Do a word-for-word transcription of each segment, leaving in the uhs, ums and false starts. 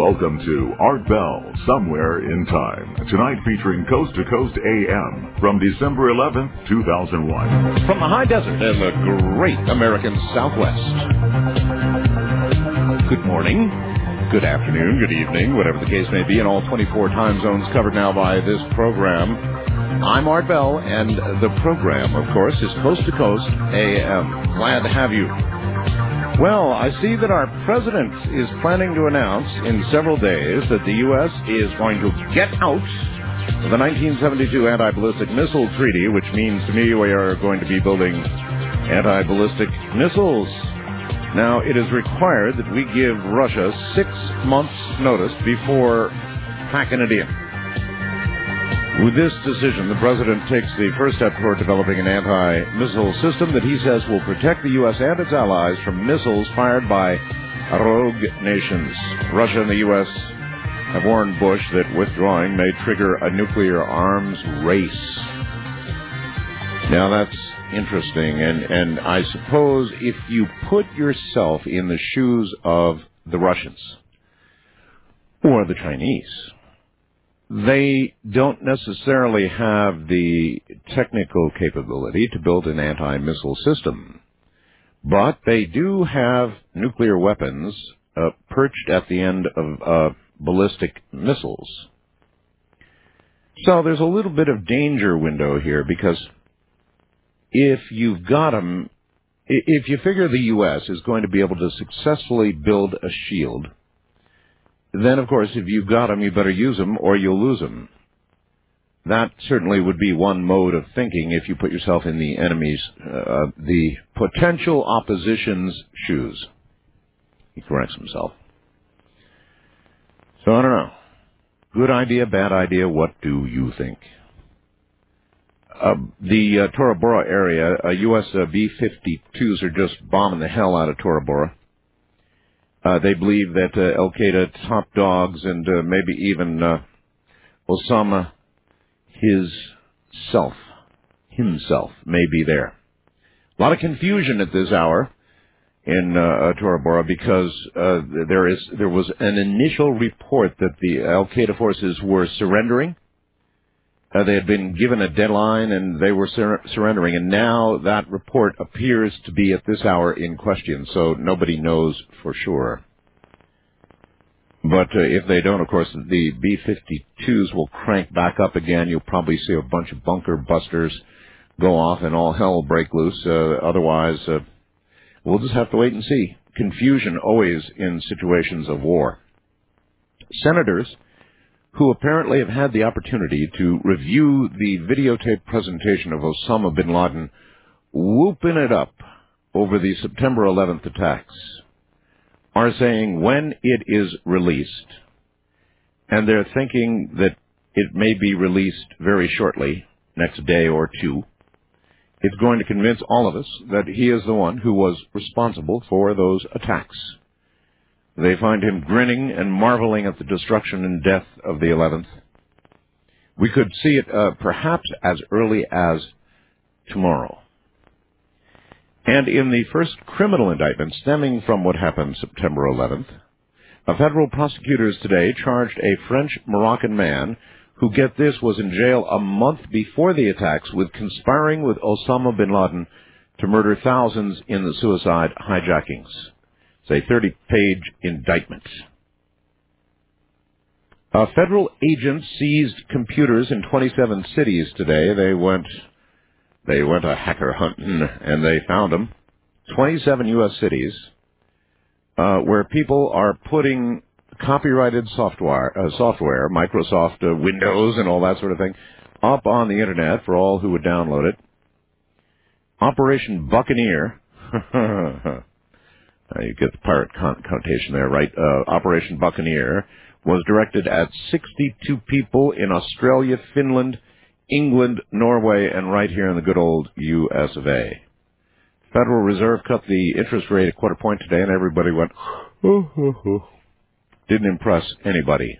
Welcome to Art Bell, Somewhere in Time. Tonight featuring Coast to Coast A M from December eleventh, two thousand one. From the high desert and the great American Southwest. Good morning, good afternoon, good evening, whatever the case may be, in all twenty-four time zones covered now by this program. I'm Art Bell, and the program, of course, is Coast to Coast A M. Glad to have you. Well, I see that our president is planning to announce in several days that the U S is going to get out of the nineteen seventy-two Anti-Ballistic Missile Treaty, which means to me we are going to be building anti-ballistic missiles. Now, it is required that we give Russia six months' notice before packing it in. With this decision, the president takes the first step toward developing an anti-missile system that he says will protect the U S and its allies from missiles fired by rogue nations. Russia and the U S have warned Bush that withdrawing may trigger a nuclear arms race. Now, that's interesting, and, and I suppose if you put yourself in the shoes of the Russians or the Chinese, they don't necessarily have the technical capability to build an anti-missile system, but they do have nuclear weapons uh, perched at the end of uh, ballistic missiles. So there's a little bit of danger window here, because if you've got them, if you figure the U S is going to be able to successfully build a shield, then, of course, if you've got them, you better use them or you'll lose them. That certainly would be one mode of thinking if you put yourself in the enemy's, uh, the potential opposition's shoes. He corrects himself. So, I don't know. Good idea, bad idea, what do you think? Uh, the uh, Tora Bora area, uh, U S Uh, B fifty-twos are just bombing the hell out of Tora Bora. Uh, they believe that uh, Al-Qaeda top dogs and uh, maybe even uh, Osama his self, himself, may be there. A lot of confusion at this hour in uh, Tora Bora, because uh, there is there was an initial report that the Al-Qaeda forces were surrendering. Uh, they had been given a deadline and they were sur- surrendering, and now that report appears to be at this hour in question, so nobody knows for sure. But uh, if they don't, of course, the B fifty-twos will crank back up again. You'll probably see a bunch of bunker busters go off and all hell will break loose. Uh, otherwise, uh, we'll just have to wait and see. Confusion always in situations of war. Senators who apparently have had the opportunity to review the videotape presentation of Osama bin Laden whooping it up over the September eleventh attacks, are saying when it is released, and they're thinking that it may be released very shortly, next day or two, it's going to convince all of us that he is the one who was responsible for those attacks. They find him grinning and marveling at the destruction and death of the eleventh. We could see it uh, perhaps as early as tomorrow. And in the first criminal indictment stemming from what happened September eleventh, a federal prosecutors today charged a French-Moroccan man who, get this, was in jail a month before the attacks with conspiring with Osama bin Laden to murder thousands in the suicide hijackings. It's a thirty-page indictment. Uh, federal agents seized computers in twenty-seven cities today. They went, they went a hacker hunting, and they found them. twenty-seven U S cities uh, where people are putting copyrighted software, uh, software, Microsoft uh, Windows and all that sort of thing, up on the Internet for all who would download it. Operation Buccaneer. Uh, you get the pirate con- connotation there, right? Uh, Operation Buccaneer was directed at sixty-two people in Australia, Finland, England, Norway, and right here in the good old U S of A. Federal Reserve cut the interest rate a quarter point today, and everybody went, oh, oh, oh. Didn't impress anybody.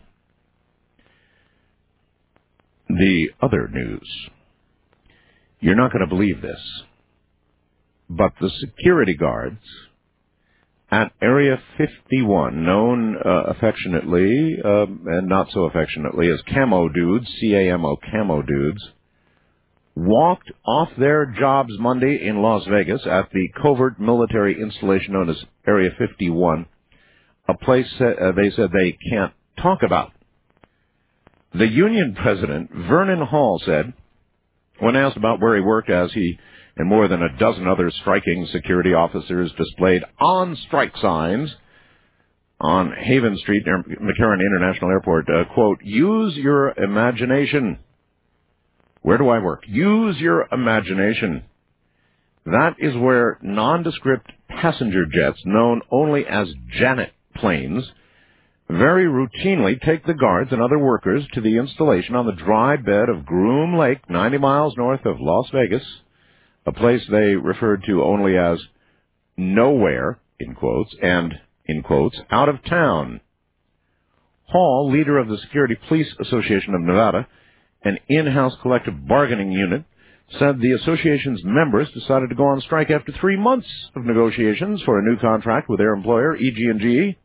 The other news. You're not going to believe this, but the security guards at Area fifty-one, known uh, affectionately uh, and not so affectionately as Camo Dudes, C A M O, Camo Dudes, walked off their jobs Monday in Las Vegas at the covert military installation known as Area fifty-one, a place uh, they said they can't talk about. The union president, Vernon Hall, said, when asked about where he worked, as he and more than a dozen other striking security officers displayed on-strike signs on Haven Street near McCarran International Airport, uh, quote, use your imagination. Where do I work? Use your imagination. That is where nondescript passenger jets, known only as Janet planes, very routinely take the guards and other workers to the installation on the dry bed of Groom Lake, ninety miles north of Las Vegas, a place they referred to only as nowhere, in quotes, and, in quotes, out of town. Hall, leader of the Security Police Association of Nevada, an in-house collective bargaining unit, said the association's members decided to go on strike after three months of negotiations for a new contract with their employer, E G and G.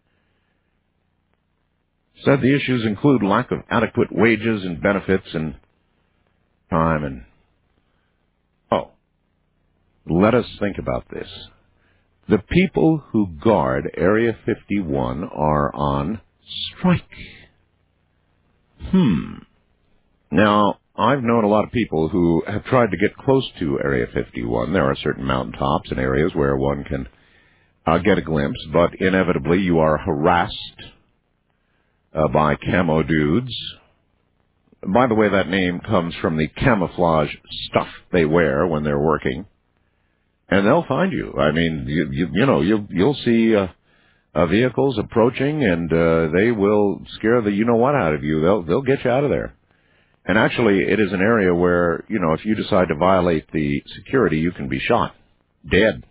Said the issues include lack of adequate wages and benefits and time and... Oh, let us think about this. The people who guard Area fifty-one are on strike. Hmm. Now, I've known a lot of people who have tried to get close to Area fifty-one. There are certain mountaintops and areas where one can uh, get a glimpse, but inevitably you are harassed Uh, by Camo Dudes. By the way, that name comes from the camouflage stuff they wear when they're working. And they'll find you. I mean, you, you, you know, you'll, you'll see uh, uh, vehicles approaching, and uh, they will scare the you-know-what out of you. They'll, they'll get you out of there. And actually, it is an area where, you know, if you decide to violate the security, you can be shot. Dead.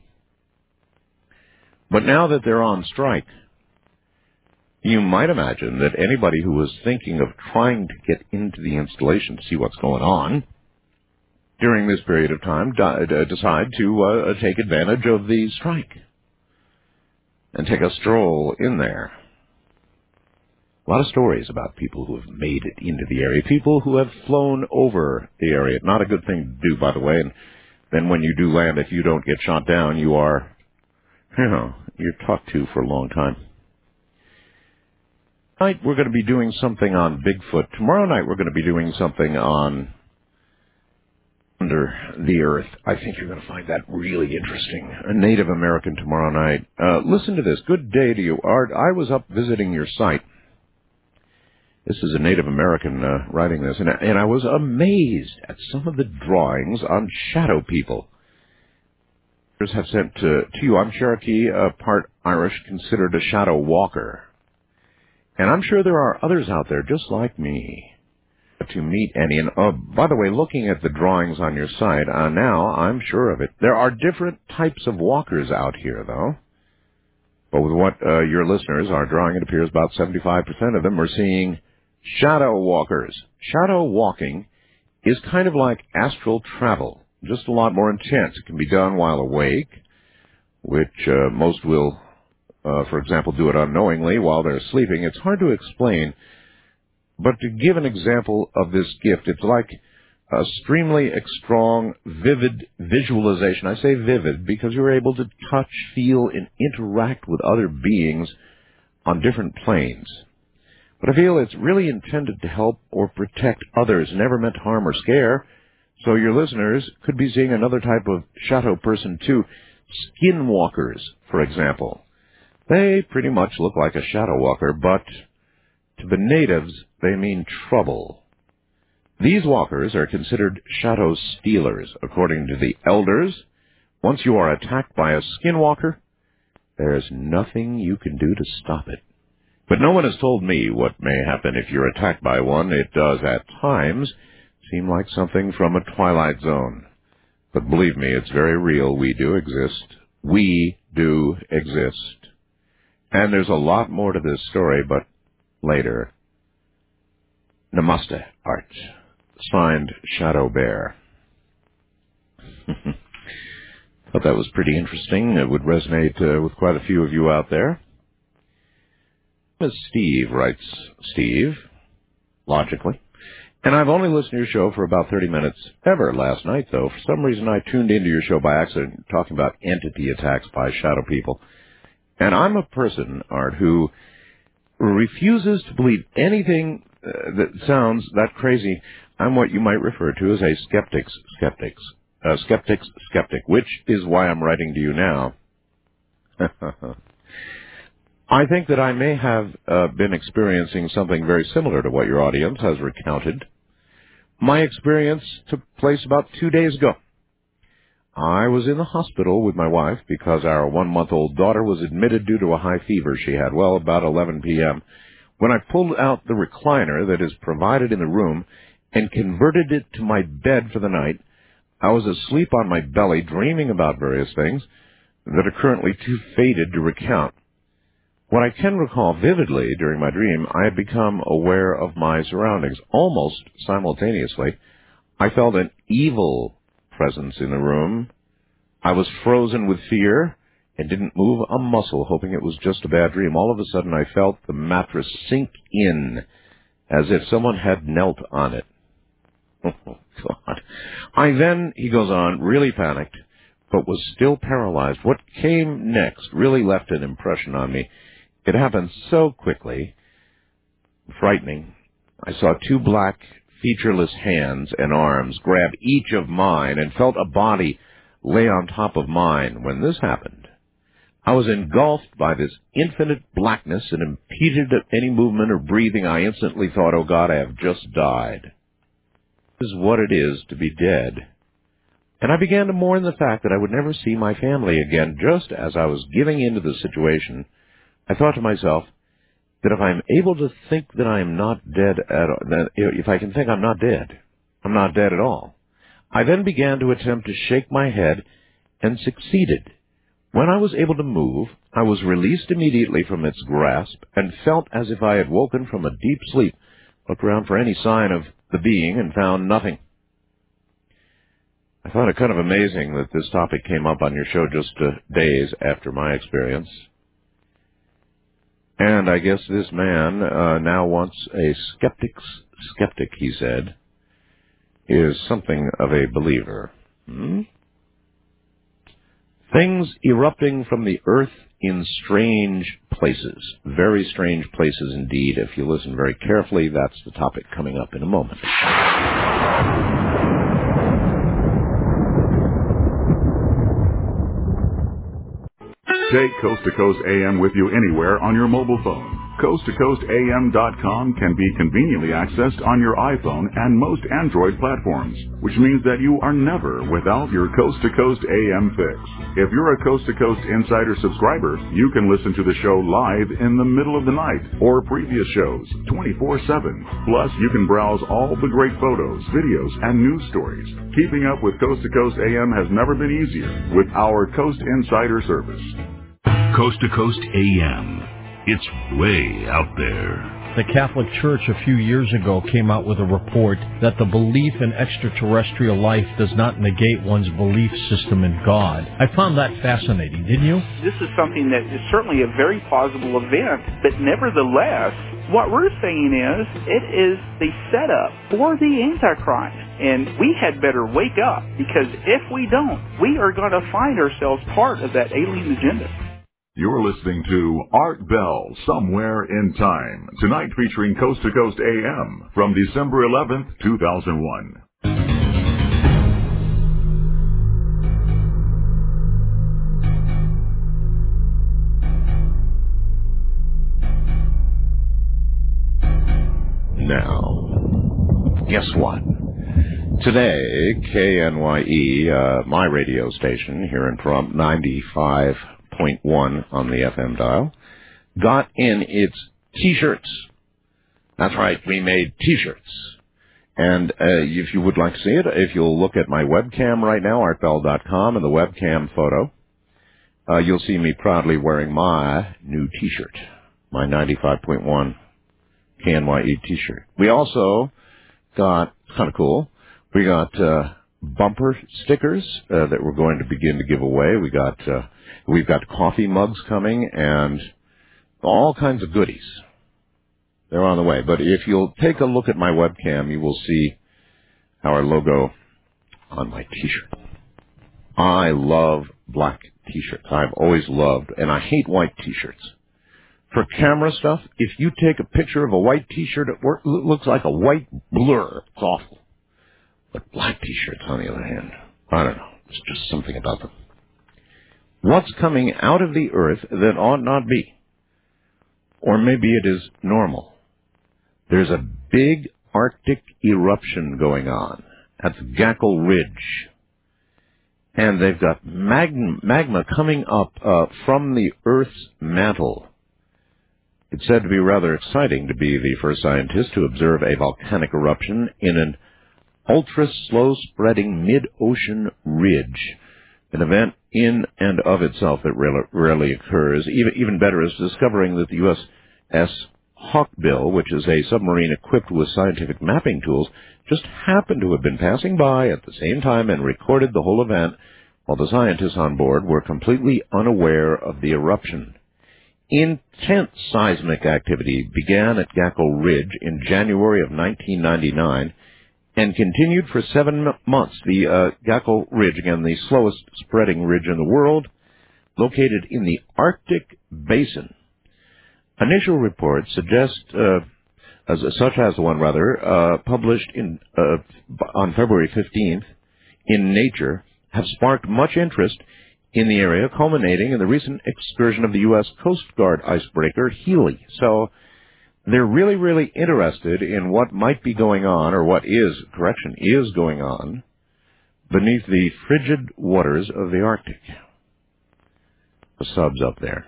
But now that they're on strike, you might imagine that anybody who was thinking of trying to get into the installation to see what's going on during this period of time di- decide to uh, take advantage of the strike and take a stroll in there. A lot of stories about people who have made it into the area, people who have flown over the area. Not a good thing to do, by the way. And then when you do land, if you don't get shot down, you are, you know, you're talked to for a long time. Tonight we're going to be doing something on Bigfoot. Tomorrow night we're going to be doing something on under the earth. I think you're going to find that really interesting. A Native American tomorrow night. Uh, listen to this. Good day to you, Art. I was up visiting your site. This is a Native American uh, writing this, and, and I was amazed at some of the drawings on shadow people. Have sent to, to you. I'm Cherokee, uh, part Irish, considered a shadow walker. And I'm sure there are others out there just like me to meet any. And uh, by the way, looking at the drawings on your site, uh, now I'm sure of it. There are different types of walkers out here, though. But with what uh, your listeners are drawing, it appears about seventy-five percent of them are seeing shadow walkers. Shadow walking is kind of like astral travel, just a lot more intense. It can be done while awake, which uh, most will... Uh, for example, do it unknowingly while they're sleeping. It's hard to explain, but to give an example of this gift, it's like a extremely strong, vivid visualization. I say vivid because you're able to touch, feel, and interact with other beings on different planes. But I feel it's really intended to help or protect others, never meant to harm or scare. So your listeners could be seeing another type of shadow person too. Skinwalkers, for example. They pretty much look like a shadow walker, but to the natives, they mean trouble. These walkers are considered shadow stealers. According to the elders, once you are attacked by a skinwalker, there is nothing you can do to stop it. But no one has told me what may happen if you're attacked by one. It does, at times, seem like something from a Twilight Zone. But believe me, it's very real. We do exist. We do exist. And there's a lot more to this story, but later. Namaste, Art. Signed, Shadow Bear. Thought that was pretty interesting. It would resonate uh, with quite a few of you out there. As Steve writes, Steve, logically. And I've only listened to your show for about thirty minutes ever last night, though. For some reason, I tuned into your show by accident, talking about entity attacks by shadow people. And I'm a person, Art, who refuses to believe anything uh, that sounds that crazy. I'm what you might refer to as a skeptic's skeptics. Uh, skeptic's skeptic, which is why I'm writing to you now. I think that I may have uh, been experiencing something very similar to what your audience has recounted. My experience took place about two days ago. I was in the hospital with my wife because our one-month-old daughter was admitted due to a high fever she had, well, about eleven p.m. When I pulled out the recliner that is provided in the room and converted it to my bed for the night, I was asleep on my belly, dreaming about various things that are currently too faded to recount. What I can recall vividly during my dream, I had become aware of my surroundings. Almost simultaneously, I felt an evil presence in the room. I was frozen with fear and didn't move a muscle, hoping it was just a bad dream. All of a sudden, I felt the mattress sink in as if someone had knelt on it. Oh, God. I then, he goes on, really panicked, but was still paralyzed. What came next really left an impression on me. It happened so quickly, frightening. I saw two black, featureless hands and arms grab each of mine and felt a body lay on top of mine. When this happened, I was engulfed by this infinite blackness and impeded any movement or breathing. I instantly thought, oh God, I have just died. This is what it is to be dead. And I began to mourn the fact that I would never see my family again. Just as I was giving into the situation, I thought to myself that if I'm able to think that I am not dead at all, that if I can think I'm not dead, I'm not dead at all. I then began to attempt to shake my head and succeeded. When I was able to move, I was released immediately from its grasp and felt as if I had woken from a deep sleep, looked around for any sign of the being and found nothing. I found it kind of amazing that this topic came up on your show just uh, days after my experience. And I guess this man uh, now wants a skeptic's skeptic, he said, is something of a believer. Hmm? Things erupting from the earth in strange places. Very strange places indeed. If you listen very carefully, that's the topic coming up in a moment. Take Coast to Coast A M with you anywhere on your mobile phone. coast to coast A M dot com can be conveniently accessed on your iPhone and most Android platforms, which means that you are never without your Coast to Coast A M fix. If you're a Coast to Coast Insider subscriber, you can listen to the show live in the middle of the night or previous shows twenty-four seven. Plus, you can browse all the great photos, videos, and news stories. Keeping up with Coast to Coast A M has never been easier with our Coast Insider service. Coast to Coast A M. It's way out there. The Catholic Church a few years ago came out with a report that the belief in extraterrestrial life does not negate one's belief system in God. I found that fascinating, didn't you? This is something that is certainly a very plausible event, but nevertheless, what we're saying is it is the setup for the Antichrist. And we had better wake up, because if we don't, we are going to find ourselves part of that alien agenda. You're listening to Art Bell, Somewhere in Time, tonight featuring Coast to Coast A M from December eleventh, two thousand one. Now, guess what? Today, K N Y E, uh, my radio station here in Trump, ninety-five point one on the F M dial, got in its T-shirts. That's right, we made T-shirts. And uh, if you would like to see it, if you'll look at my webcam right now, art bell dot com, and the webcam photo, uh, you'll see me proudly wearing my new T-shirt, my ninety-five point one K N Y E T-shirt. We also got, kind of cool, we got uh, bumper stickers uh, that we're going to begin to give away. We got uh, we've got coffee mugs coming and all kinds of goodies. They're on the way. But if you'll take a look at my webcam, you will see our logo on my T-shirt. I love black T-shirts. I've always loved, and I hate white T-shirts. For camera stuff, if you take a picture of a white T-shirt at work, it looks like a white blur. It's awful. But black T-shirts, on the other hand, I don't know. There's just something about them. What's coming out of the earth that ought not be? Or maybe it is normal. There's a big Arctic eruption going on at the Gackel Ridge. And they've got magma, magma coming up uh, from the Earth's mantle. It's said to be rather exciting to be the first scientist to observe a volcanic eruption in an ultra-slow-spreading mid-ocean ridge, an event in and of itself that rarely occurs. Even, even better is discovering that the U S S Hawkbill, which is a submarine equipped with scientific mapping tools, just happened to have been passing by at the same time and recorded the whole event, while the scientists on board were completely unaware of the eruption. Intense seismic activity began at Gackel Ridge in January of nineteen ninety-nine and continued for seven months. The uh, Gackel Ridge, again, the slowest spreading ridge in the world, located in the Arctic Basin. Initial reports suggest, uh, as, such as the one rather, uh, published in uh, on February fifteenth in Nature, have sparked much interest in the area, culminating in the recent excursion of the U S Coast Guard icebreaker Healy. So they're really, really interested in what might be going on, or what is, correction, is going on beneath the frigid waters of the Arctic. The sub's up there.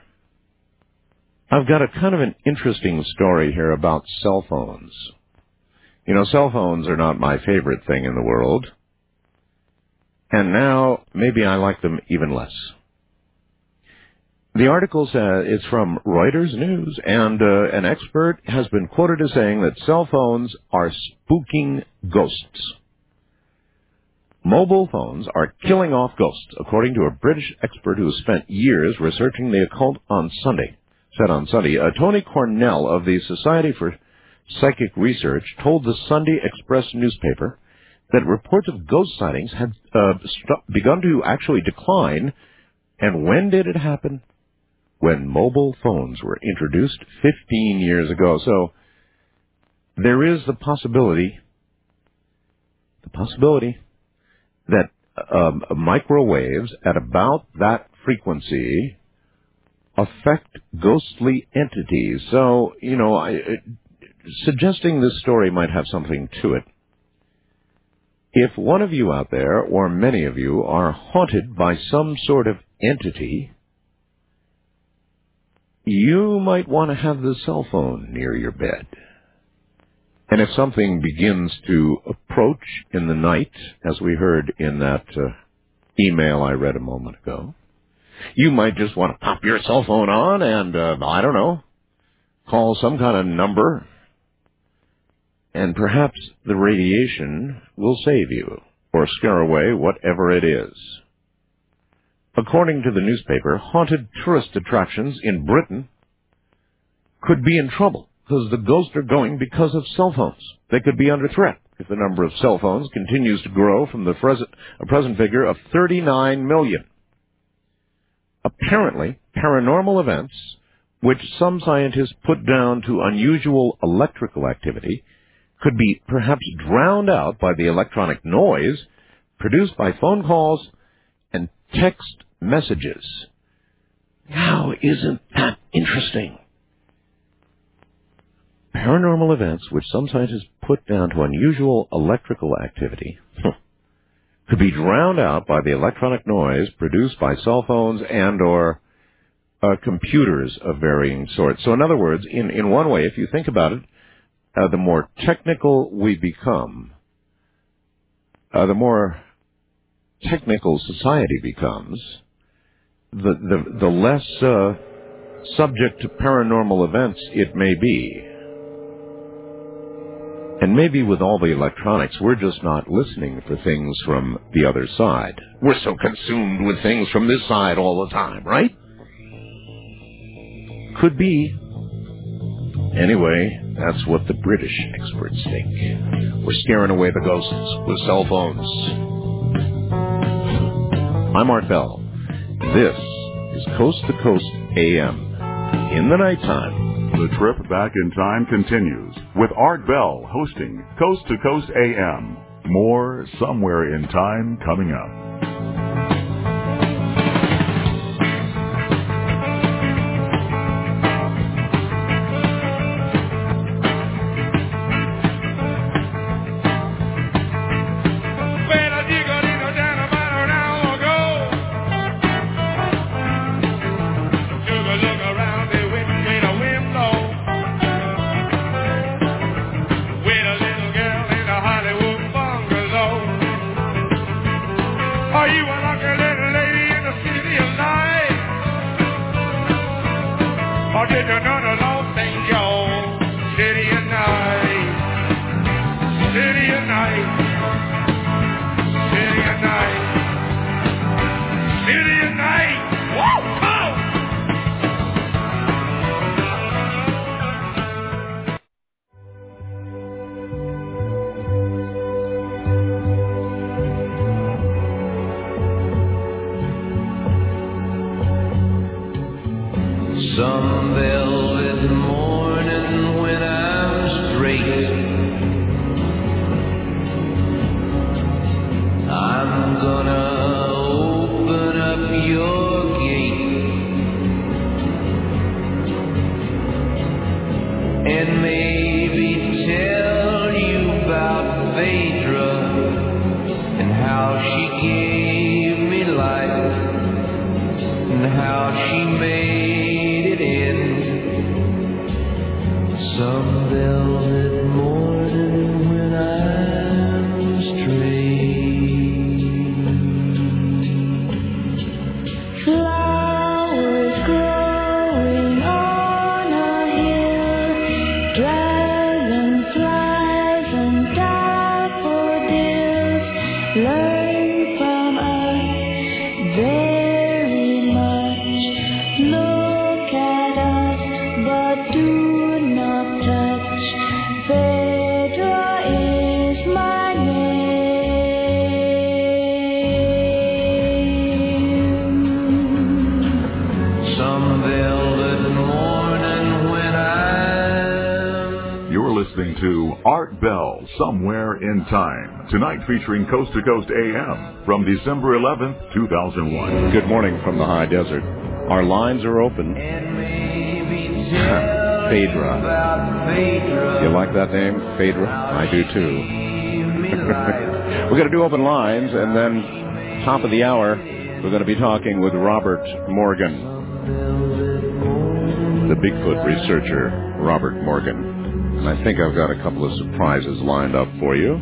I've got a kind of an interesting story here about cell phones. You know, cell phones are not my favorite thing in the world. And now, maybe I like them even less. The article says it's from Reuters News, and uh, an expert has been quoted as saying that cell phones are spooking ghosts. Mobile phones are killing off ghosts, according to a British expert who has spent years researching the occult on Sunday. Said on Sunday, uh, Tony Cornell of the Society for Psychic Research told the Sunday Express newspaper that reports of ghost sightings had uh, st- begun to actually decline. And when did it happen? When mobile phones were introduced fifteen years ago. So there is the possibility, the possibility that um, microwaves at about that frequency affect ghostly entities. So, you know, I, it, suggesting this story might have something to it. If one of you out there, or many of you, are haunted by some sort of entity, you might want to have the cell phone near your bed. And if something begins to approach in the night, as we heard in that uh, email I read a moment ago, you might just want to pop your cell phone on and, uh, I don't know, call some kind of number, and perhaps the radiation will save you or scare away whatever it is. According to the newspaper, haunted tourist attractions in Britain could be in trouble because the ghosts are going because of cell phones. They could be under threat if the number of cell phones continues to grow from the present, a present figure of thirty-nine million. Apparently, paranormal events, which some scientists put down to unusual electrical activity, could be perhaps drowned out by the electronic noise produced by phone calls and text messages. Now, isn't that interesting? Paranormal events, which some scientists put down to unusual electrical activity, could be drowned out by the electronic noise produced by cell phones and or uh, computers of varying sorts. So in other words, in, in one way, if you think about it, uh, the more technical we become, uh, the more technical society becomes, the, the, the less uh, subject to paranormal events it may be. And maybe with all the electronics, we're just not listening for things from the other side. We're so consumed with things from this side all the time, right? Could be. Anyway, that's what the British experts think. We're scaring away the ghosts with cell phones. I'm Art Bell. This is Coast to Coast A M. In the nighttime. The trip back in time continues with Art Bell hosting Coast to Coast A M. More Somewhere in Time coming up. Somewhere in Time. Tonight featuring Coast to Coast A M from December eleventh, two thousand one. Good morning from the high desert. Our lines are open. Phaedra. You like that name, Phaedra? I do too. We're going to do open lines, and then top of the hour, we're going to be talking with Robert Morgan, the Bigfoot researcher, Robert Morgan. And I think I've got a couple of surprises lined up for you.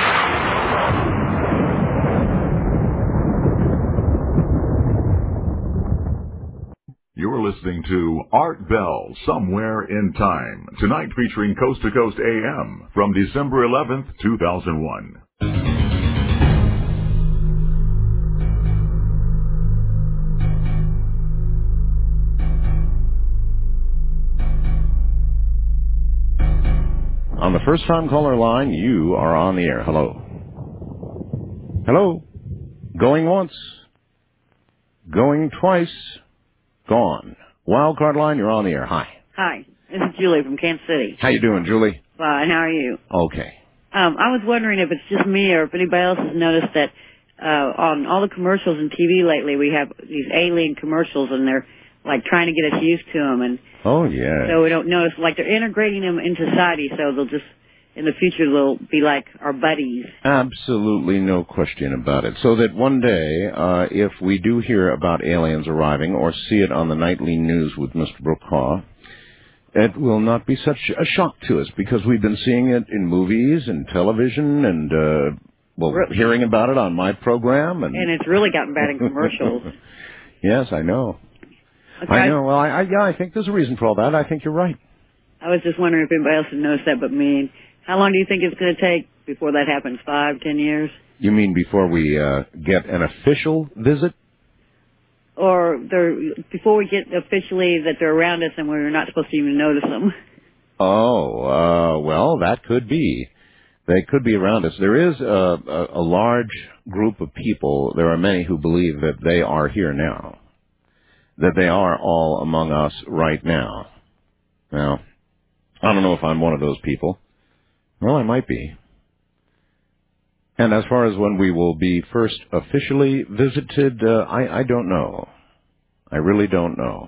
You're listening to Art Bell, Somewhere in Time. Tonight featuring Coast to Coast A M from December eleventh, two thousand one. On the first-time caller line, you are on the air. Hello. Hello. Going once. Going twice. Gone. Wildcard line, you're on the air. Hi. Hi. This is Julie from Kansas City. How you doing, Julie? Fine. How are you? Okay. Um, I was wondering if it's just me or if anybody else has noticed that uh, on all the commercials and T V lately, we have these alien commercials, and they're like trying to get us used to them, and oh yeah. So we don't notice, like they're integrating them into society, so they'll just in the future they'll be like our buddies. Absolutely no question about it. So that one day, uh, if we do hear about aliens arriving or see it on the nightly news with Mister Brokaw, it will not be such a shock to us because we've been seeing it in movies and television and uh, well, really? hearing about it on my program, and and it's really gotten bad in commercials. Yes, I know. Okay. I know. Well, I, I, yeah, I think there's a reason for all that. I think you're right. I was just wondering if anybody else had noticed that but me. How long do you think it's going to take before that happens? Five, ten years? You mean before we uh, get an official visit? Or they're, before we get officially that they're around us and we're not supposed to even notice them? Oh, uh, well, that could be. They could be around us. There is a, a, a large group of people, there are many who believe that they are here now, that they are all among us right now. Now, I don't know if I'm one of those people. Well, I might be. And as far as when we will be first officially visited, uh, I, I don't know. I really don't know.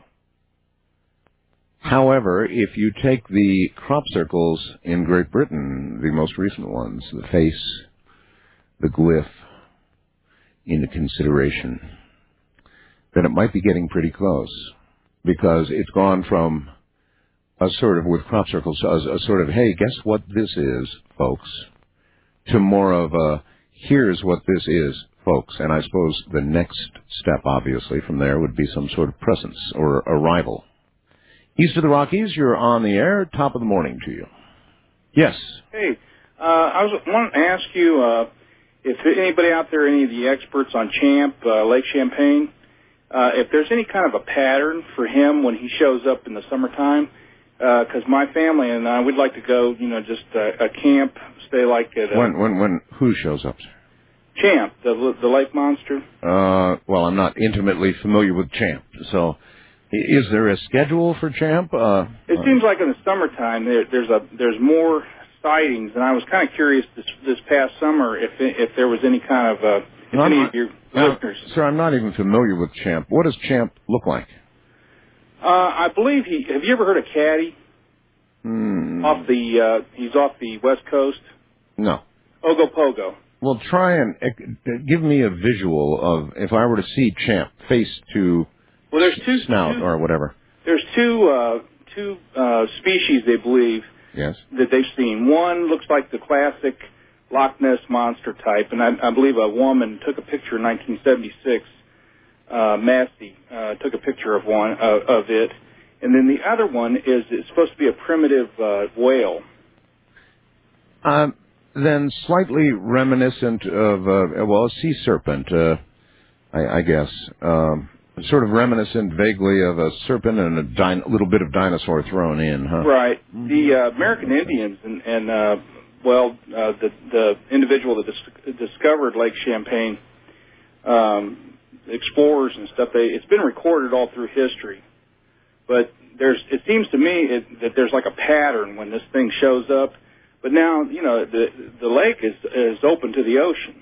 However, if you take the crop circles in Great Britain, the most recent ones, the face, the glyph, into consideration, then it might be getting pretty close, because it's gone from a sort of, with crop circles, a, a sort of, hey, guess what this is, folks, to more of a, here's what this is, folks. And I suppose the next step, obviously, from there would be some sort of presence or arrival. East of the Rockies, you're on the air. Top of the morning to you. Yes. Hey, uh, I was wanting to ask you uh, if anybody out there, any of the experts on Champ, uh, Lake Champlain, uh, if there's any kind of a pattern for him when he shows up in the summertime, because uh, my family and I would like to go, you know, just uh, a camp, stay like at a... When, when, when, who shows up? Champ, the the lake monster. Uh, well, I'm not intimately familiar with Champ, so... Is there a schedule for Champ? Uh, it seems like in the summertime there, there's a there's more sightings, and I was kind of curious this this past summer if if there was any kind of uh, if no, any not, of your uh, listeners. Sir, I'm not even familiar with Champ. What does Champ look like? Uh, I believe he. Have you ever heard of Caddy? Hmm. Off the uh, he's off the west coast. No. Ogopogo. Well, try and uh, give me a visual of if I were to see Champ face to. Well, there's two snout two, or whatever. There's two uh, two uh, species they believe yes. that they've seen. One looks like the classic Loch Ness monster type, and I, I believe a woman took a picture in nineteen seventy-six. Uh, Massey uh, took a picture of one uh, of it, and then the other one is it's supposed to be a primitive uh, whale. Um, then slightly reminiscent of uh, well, a sea serpent, uh, I, I guess. Um, Sort of reminiscent vaguely of a serpent and a din- little bit of dinosaur thrown in, huh? Right. The uh, American Indians and, and uh, well, uh, the the individual that dis- discovered Lake Champlain, um, explorers and stuff. They it's been recorded all through history, but there's it seems to me it, that there's like a pattern when this thing shows up. But now you know the the lake is is open to the ocean.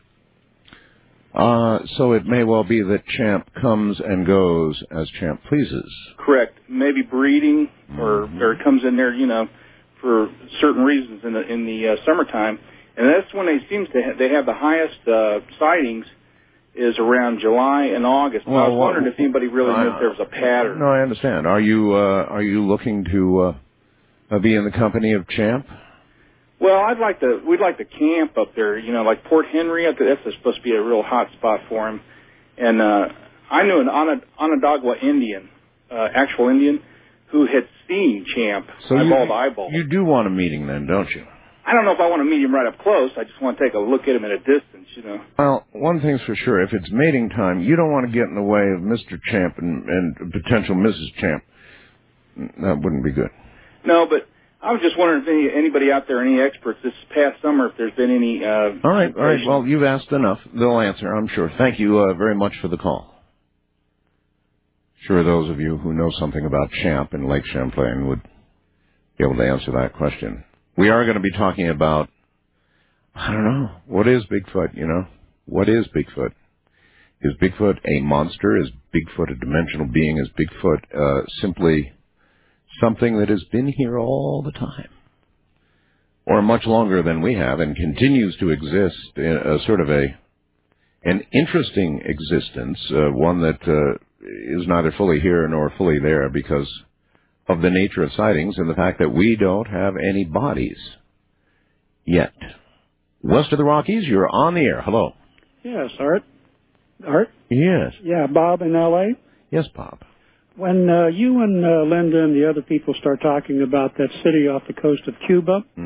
Uh, so it may well be that Champ comes and goes as Champ pleases. Correct. Maybe breeding, or Mm-hmm. or it comes in there, you know, for certain reasons in the in the uh, summertime, and that's when they seems to ha- they have the highest uh, sightings is around July and August. Well, I was wondering well, if anybody really uh, knew if there was a pattern. No, I understand. Are you uh, are you looking to uh, be in the company of Champ? Well, I'd like to. We'd like to camp up there. You know, like Port Henry. I think that's supposed to be a real hot spot for him. And uh, I knew an Onondaga Onondaga Indian, uh, actual Indian, who had seen Champ So eyeball you, to eyeball. you do want a meeting then, don't you? I don't know if I want to meet him right up close. I just want to take a look at him at a distance. You know. Well, one thing's for sure. If it's mating time, you don't want to get in the way of Mister Champ and, and potential Missus Champ. That wouldn't be good. No, but I was just wondering if any, anybody out there, any experts this past summer, if there's been any. Uh, all right, all right. Well, you've asked enough. They'll answer, I'm sure. Thank you uh, very much for the call. Sure, those of you who know something about Champ and Lake Champlain would be able to answer that question. We are going to be talking about, I don't know, what is Bigfoot, you know? What is Bigfoot? Is Bigfoot a monster? Is Bigfoot a dimensional being? Is Bigfoot uh, simply something that has been here all the time, or much longer than we have, and continues to exist in a sort of a an interesting existence, uh, one that uh, is neither fully here nor fully there because of the nature of sightings and the fact that we don't have any bodies yet. West of the Rockies, you're on the air. Hello. Yes, Art. Art? Yes. Yeah, Bob in L A Yes, Bob. When uh, you and uh, Linda and the other people start talking about that city off the coast of Cuba, Mm-hmm.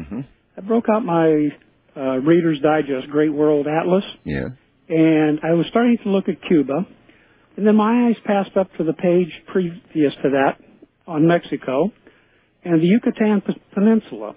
I broke out my uh, Reader's Digest Great World Atlas, Yeah. and I was starting to look at Cuba, and then my eyes passed up to the page previous to that on Mexico and the Yucatan P- Peninsula,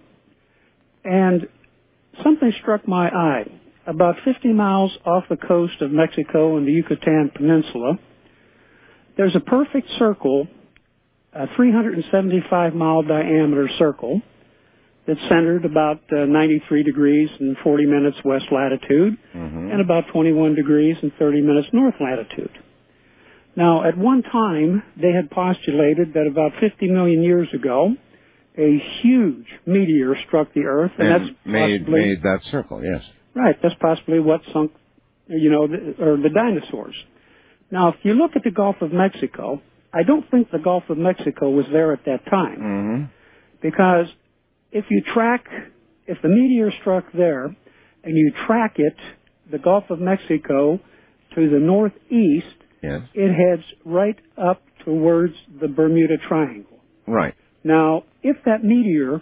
and something struck my eye. About fifty miles off the coast of Mexico and the Yucatan Peninsula, there's a perfect circle, a three hundred seventy-five mile diameter circle that's centered about uh, ninety-three degrees and forty minutes west latitude, Mm-hmm. and about twenty-one degrees and thirty minutes north latitude. Now, at one time, they had postulated that about fifty million years ago, a huge meteor struck the Earth, and, And that's made, possibly made that circle, yes. right. That's possibly what sunk, you know, the, or the dinosaurs. Now, if you look at the Gulf of Mexico, I don't think the Gulf of Mexico was there at that time, Mm-hmm. because if you track, if the meteor struck there, and you track it, the Gulf of Mexico, to the northeast, Yes. it heads right up towards the Bermuda Triangle. Right. Now, if that meteor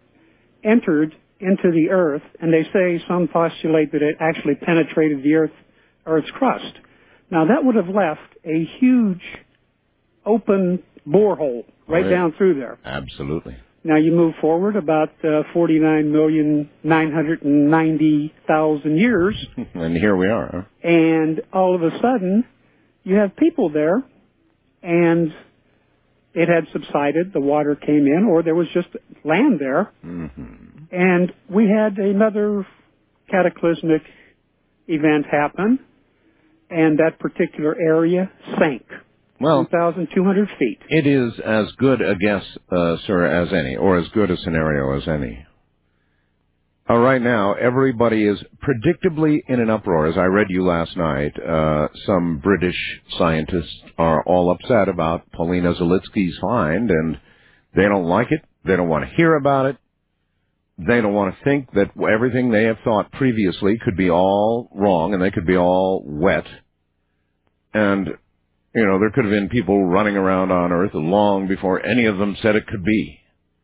entered into the Earth, and they say some postulate that it actually penetrated the Earth, Earth's crust, now that would have left a huge open borehole right Oh, yeah. down through there. Absolutely. Now you move forward about uh, forty-nine million nine hundred ninety thousand years, And here we are, huh? and all of a sudden you have people there, and it had subsided, the water came in, or there was just land there, Mm-hmm. and we had another cataclysmic event happen, and that particular area sank. Well, two thousand two hundred feet. it is as good a guess, uh, sir, as any, or as good a scenario as any. Uh, right now, everybody is predictably in an uproar. As I read you last night, uh, some British scientists are all upset about Paulina Zalitsky's find, and they don't like it. They don't want to hear about it. They don't want to think that everything they have thought previously could be all wrong, and they could be all wet. And, you know, there could have been people running around on Earth long before any of them said it could be.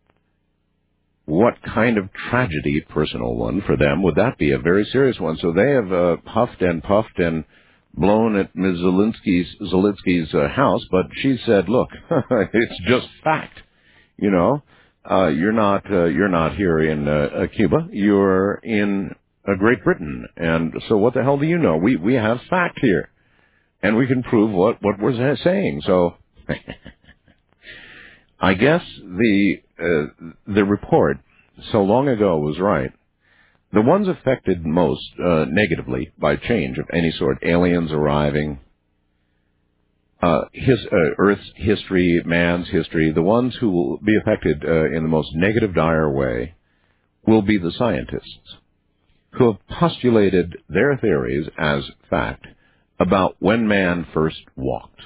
What kind of tragedy, personal one, for them would that be? A very serious one. So they have uh, huffed and puffed and blown at Miz Zalitsky's, Zalitsky's uh, house, but she said, look, it's just fact. You know, uh, you're not, uh, you're not here in uh, uh, Cuba. You're in uh, Great Britain. And so what the hell do you know? We, we have fact here. And we can prove what, what we're saying. So I guess the uh, the report so long ago was right. The ones affected most uh, negatively by change of any sort, aliens arriving, uh, his uh, Earth's history, man's history, the ones who will be affected uh, in the most negative, dire way will be the scientists who have postulated their theories as fact about when man first walked.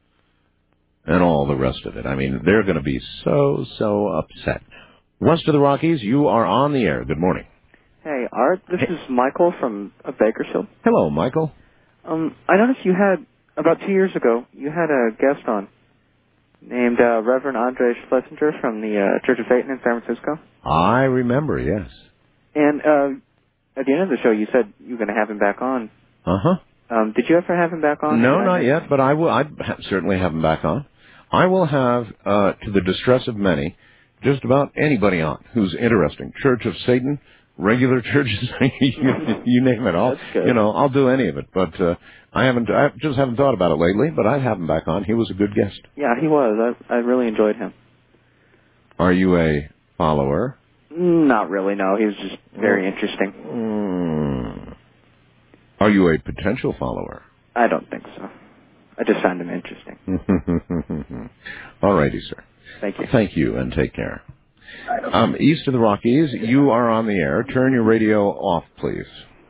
And all the rest of it. I mean, they're going to be so, so upset. West of the Rockies, you are on the air. Good morning. Hey, Art. This Hey. is Michael from uh, Bakersfield. Hello, Michael. Um, I noticed you had, about two years ago, you had a guest on named uh, Reverend Andre Schlesinger from the uh, Church of Satan in San Francisco. I remember, yes. And uh, at the end of the show, you said you were going to have him back on. Uh-huh. Um, did you ever have him back on? No, Did I not miss- yet, but I will. I'd ha- certainly have him back on. I will have, uh, to the distress of many, just about anybody on who's interesting. Church of Satan, regular churches, you, you name it. I'll, That's good. you know, I'll do any of it. But uh, I haven't. I just haven't thought about it lately. But I'd have him back on. He was a good guest. Yeah, he was. I, I really enjoyed him. Are you a follower? Not really, no. He was just very interesting. Mm. Are you a potential follower? I don't think so. I just found him interesting. All righty, sir. Thank you. Thank you, and take care. Um, east of the Rockies, you are on the air. Turn your radio off, please.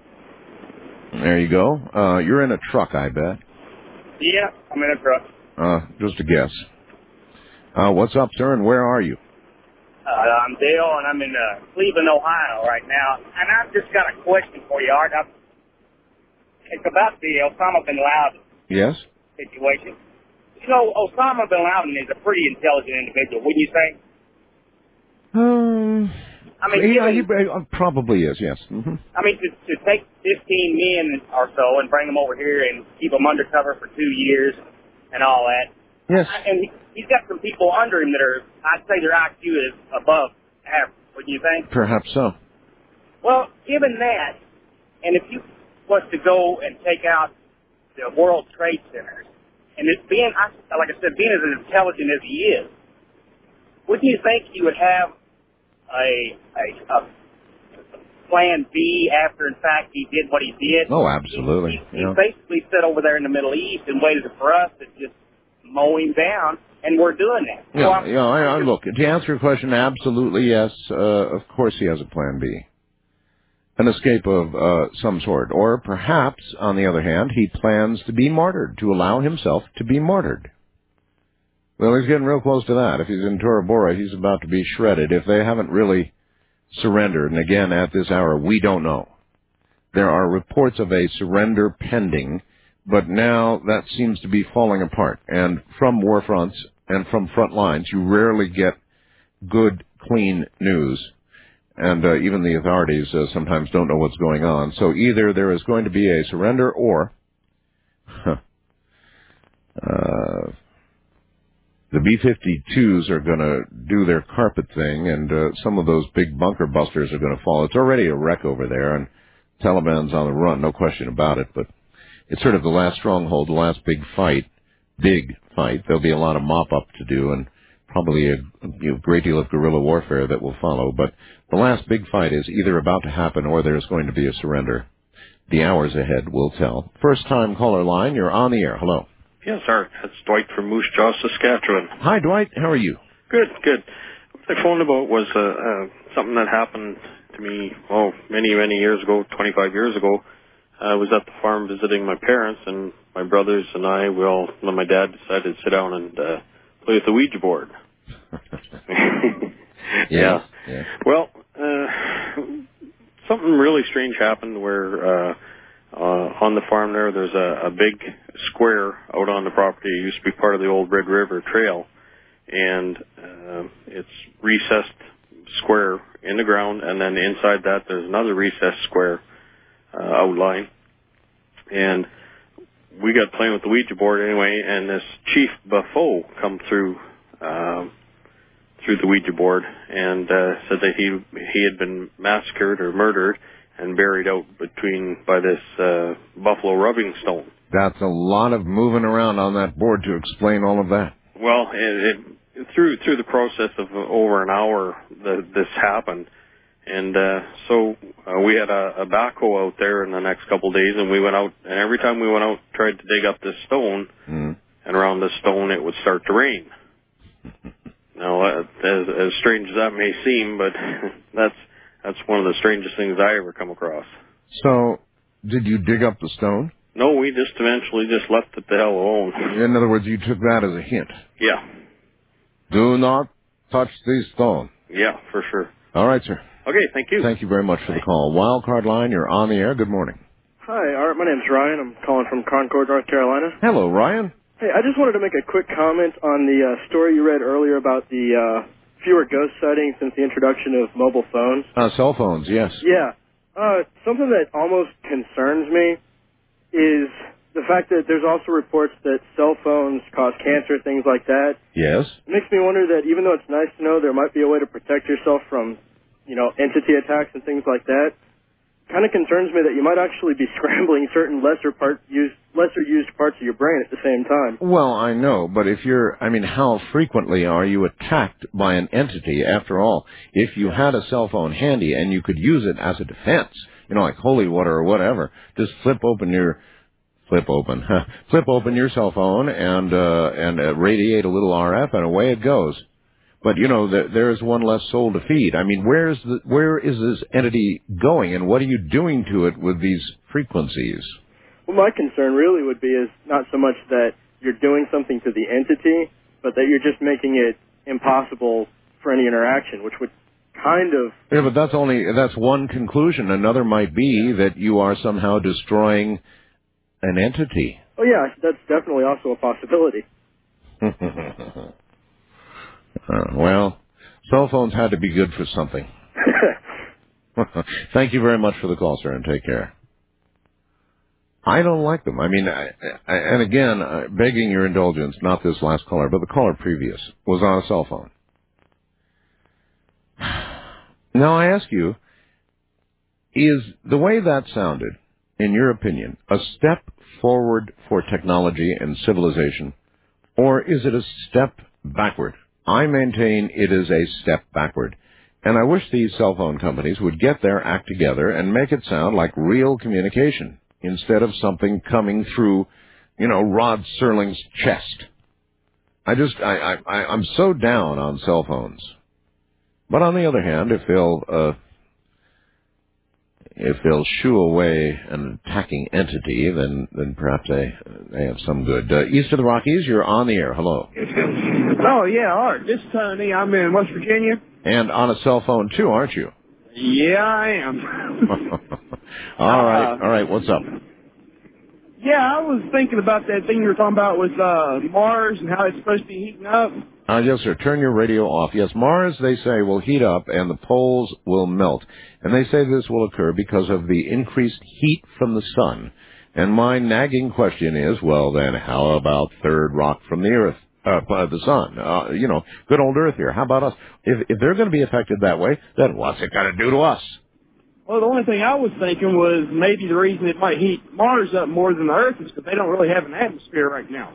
There you go. Uh, you're in a truck, I bet. Yeah, I'm in a truck. Uh, just a guess. Uh, what's up, sir, and where are you? Uh, I'm Dale, and I'm in uh, Cleveland, Ohio right now. And I've just got a question for you, Art. I've, it's about the Osama bin Laden Yes? situation. You know, Osama bin Laden is a pretty intelligent individual, wouldn't you say? Um, I mean, yeah, given, he uh, probably is. Yes. Mm-hmm. I mean, to, to take fifteen men or so and bring them over here and keep them undercover for two years and all that. Yes. I, and he, he's got some people under him that are, I'd say their I Q is above average. Would you think? Perhaps so. Well, given that, and if you was to go and take out the World Trade Centers, and it being, like I said, being as intelligent as he is, wouldn't you think he would have a, a, a plan B after, in fact, he did what he did? Oh, absolutely. He, he, yeah. he basically sat over there in the Middle East and waited for us to just mow him down, and we're doing that. Yeah, so I'm, yeah. I, I, look, to answer your question, absolutely yes. Uh, of course, he has a plan B, an escape of uh, some sort, or perhaps, on the other hand, he plans to be martyred, to allow himself to be martyred. Well, he's getting real close to that. If he's in Tora Bora, he's about to be shredded. If they haven't really surrendered, and again, at this hour, we don't know. There are reports of a surrender pending, but now that seems to be falling apart. And from war fronts and from front lines, you rarely get good, clean news. And uh, even the authorities uh, sometimes don't know what's going on. So either there is going to be a surrender or huh, uh, the B fifty-twos are going to do their carpet thing, and uh, some of those big bunker busters are going to fall. It's already a wreck over there, and Taliban's on the run, no question about it. But it's sort of the last stronghold, the last big fight, big fight. There'll be a lot of mop-up to do, and probably a you know, great deal of guerrilla warfare that will follow. But the last big fight is either about to happen or there's going to be a surrender. The hours ahead will tell. First-time caller line, you're on the air. Hello. Yes, sir. It's Dwight from Moose Jaw, Saskatchewan. Hi, Dwight. How are you? Good, good. What I phoned about was uh, uh, something that happened to me, oh, many, many years ago, twenty-five years ago. I was at the farm visiting my parents, and my brothers and I, we all, and my dad decided to sit down and uh, play with the Ouija board. yeah. yeah. Well, uh, something really strange happened where uh, uh, on the farm there, there's a, a big square out on the property. It used to be part of the old Red River Trail, and uh, it's recessed square in the ground, and then inside that there's another recessed square uh, outline. And we got playing with the Ouija board anyway, and this Chief Buffo come through uh, through the Ouija board and uh, said that he he had been massacred or murdered and buried out between by this uh, buffalo rubbing stone. That's a lot of moving around on that board to explain all of that. Well, it, it, through through the process of over an hour, the, this happened, and uh, so uh, we had a, a backhoe out there in the next couple of days, and we went out, and every time we went out, tried to dig up this stone, mm. and around this stone it would start to rain. Now, uh, as, as strange as that may seem, but that's that's one of the strangest things I ever come across. So, did you dig up the stone? No, we just eventually just left it the hell alone. In other words, you took that as a hint. Yeah. Do not touch the stone. Yeah, for sure. All right, sir. Okay, thank you. Thank you very much for the call. Wildcard line, you're on the air. Good morning. Hi, Art. My name's Ryan. I'm calling from Concord, North Carolina. Hello, Ryan. Hey, I just wanted to make a quick comment on the uh, story you read earlier about the uh, fewer ghost sightings since the introduction of mobile phones. Uh, cell phones, yes. Yeah. Uh, something that almost concerns me is the fact that there's also reports that cell phones cause cancer, things like that. Yes. It makes me wonder that even though it's nice to know there might be a way to protect yourself from, you know, entity attacks and things like that, kind of concerns me that you might actually be scrambling certain lesser part used, lesser used parts of your brain at the same time. Well, I know, but if you're, I mean, how frequently are you attacked by an entity? After all, if you had a cell phone handy and you could use it as a defense, you know, like holy water or whatever, just flip open your, flip open, flip open your cell phone and, uh, and uh, radiate a little R F and away it goes. But, you know, there, there is one less soul to feed. I mean, where's the, where is this entity going, and what are you doing to it with these frequencies? Well, my concern really would be is not so much that you're doing something to the entity, but that you're just making it impossible for any interaction, which would kind of... Yeah, but that's only, that's one conclusion. Another might be that you are somehow destroying an entity. Oh, yeah, that's definitely also a possibility. Uh, well, cell phones had to be good for something. Thank you very much for the call, sir, and take care. I don't like them. I mean, I, I, and again, uh, begging your indulgence, not this last caller, but the caller previous was on a cell phone. Now, I ask you, is the way that sounded, in your opinion, a step forward for technology and civilization, or is it a step backward? I maintain it is a step backward. And I wish these cell phone companies would get their act together and make it sound like real communication instead of something coming through, you know, Rod Serling's chest. I just, I, I, I'm so down on cell phones. But on the other hand, if they'll, uh, if they'll shoo away an attacking entity, then, then perhaps they, they have some good. Uh, east of the Rockies, you're on the air. Hello. Oh, yeah, Art. This is Tony. I'm in West Virginia. And on a cell phone, too, aren't you? Yeah, I am. all right, uh, all right. What's up? Yeah, I was thinking about that thing you were talking about with uh, Mars and how it's supposed to be heating up. Uh, yes, sir. Turn your radio off. Yes, Mars, they say, will heat up and the poles will melt. And they say this will occur because of the increased heat from the sun. And my nagging question is, well, then, how about third rock from the earth? Uh, the sun, uh, you know, good old Earth here. How about us? If, if they're going to be affected that way, then what's it going to do to us? Well, the only thing I was thinking was maybe the reason it might heat Mars up more than the Earth is because they don't really have an atmosphere right now.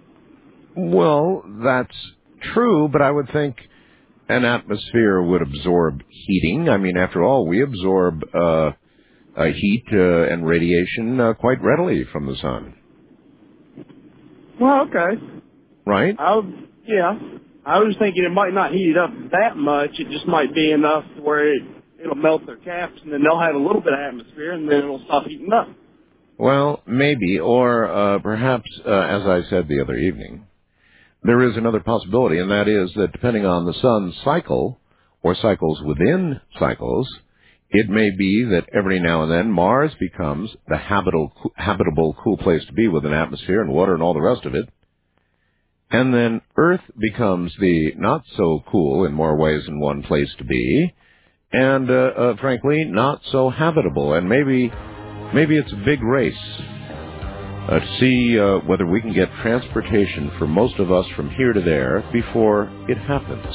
Well, that's true, but I would think an atmosphere would absorb heating. I mean, after all, we absorb uh, uh, heat uh, and radiation uh, quite readily from the sun. Well, okay. Right? I was, yeah. I was thinking it might not heat it up that much. It just might be enough to where it, it'll melt their caps, and then they'll have a little bit of atmosphere, and then it'll stop heating up. Well, maybe, or uh, perhaps, uh, as I said the other evening, there is another possibility, and that is that depending on the sun's cycle, or cycles within cycles, it may be that every now and then Mars becomes the habitable, habitable cool place to be with an atmosphere and water and all the rest of it. And then Earth becomes the not-so-cool in more ways than one place to be, and, uh, uh, frankly, not so habitable. And maybe maybe it's a big race uh, to see uh, whether we can get transportation for most of us from here to there before it happens.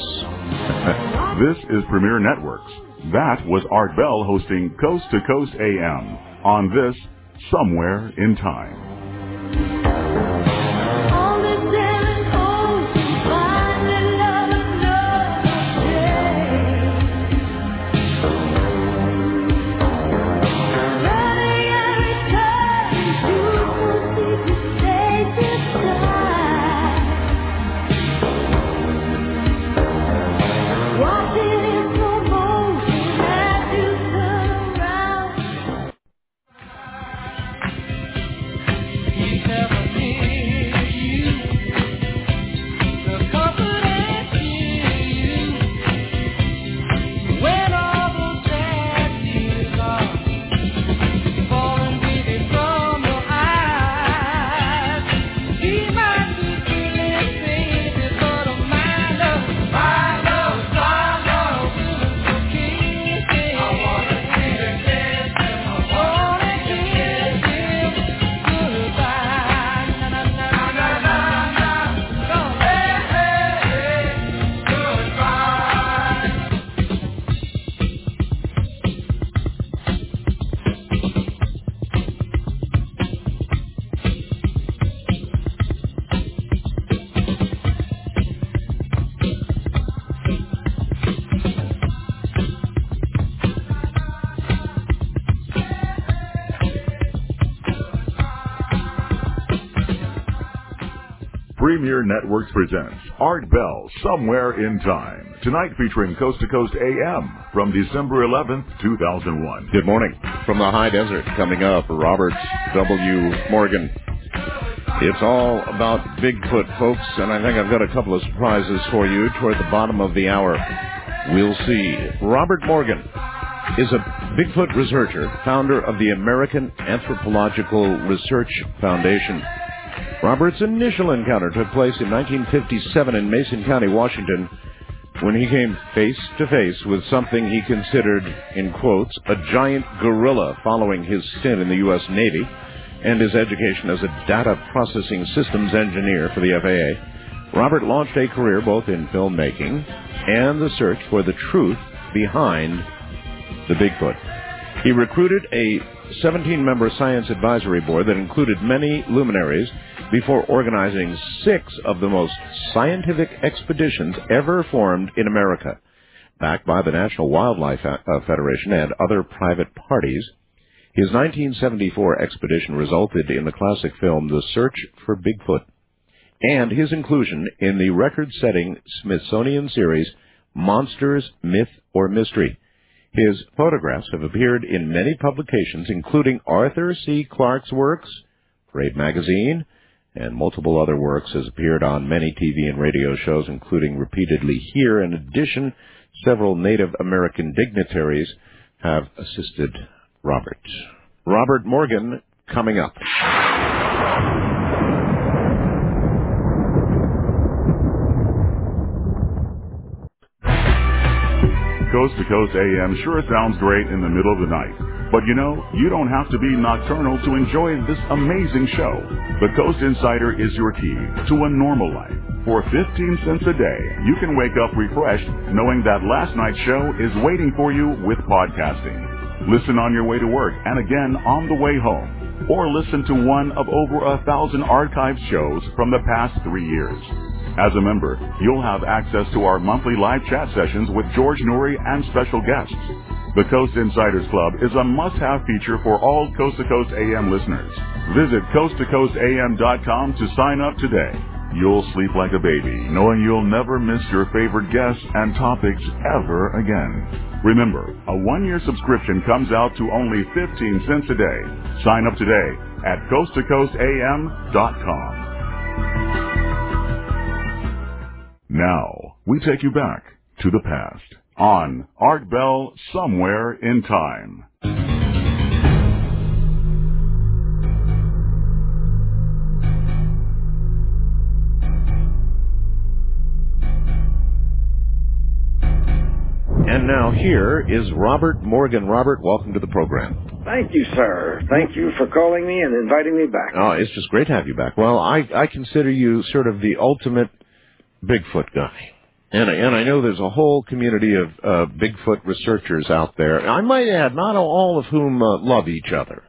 This is Premier Networks. That was Art Bell hosting Coast to Coast A M on this Somewhere in Time. Premier Networks presents Art Bell, Somewhere in Time. Tonight featuring Coast to Coast A M from December eleventh, two thousand one. Good morning. From the high desert, coming up, Robert W. Morgan. It's all about Bigfoot, folks, and I think I've got a couple of surprises for you toward the bottom of the hour. We'll see. Robert Morgan is a Bigfoot researcher, founder of the American Anthropological Research Foundation. Robert's initial encounter took place in nineteen fifty-seven in Mason County, Washington, when he came face to face with something he considered, in quotes, a giant gorilla following his stint in the U S Navy and his education as a data processing systems engineer for the F A A. Robert launched a career both in filmmaking and the search for the truth behind the Bigfoot. He recruited a seventeen-member science advisory board that included many luminaries before organizing six of the most scientific expeditions ever formed in America. Backed by the National Wildlife Federation and other private parties, his nineteen seventy-four expedition resulted in the classic film The Search for Bigfoot and his inclusion in the record-setting Smithsonian series Monsters, Myth, or Mystery. His photographs have appeared in many publications, including Arthur C. Clarke's works, Parade Magazine, and multiple other works, has appeared on many T V and radio shows, including repeatedly here. In addition, several Native American dignitaries have assisted Robert. Robert Morgan, coming up. Coast to Coast A M sure sounds great in the middle of the night. But you know, you don't have to be nocturnal to enjoy this amazing show. The Coast Insider is your key to a normal life. For fifteen cents a day, you can wake up refreshed knowing that last night's show is waiting for you with podcasting. Listen on your way to work and again on the way home. Or listen to one of over a thousand archived shows from the past three years. As a member, you'll have access to our monthly live chat sessions with George Noory and special guests. The Coast Insiders Club is a must-have feature for all Coast to Coast A M listeners. Visit coast to coast a m dot com to sign up today. You'll sleep like a baby, knowing you'll never miss your favorite guests and topics ever again. Remember, a one-year subscription comes out to only fifteen cents a day. Sign up today at coast to coast a m dot com. Now, we take you back to the past on Art Bell Somewhere in Time. And now here is Robert Morgan. Robert, welcome to the program. Thank you, sir. Thank you for calling me and inviting me back. Oh, it's just great to have you back. Well, I, I consider you sort of the ultimate Bigfoot guy. And, and I know there's a whole community of uh, Bigfoot researchers out there. I might add, not all of whom uh, love each other.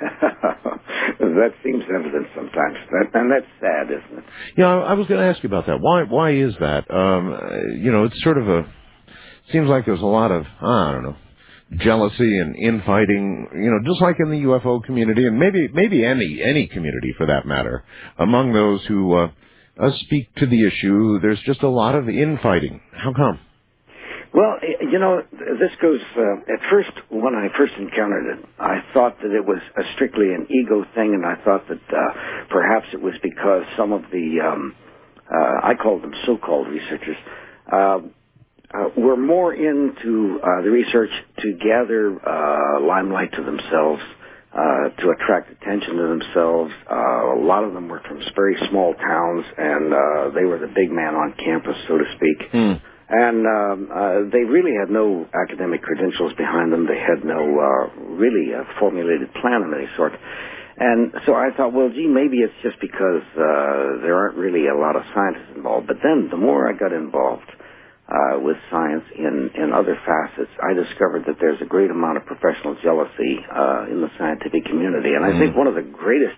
That seems evident sometimes, that, and that's sad, isn't it? Yeah, I, I was going to ask you about that. Why why is that? Um, you know, it's sort of a, seems like there's a lot of, I don't know, jealousy and infighting, you know, just like in the U F O community, and maybe maybe any any community for that matter, among those who uh, uh, speak to the issue, there's just a lot of infighting. How come? Well, you know, this goes, uh, at first, when I first encountered it, I thought that it was a strictly an ego thing, and I thought that uh, perhaps it was because some of the, um, uh, I call them so-called researchers, uh, uh, were more into uh, the research to gather uh, limelight to themselves, uh, to attract attention to themselves. Uh, a lot of them were from very small towns, and uh, they were the big man on campus, so to speak. Hmm. And um, uh, they really had no academic credentials behind them. They had no uh, really uh, formulated plan of any sort. And so I thought, well, gee, maybe it's just because uh, there aren't really a lot of scientists involved. But then the more I got involved uh, with science in, in other facets, I discovered that there's a great amount of professional jealousy uh, in the scientific community. And I Mm. think one of the greatest,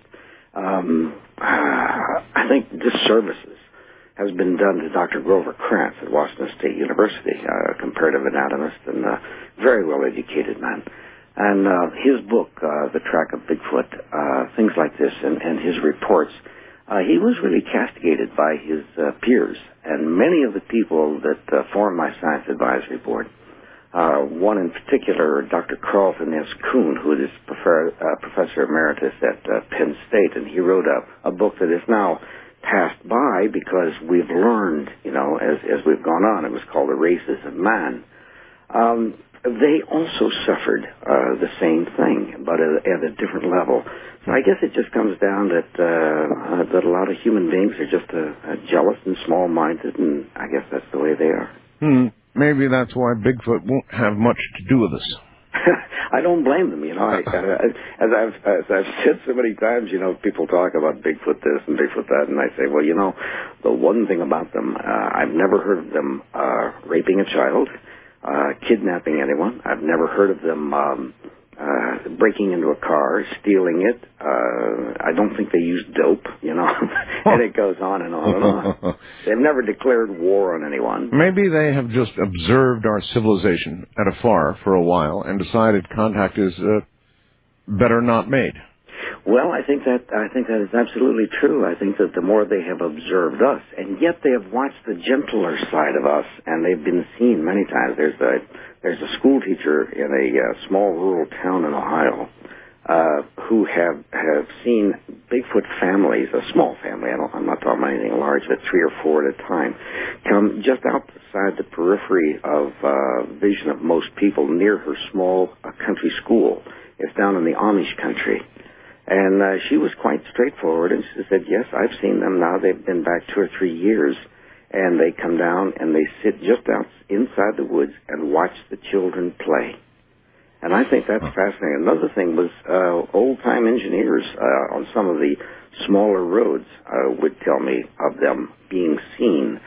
um, uh, I think, disservices has been done to Doctor Grover Krantz at Washington State University, a comparative anatomist and a very well-educated man. And uh, his book, uh, The Track of Bigfoot, uh, things like this, and, and his reports, uh, he was really castigated by his uh, peers. And many of the people that uh, formed my science advisory board, uh, one in particular, Doctor Carlton S. Kuhn, who is prefer, uh, professor emeritus at uh, Penn State, and he wrote a, a book that is now passed by because we've learned, you know, as as we've gone on. It was called The Races of Man. Um, they also suffered uh, the same thing, but at, at a different level. So I guess it just comes down that uh, that a lot of human beings are just uh, uh, jealous and small-minded, and I guess that's the way they are. Hmm. Maybe that's why Bigfoot won't have much to do with us. I don't blame them, you know. I, uh, as I've as I've said so many times, you know, people talk about Bigfoot this and Bigfoot that, and I say, well, you know, the one thing about them, uh, I've never heard of them uh, raping a child, uh, kidnapping anyone. I've never heard of them um, uh, breaking into a car, stealing it. Uh, I don't think they use dope, you know, and it goes on and on and on. They've never declared war on anyone. Maybe they have just observed our civilization at afar for a while and decided contact is uh, better not made. Well, I think that I think that is absolutely true. I think that the more they have observed us, and yet they have watched the gentler side of us, and they've been seen many times. There's a there's a school teacher in a uh, small rural town in Ohio uh, who have have seen Bigfoot families, a small family. I don't, I'm not talking about anything large, but three or four at a time, come just outside the periphery of uh, vision of most people near her small uh, country school. It's down in the Amish country. And uh, she was quite straightforward, and she said, yes, I've seen them now. They've been back two or three years, and they come down and they sit just out inside the woods and watch the children play. And I think that's fascinating. Another thing was uh, old-time engineers uh, on some of the smaller roads uh, would tell me of them being seen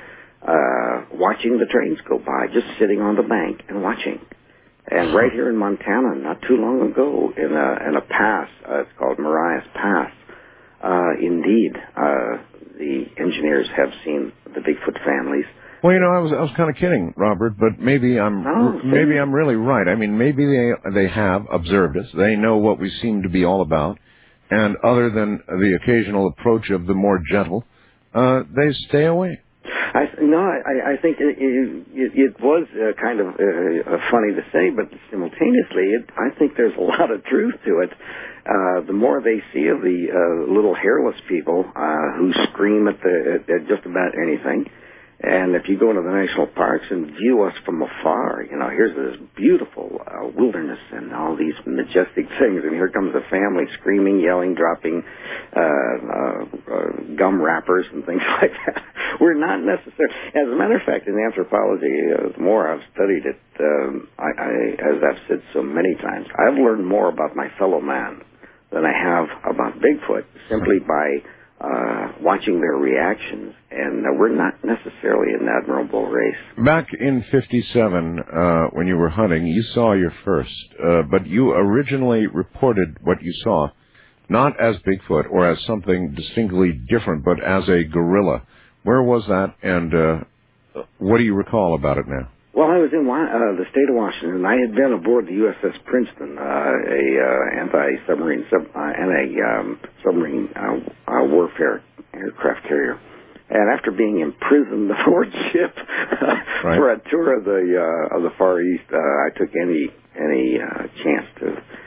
uh, watching the trains go by, just sitting on the bank and watching. And right here in Montana, not too long ago, in a, in a pass, uh, it's called Marias Pass, uh, indeed, uh, the engineers have seen the Bigfoot families. Well, you know, I was I was kind of kidding, Robert, but maybe I'm Oh, maybe I'm really right. I mean, maybe they they have observed us. They know what we seem to be all about, and other than the occasional approach of the more gentle, uh, they stay away. I, no, I, I think it, it, it was uh, kind of uh, funny to say, but simultaneously, it, I think there's a lot of truth to it. Uh, the more they see of the uh, little hairless people uh, who scream at, the, at, at just about anything, and if you go into the national parks and view us from afar, you know, here's this beautiful uh, wilderness and all these majestic things, and here comes a family screaming, yelling, dropping uh, uh, uh, gum wrappers and things like that. We're not necessarily, as a matter of fact, in anthropology, uh, the more I've studied it, um, I, I, as I've said so many times, I've learned more about my fellow man than I have about Bigfoot simply by Uh, watching their reactions, and uh, we're not necessarily an admirable race. Back in fifty-seven, uh, when you were hunting, you saw your first, uh, but you originally reported what you saw, not as Bigfoot or as something distinctly different, but as a gorilla. Where was that, and uh, what do you recall about it now? Well, I was in uh, the state of Washington, and I had been aboard the U S S Princeton, uh, a uh, anti-submarine sub, uh, and a um, submarine uh, uh, warfare aircraft carrier. And after being imprisoned aboard ship right. for a tour of the uh, of the Far East, uh, I took any any uh, chance to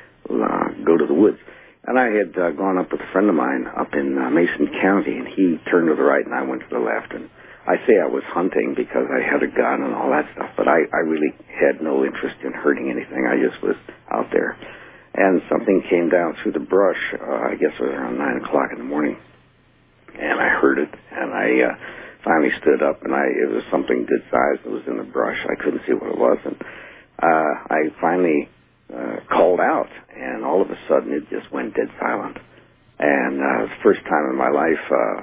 uh, go to the woods. And I had uh, gone up with a friend of mine up in uh, Mason County, and he turned to the right, and I went to the left. And I say I was hunting because I had a gun and all that stuff, but I, I really had no interest in hurting anything. I just was out there. And something came down through the brush, uh, I guess it was around nine o'clock in the morning, and I heard it, and I uh, finally stood up, and I it was something good size that was in the brush. I couldn't see what it was, and uh, I finally uh, called out, and all of a sudden it just went dead silent. And uh, the first time in my life, uh,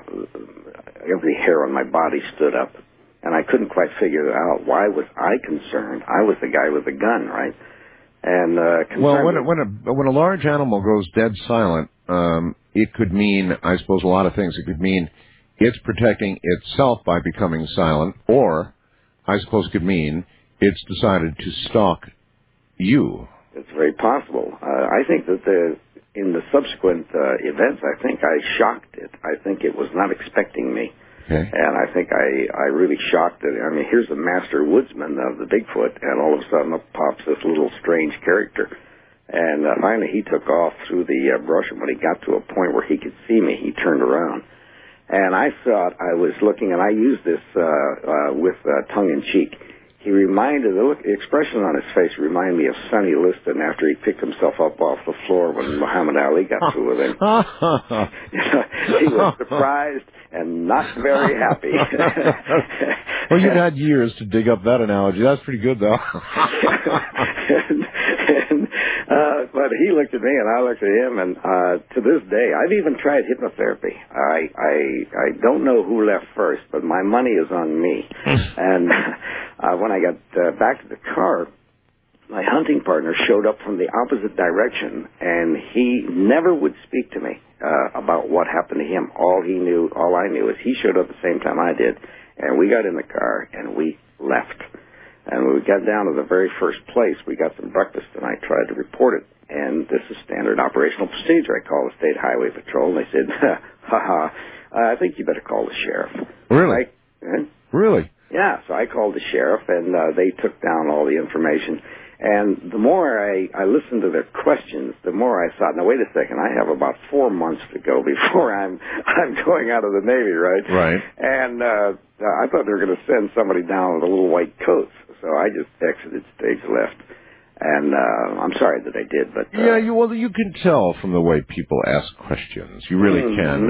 every hair on my body stood up, and I couldn't quite figure out why was I concerned. I was the guy with the gun, right? And uh, well, when a, when a when a large animal goes dead silent, um, it could mean, I suppose, a lot of things. It could mean it's protecting itself by becoming silent, or I suppose it could mean it's decided to stalk you. It's very possible. Uh, I think that the in the subsequent uh, events, I think I shocked it. I think it was not expecting me. Okay. And I think I, I really shocked it. I mean, here's a master woodsman of the Bigfoot, and all of a sudden up pops this little strange character. And uh, finally he took off through the uh, brush, and when he got to a point where he could see me, he turned around. And I thought I was looking, and I used this uh, uh, with uh, tongue-in-cheek. he reminded, the, look, the expression on his face reminded me of Sonny Liston after he picked himself up off the floor when Muhammad Ali got through with him. You know, he was surprised and not very happy. Well, you've had years to dig up that analogy. That's pretty good, though. and, and, uh, but he looked at me and I looked at him, and uh, to this day, I've even tried hypnotherapy. I, I, I don't know who left first, but my money is on me. And uh, when I got uh, back to the car, my hunting partner showed up from the opposite direction, and he never would speak to me uh, about what happened to him. All he knew, all I knew is he showed up at the same time I did, and we got in the car, and we left. And when we got down to the very first place, we got some breakfast, and I tried to report it. And this is standard operational procedure. I called the State Highway Patrol, and they said, ha-ha, uh, I think you better call the sheriff. Really? I, eh? Really? Yeah, so I called the sheriff, and uh, they took down all the information. And the more I, I listened to their questions, the more I thought, now, wait a second, I have about four months to go before I'm I'm going out of the Navy, right? Right. And uh, I thought they were going to send somebody down with a little white coat. So I just exited stage left. And uh, I'm sorry that I did, but... Uh, yeah, you, well, you can tell from the way people ask questions. You really mm-hmm. can.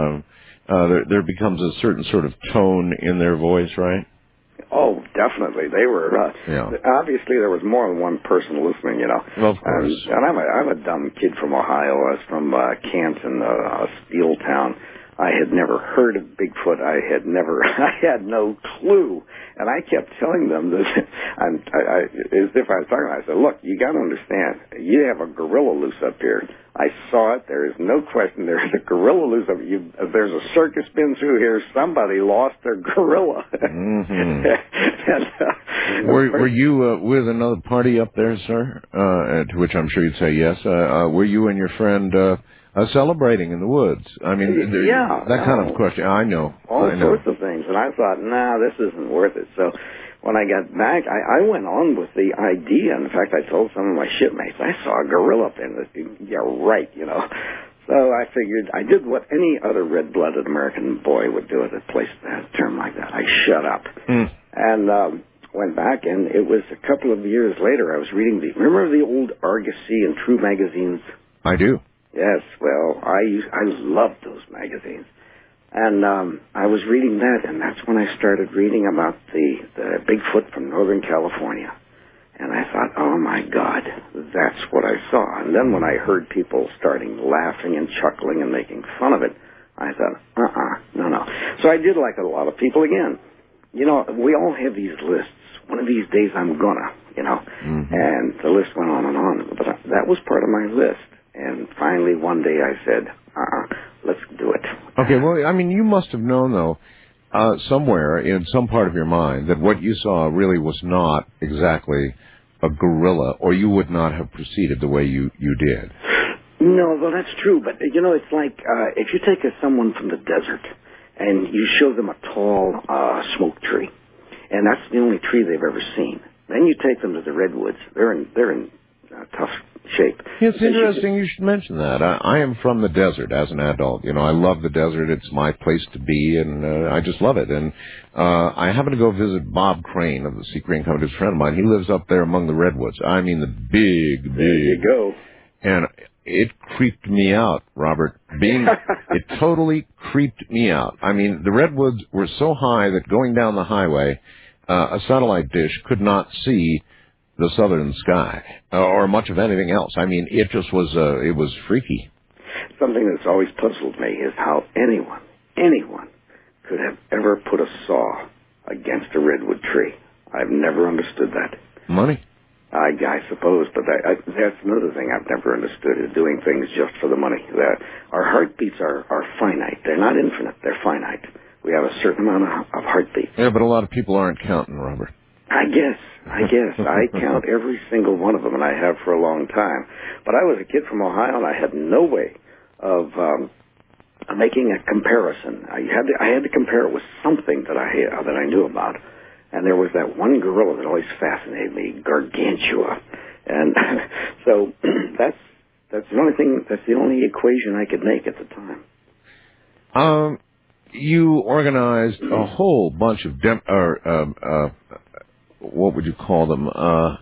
Uh, uh, there, there becomes a certain sort of tone in their voice, right? Oh, definitely. They were, uh, yeah. obviously there was more than one person listening, you know. Well, of course. And, and I'm, a, I'm a dumb kid from Ohio. I was from uh, Canton, uh, a steel town. I had never heard of Bigfoot. I had never, I had no clue. And I kept telling them this, I'm, I, I, as if I was talking about it. I said, look, you got to understand, you have a gorilla loose up here. I saw it. There is no question. There is a gorilla loose up here. There's a circus been through here. Somebody lost their gorilla. Mm-hmm. and, uh, were, were you uh, with another party up there, sir? Uh, to which I'm sure you'd say yes. Uh, uh, were you and your friend uh, uh, celebrating in the woods? I mean, yeah, that no. kind of question. I know. All I know. sorts of things. And I thought, nah, this isn't worth it. So when I got back, I, I went on with the idea. In fact, I told some of my shipmates, I saw a gorilla up in the, yeah, right, you know. So I figured I did what any other red-blooded American boy would do at a place that has a term like that. I shut up. Mm. And um, went back, and it was a couple of years later, I was reading the, remember the old Argosy and True magazines? I do. Yes, well, I used, I loved those magazines. And um, I was reading that, and that's when I started reading about the, the Bigfoot from Northern California. And I thought, oh, my God, that's what I saw. And then when I heard people starting laughing and chuckling and making fun of it, I thought, uh-uh, no, no. So I did like a lot of people again. You know, we all have these lists. One of these days I'm gonna, you know. Mm-hmm. And the list went on and on. But that was part of my list. And finally, one day I said, uh-uh, let's do it. Okay, well, I mean, you must have known, though, uh, somewhere in some part of your mind that what you saw really was not exactly a gorilla, or you would not have proceeded the way you, you did. No, well, that's true. But, you know, it's like uh, if you take a, someone from the desert and you show them a tall uh, smoke tree, and that's the only tree they've ever seen. Then you take them to the redwoods. They're in, they're in uh, tough shape. It's interesting you should mention that. I, I am from the desert as an adult. You know, I love the desert. It's my place to be, and uh, I just love it. And uh, I happened to go visit Bob Crane of the Sea Crane Company, a friend of mine. He lives up there among the redwoods. I mean, the big, big. There you go. And it creeped me out, Robert. Being, it totally creeped me out. I mean, the redwoods were so high that going down the highway, uh, a satellite dish could not see the southern sky, or much of anything else. I mean, it just was, uh, it was freaky. Something that's always puzzled me is how anyone, anyone could have ever put a saw against a redwood tree. I've never understood that. Money. I, I suppose, but I, I, that's another thing I've never understood, is doing things just for the money. That our heartbeats are, are finite. They're not infinite. They're finite. We have a certain amount of, of heartbeats. Yeah, but a lot of people aren't counting, Robert. I guess. I guess. I count every single one of them, and I have for a long time. But I was a kid from Ohio, and I had no way of um, making a comparison. I had to, I had to compare it with something that I uh, that I knew about. And there was that one gorilla that always fascinated me, Gargantua. And so that's that's the only thing, that's the only equation I could make at the time. Um, you organized a whole bunch of dem- or um, uh, what would you call them? Uh,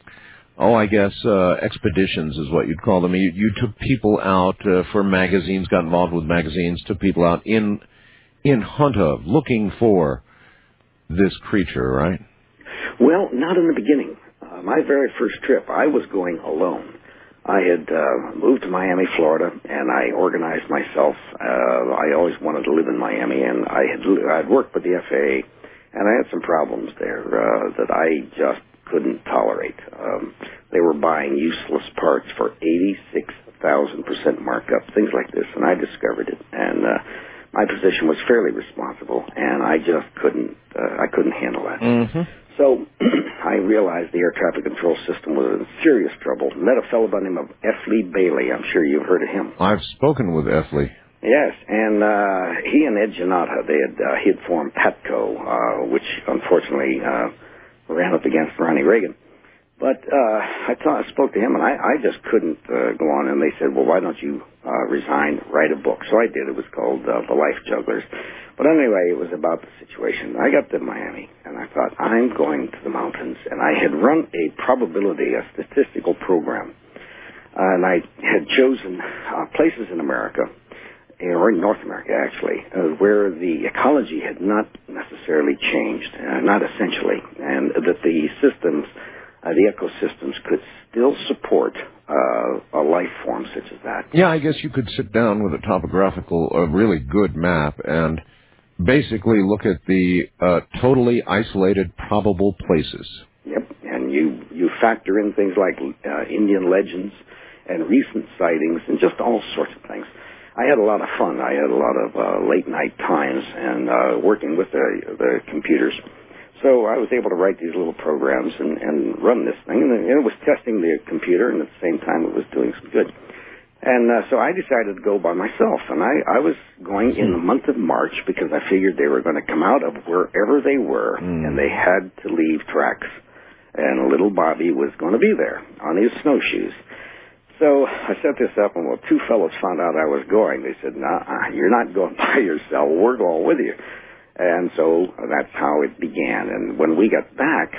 oh, I guess uh, expeditions is what you'd call them. You, you took people out uh, for magazines, got involved with magazines, took people out in in hunt of, looking for this creature, right? Well, not in the beginning. Uh, my very first trip, I was going alone. I had uh, moved to Miami, Florida, and I organized myself. Uh, I always wanted to live in Miami, and I had I'd worked with the F A A, and I had some problems there uh, that I just couldn't tolerate. Um, they were buying useless parts for eighty-six thousand percent markup, things like this, and I discovered it. And uh, my position was fairly responsible, and I just couldn't uh, I couldn't handle that. Mm-hmm. So I realized the air traffic control system was in serious trouble. Met a fellow by the name of F. Lee Bailey. I'm sure you've heard of him. I've spoken with F. Lee. Yes, and uh, he and Ed Janata, they had uh, he had formed PATCO, uh, which unfortunately uh, ran up against Ronnie Reagan. But uh, I, thought, I spoke to him, and I, I just couldn't uh, go on. And they said, well, why don't you uh, resign, write a book? So I did. It was called uh, The Life Jugglers. But anyway, it was about the situation. I got to Miami, and I thought, I'm going to the mountains. And I had run a probability, a statistical program. Uh, and I had chosen uh, places in America, or in North America, actually, uh, where the ecology had not necessarily changed, uh, not essentially, and that the systems... Uh, the ecosystems could still support uh, a life form such as that. Yeah, I guess you could sit down with a topographical, a really good map, and basically look at the uh, totally isolated probable places. Yep, and you, you factor in things like uh, Indian legends and recent sightings and just all sorts of things. I had a lot of fun. I had a lot of uh, late-night times and uh, working with the, the computers. So I was able to write these little programs and, and run this thing, and it was testing the computer, and at the same time it was doing some good. And uh, so I decided to go by myself, and I, I was going in the month of March because I figured they were going to come out of wherever they were, mm. and they had to leave tracks, and little Bobby was going to be there on his snowshoes. So I set this up, and well, two fellows found out I was going. They said, nah, you're not going by yourself. We're going with you. And so that's how it began. And when we got back,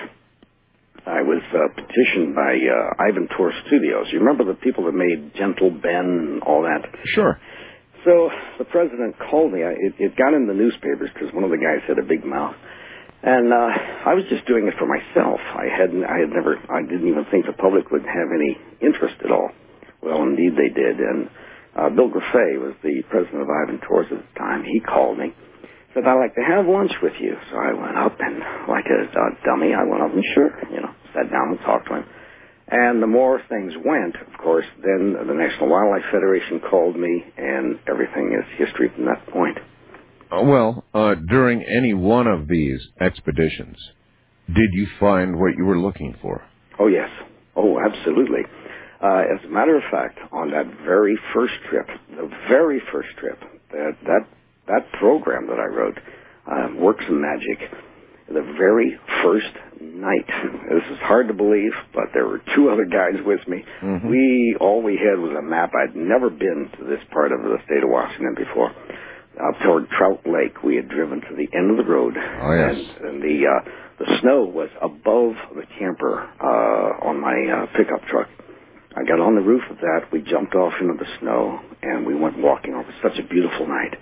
I was uh, petitioned by uh, Ivan Tors Studios. You remember the people that made Gentle Ben and all that? Sure. So the president called me. I, it, it got in the newspapers because one of the guys had a big mouth. And uh, I was just doing it for myself. I hadn't, I had never, I didn't even think the public would have any interest at all. Well, indeed they did. And uh, Bill Greffet was the president of Ivan Tors at the time. He called me. Said, I'd like to have lunch with you. So I went up, and like a, a dummy, I went up and sure, you know, sat down and talked to him. And the more things went, of course, then the National Wildlife Federation called me, and everything is history from that point. Uh, well, uh, during any one of these expeditions, did you find what you were looking for? Oh, yes. Oh, absolutely. Uh, as a matter of fact, on that very first trip, the very first trip, that that That program that I wrote, uh, Works of Magic, the very first night. This is hard to believe, but there were two other guys with me. Mm-hmm. We all we had was a map. I'd never been to this part of the state of Washington before. Out toward Trout Lake, we had driven to the end of the road. Oh, yes. And, and the uh, the snow was above the camper uh, on my uh, pickup truck. I got on the roof of that. We jumped off into the snow, and we went walking over such a beautiful night.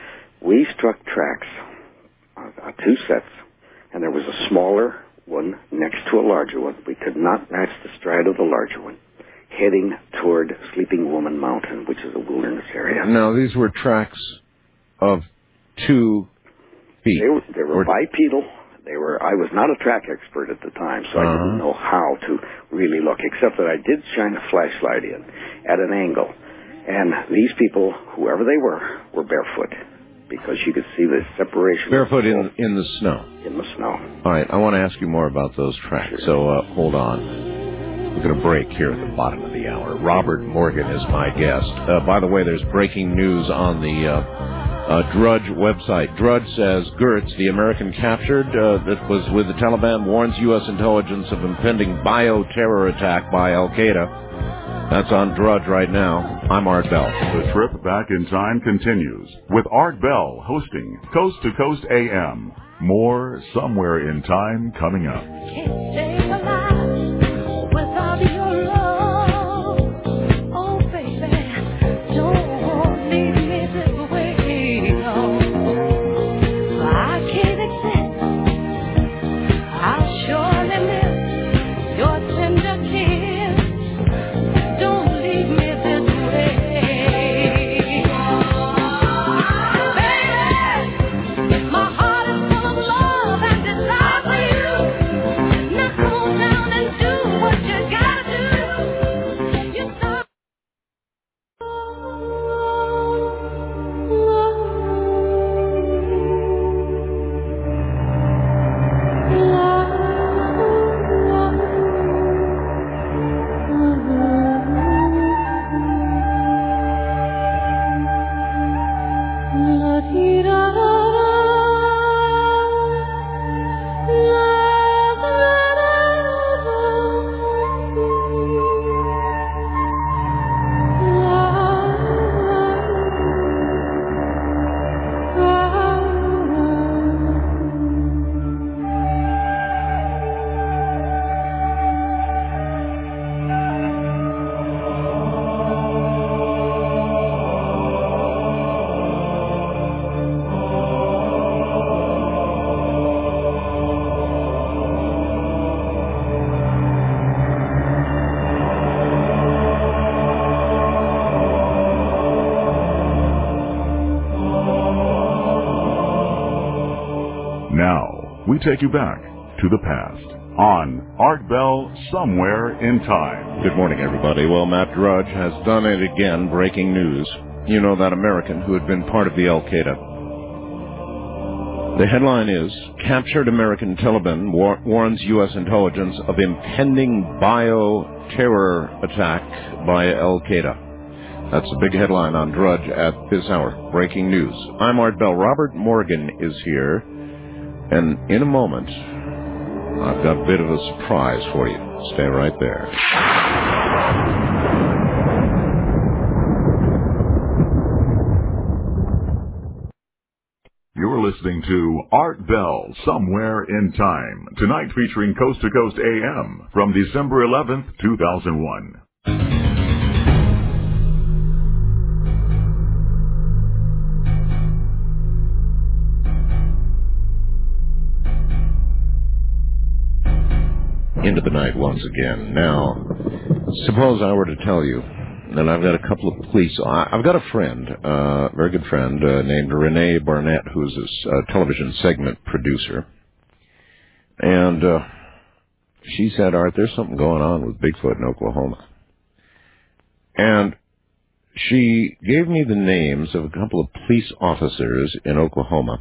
We struck tracks, uh, two sets, and there was a smaller one next to a larger one. We could not match the stride of the larger one, heading toward Sleeping Woman Mountain, which is a wilderness area. Now, these were tracks of two feet. They were, they were bipedal. They were. I was not a track expert at the time, so uh-huh. I didn't know how to really look, except that I did shine a flashlight in at an angle. And these people, whoever they were, were barefoot, because you could see the separation. Barefoot in in the snow. In the snow. All right, I want to ask you more about those tracks, sure. so uh, hold on. We're going to break here at the bottom of the hour. Robert Morgan is my guest. Uh, by the way, there's breaking news on the uh, uh, Drudge website. Drudge says, Gertz, the American captured uh, that was with the Taliban, warns U S intelligence of impending bioterror attack by Al-Qaeda. That's on Drudge right now. I'm Art Bell. The trip back in time continues with Art Bell hosting Coast to Coast A M. More Somewhere in Time coming up. Can't stay alive without your love. Oh, baby, don't leave me this way. No, I can't accept. I'll surely miss your tender kiss. Don't leave me this way. Baby, my heart is full of love and desire for you. Now come on down and do what you gotta do. You know. Now, we take you back to the past on Art Bell Somewhere in Time. Good morning, everybody. Well, Matt Drudge has done it again, breaking news. You know, that American who had been part of the Al-Qaeda. The headline is, Captured American Taliban war- warns U S intelligence of impending bio-terror attack by Al-Qaeda. That's a big headline on Drudge at this hour. Breaking news. I'm Art Bell. Robert Morgan is here. And in a moment, I've got a bit of a surprise for you. Stay right there. You're listening to Art Bell Somewhere in Time. Tonight featuring Coast to Coast A M from December eleventh, two thousand one. Into the night once again. Now, suppose I were to tell you that I've got a couple of police. I've got a friend, a uh, very good friend, uh, named Renee Barnett, who's a uh, television segment producer. And uh, she said, Art, there's something going on with Bigfoot in Oklahoma. And she gave me the names of a couple of police officers in Oklahoma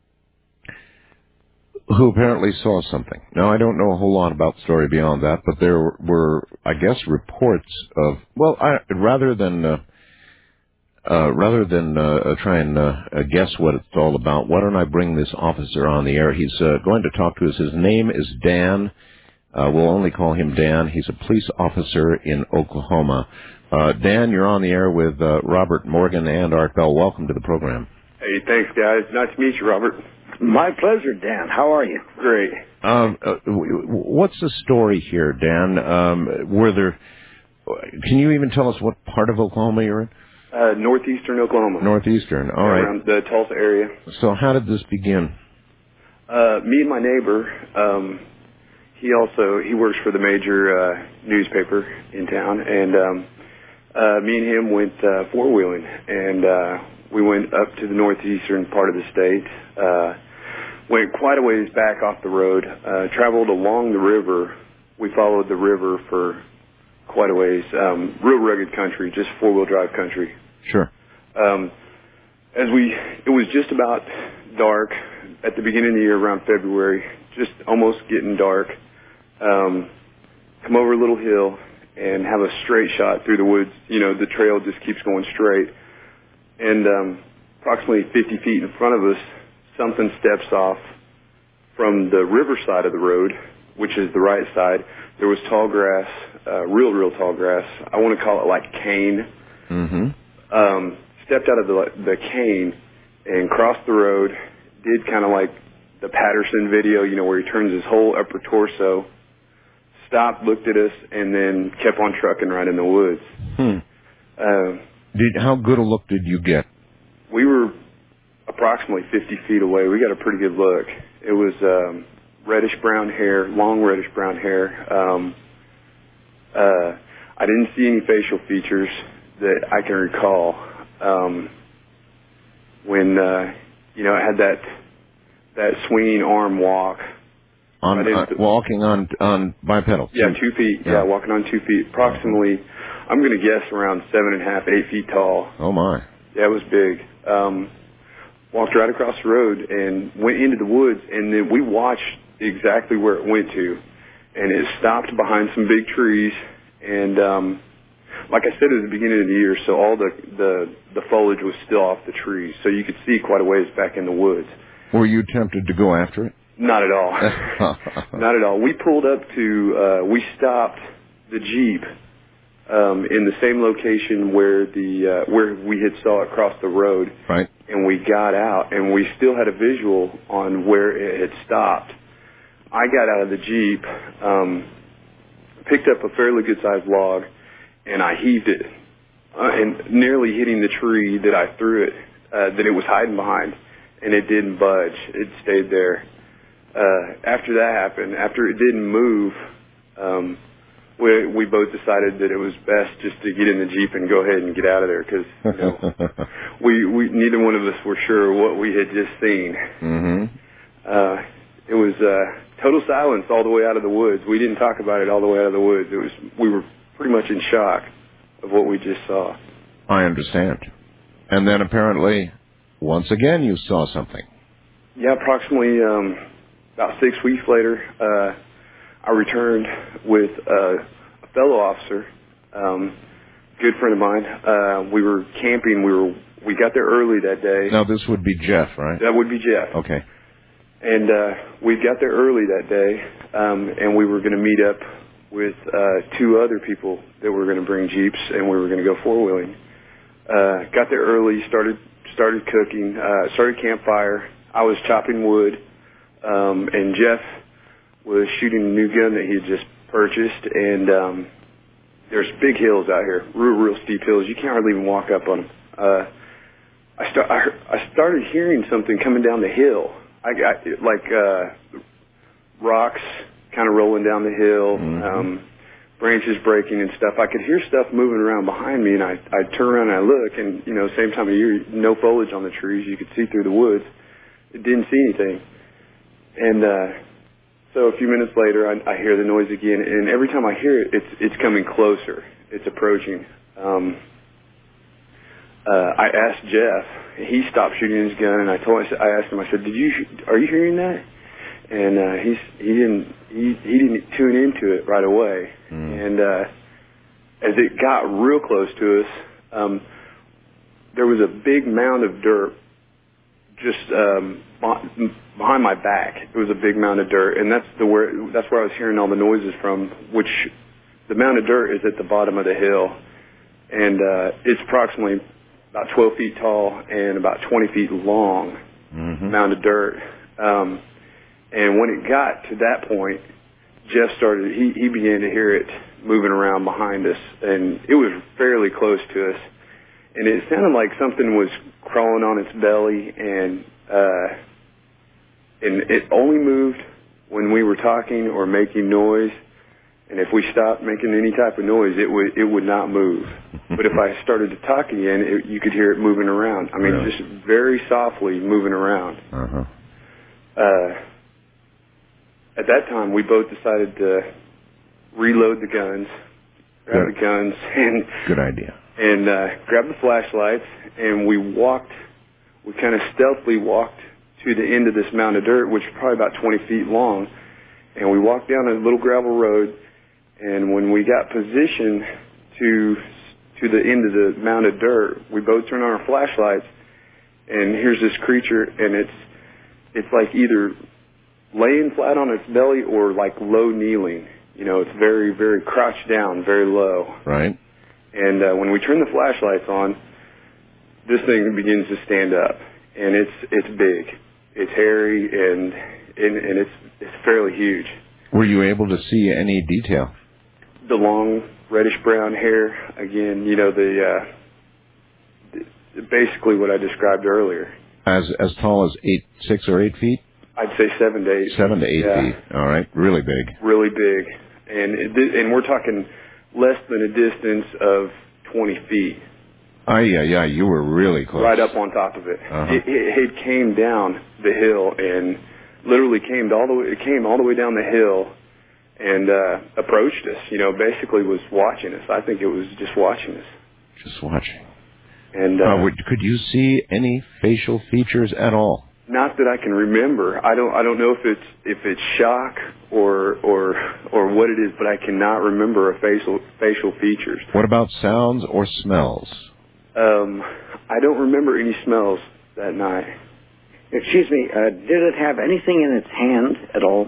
who apparently saw something. Now, I don't know a whole lot about the story beyond that, but there were, I guess, reports of, well, I, rather than uh, uh, rather than uh, try and uh, guess what it's all about, why don't I bring this officer on the air? He's uh, going to talk to us. His name is Dan. Uh, we'll only call him Dan. He's a police officer in Oklahoma. Uh, Dan, you're on the air with uh, Robert Morgan and Art Bell. Welcome to the program. Hey, thanks, guys. Nice to meet you, Robert. My pleasure, Dan. How are you? Great. Um, uh, what's the story here, Dan? Um, were there? Can you even tell us what part of Oklahoma you're in? Uh, northeastern Oklahoma. Northeastern. All right. Around the Tulsa area. So, how did this begin? Uh, me and my neighbor. Um, he also he works for the major uh, newspaper in town, and um, uh, me and him went uh, four wheeling, and uh, we went up to the northeastern part of the state. Uh, went quite a ways back off the road, uh, traveled along the river. We followed the river for quite a ways. Um, real rugged country, just four-wheel drive country. Sure. Um, as we, it was just about dark at the beginning of the year, around February, just almost getting dark. Um, come over a little hill and have a straight shot through the woods. You know, the trail just keeps going straight. And um, approximately fifty feet in front of us, something steps off from the river side of the road which is the right side, there was tall grass, uh, real, real tall grass. I want to call it like cane. Mm-hmm. Um, stepped out of the, the cane and crossed the road, did kind of like the Patterson video, you know, where he turns his whole upper torso, stopped, looked at us, and then kept on trucking right in the woods. Hmm. Uh, Did, how good a look did you get? We were approximately fifty feet away. We got a pretty good look. It was um, reddish-brown hair, long reddish-brown hair. Um, uh, I didn't see any facial features that I can recall. Um, when, uh, you know, it had that that swinging arm walk. On uh, walking on on bipedal. Yeah, two feet. Yeah. yeah, walking on two feet. Approximately, I'm going to guess around seven and a half, eight feet tall. Oh my! Yeah, it was big. Um, walked right across the road and went into the woods, and then we watched exactly where it went to, and it stopped behind some big trees. And um, like I said at the beginning of the year, so all the the the foliage was still off the trees, so you could see quite a ways back in the woods. Were you tempted to go after it? Not at all. Not at all. We pulled up to, uh, we stopped the Jeep um, in the same location where the uh, where we had saw it cross the road. Right. And we got out, and we still had a visual on where it had stopped. I got out of the Jeep, um, picked up a fairly good-sized log, and I heaved it, uh, and nearly hitting the tree that I threw it, uh, that it was hiding behind. And it didn't budge. It stayed there. Uh, after that happened, after it didn't move, um, we we both decided that it was best just to get in the Jeep and go ahead and get out of there because you know, we we neither one of us were sure what we had just seen. Mm-hmm. Uh, it was uh, total silence all the way out of the woods. We didn't talk about it all the way out of the woods. It was we were pretty much in shock of what we just saw. I understand. And then apparently, once again, you saw something. Yeah, approximately um, about six weeks later, uh, I returned with uh, a fellow officer, um, good friend of mine. Uh, we were camping. We were we got there early that day. Now this would be Jeff, right? That would be Jeff. Okay. And uh, we got there early that day, um, and we were going to meet up with uh, two other people that were going to bring Jeeps, and we were going to go four wheeling. Uh, got there early, started. Started cooking, uh, started campfire. I was chopping wood, um, and Jeff was shooting a new gun that he had just purchased. And um, there's big hills out here, real, real steep hills. You can't hardly even walk up on them. Uh, I, start, I, heard, I started hearing something coming down the hill. I got like uh, rocks kind of rolling down the hill. Mm-hmm. Um, branches breaking and stuff. I could hear stuff moving around behind me, and I I turn around and I look, and you know, same time of year, no foliage on the trees. You could see through the woods. It didn't see anything, and uh, so a few minutes later, I, I hear the noise again, and every time I hear it, it's it's coming closer. It's approaching. Um, uh, I asked Jeff. He stopped shooting his gun, and I told him, I asked him. I said, "Did you? Are you hearing that?" And uh, he's he didn't he he didn't tune into it right away. Mm. And uh, as it got real close to us, um, there was a big mound of dirt just um, behind my back. It was a big mound of dirt, and that's the where that's where I was hearing all the noises from. Which the mound of dirt is at the bottom of the hill, and uh, it's approximately about twelve feet tall and about twenty feet long. Mm-hmm. Mound of dirt. Um, And when it got to that point, Jeff started, he, he began to hear it moving around behind us, and it was fairly close to us. And it sounded like something was crawling on its belly, and uh, and it only moved when we were talking or making noise. And if we stopped making any type of noise, it would it would not move. But if I started to talk again, it, you could hear it moving around. I mean, really? Just very softly moving around. Uh-huh. Uh At that time, we both decided to reload the guns, grab Good. the guns, and Good idea. and uh, grab the flashlights, and we walked. We kind of stealthily walked to the end of this mound of dirt, which was probably about twenty feet long, and we walked down a little gravel road. And when we got positioned to to the end of the mound of dirt, we both turned on our flashlights, and here's this creature, and it's it's like either laying flat on its belly or like low kneeling. You know, it's very, very crouched down, very low. Right. And uh, when we turn the flashlights on, this thing begins to stand up, and it's it's big, it's hairy, and and, and it's it's fairly huge. Were you able to see any detail? The long reddish brown hair, again, you know, the, uh, the basically what I described earlier. As as tall as eight, six or eight feet? I'd say seven to eight. Seven to eight yeah. feet. All right, really big. Really big, and it, and we're talking less than a distance of twenty feet. Oh yeah, yeah, you were really close. Right up on top of it. Uh-huh. It, it. It came down the hill and literally came all the way. It came all the way down the hill and uh, approached us. You know, basically was watching us. I think it was just watching us. Just watching. And uh, uh, would, could you see any facial features at all? Not that I can remember. I don't. I don't know if it's if it's shock or or or what it is, but I cannot remember a facial facial features. What about sounds or smells? Um, I don't remember any smells that night. Excuse me. Uh, did it have anything in its hand at all?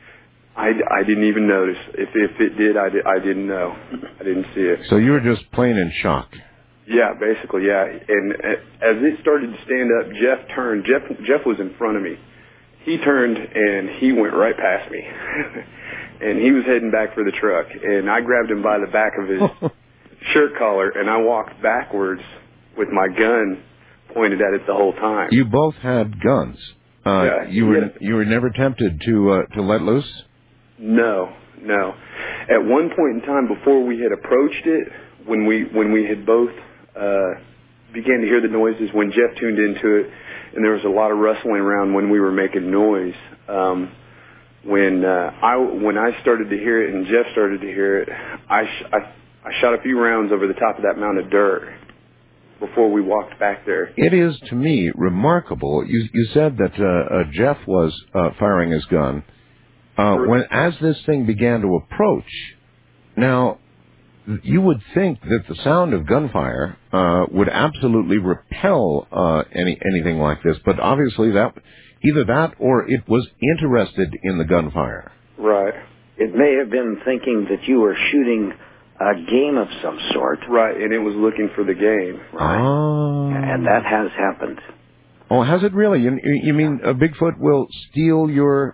I, I didn't even notice. If if it did, I, di- I didn't know. I didn't see it. So you were just plain in shock. Yeah, basically, yeah. And uh, as it started to stand up, Jeff turned. Jeff Jeff was in front of me. He turned and he went right past me, and he was heading back for the truck. And I grabbed him by the back of his shirt collar, and I walked backwards with my gun pointed at it the whole time. You both had guns. Uh, yeah, you were yeah. you were never tempted to uh, to let loose? No, no. At one point in time, before we had approached it, when we when we had both uh, began to hear the noises, when Jeff tuned into it, and there was a lot of rustling around when we were making noise. Um, when uh, I when I started to hear it and Jeff started to hear it, I, sh- I I shot a few rounds over the top of that mound of dirt before we walked back there. It is, to me, remarkable. You you said that uh, uh, Jeff was uh, firing his gun. Uh, when as this thing began to approach, now you would think that the sound of gunfire uh, would absolutely repel uh, any anything like this, but obviously that either that or it was interested in the gunfire. Right. It may have been thinking that you were shooting a game of some sort. Right, and it was looking for the game. Right. Oh. And that has happened. Oh, has it really? You, you mean a Bigfoot will steal your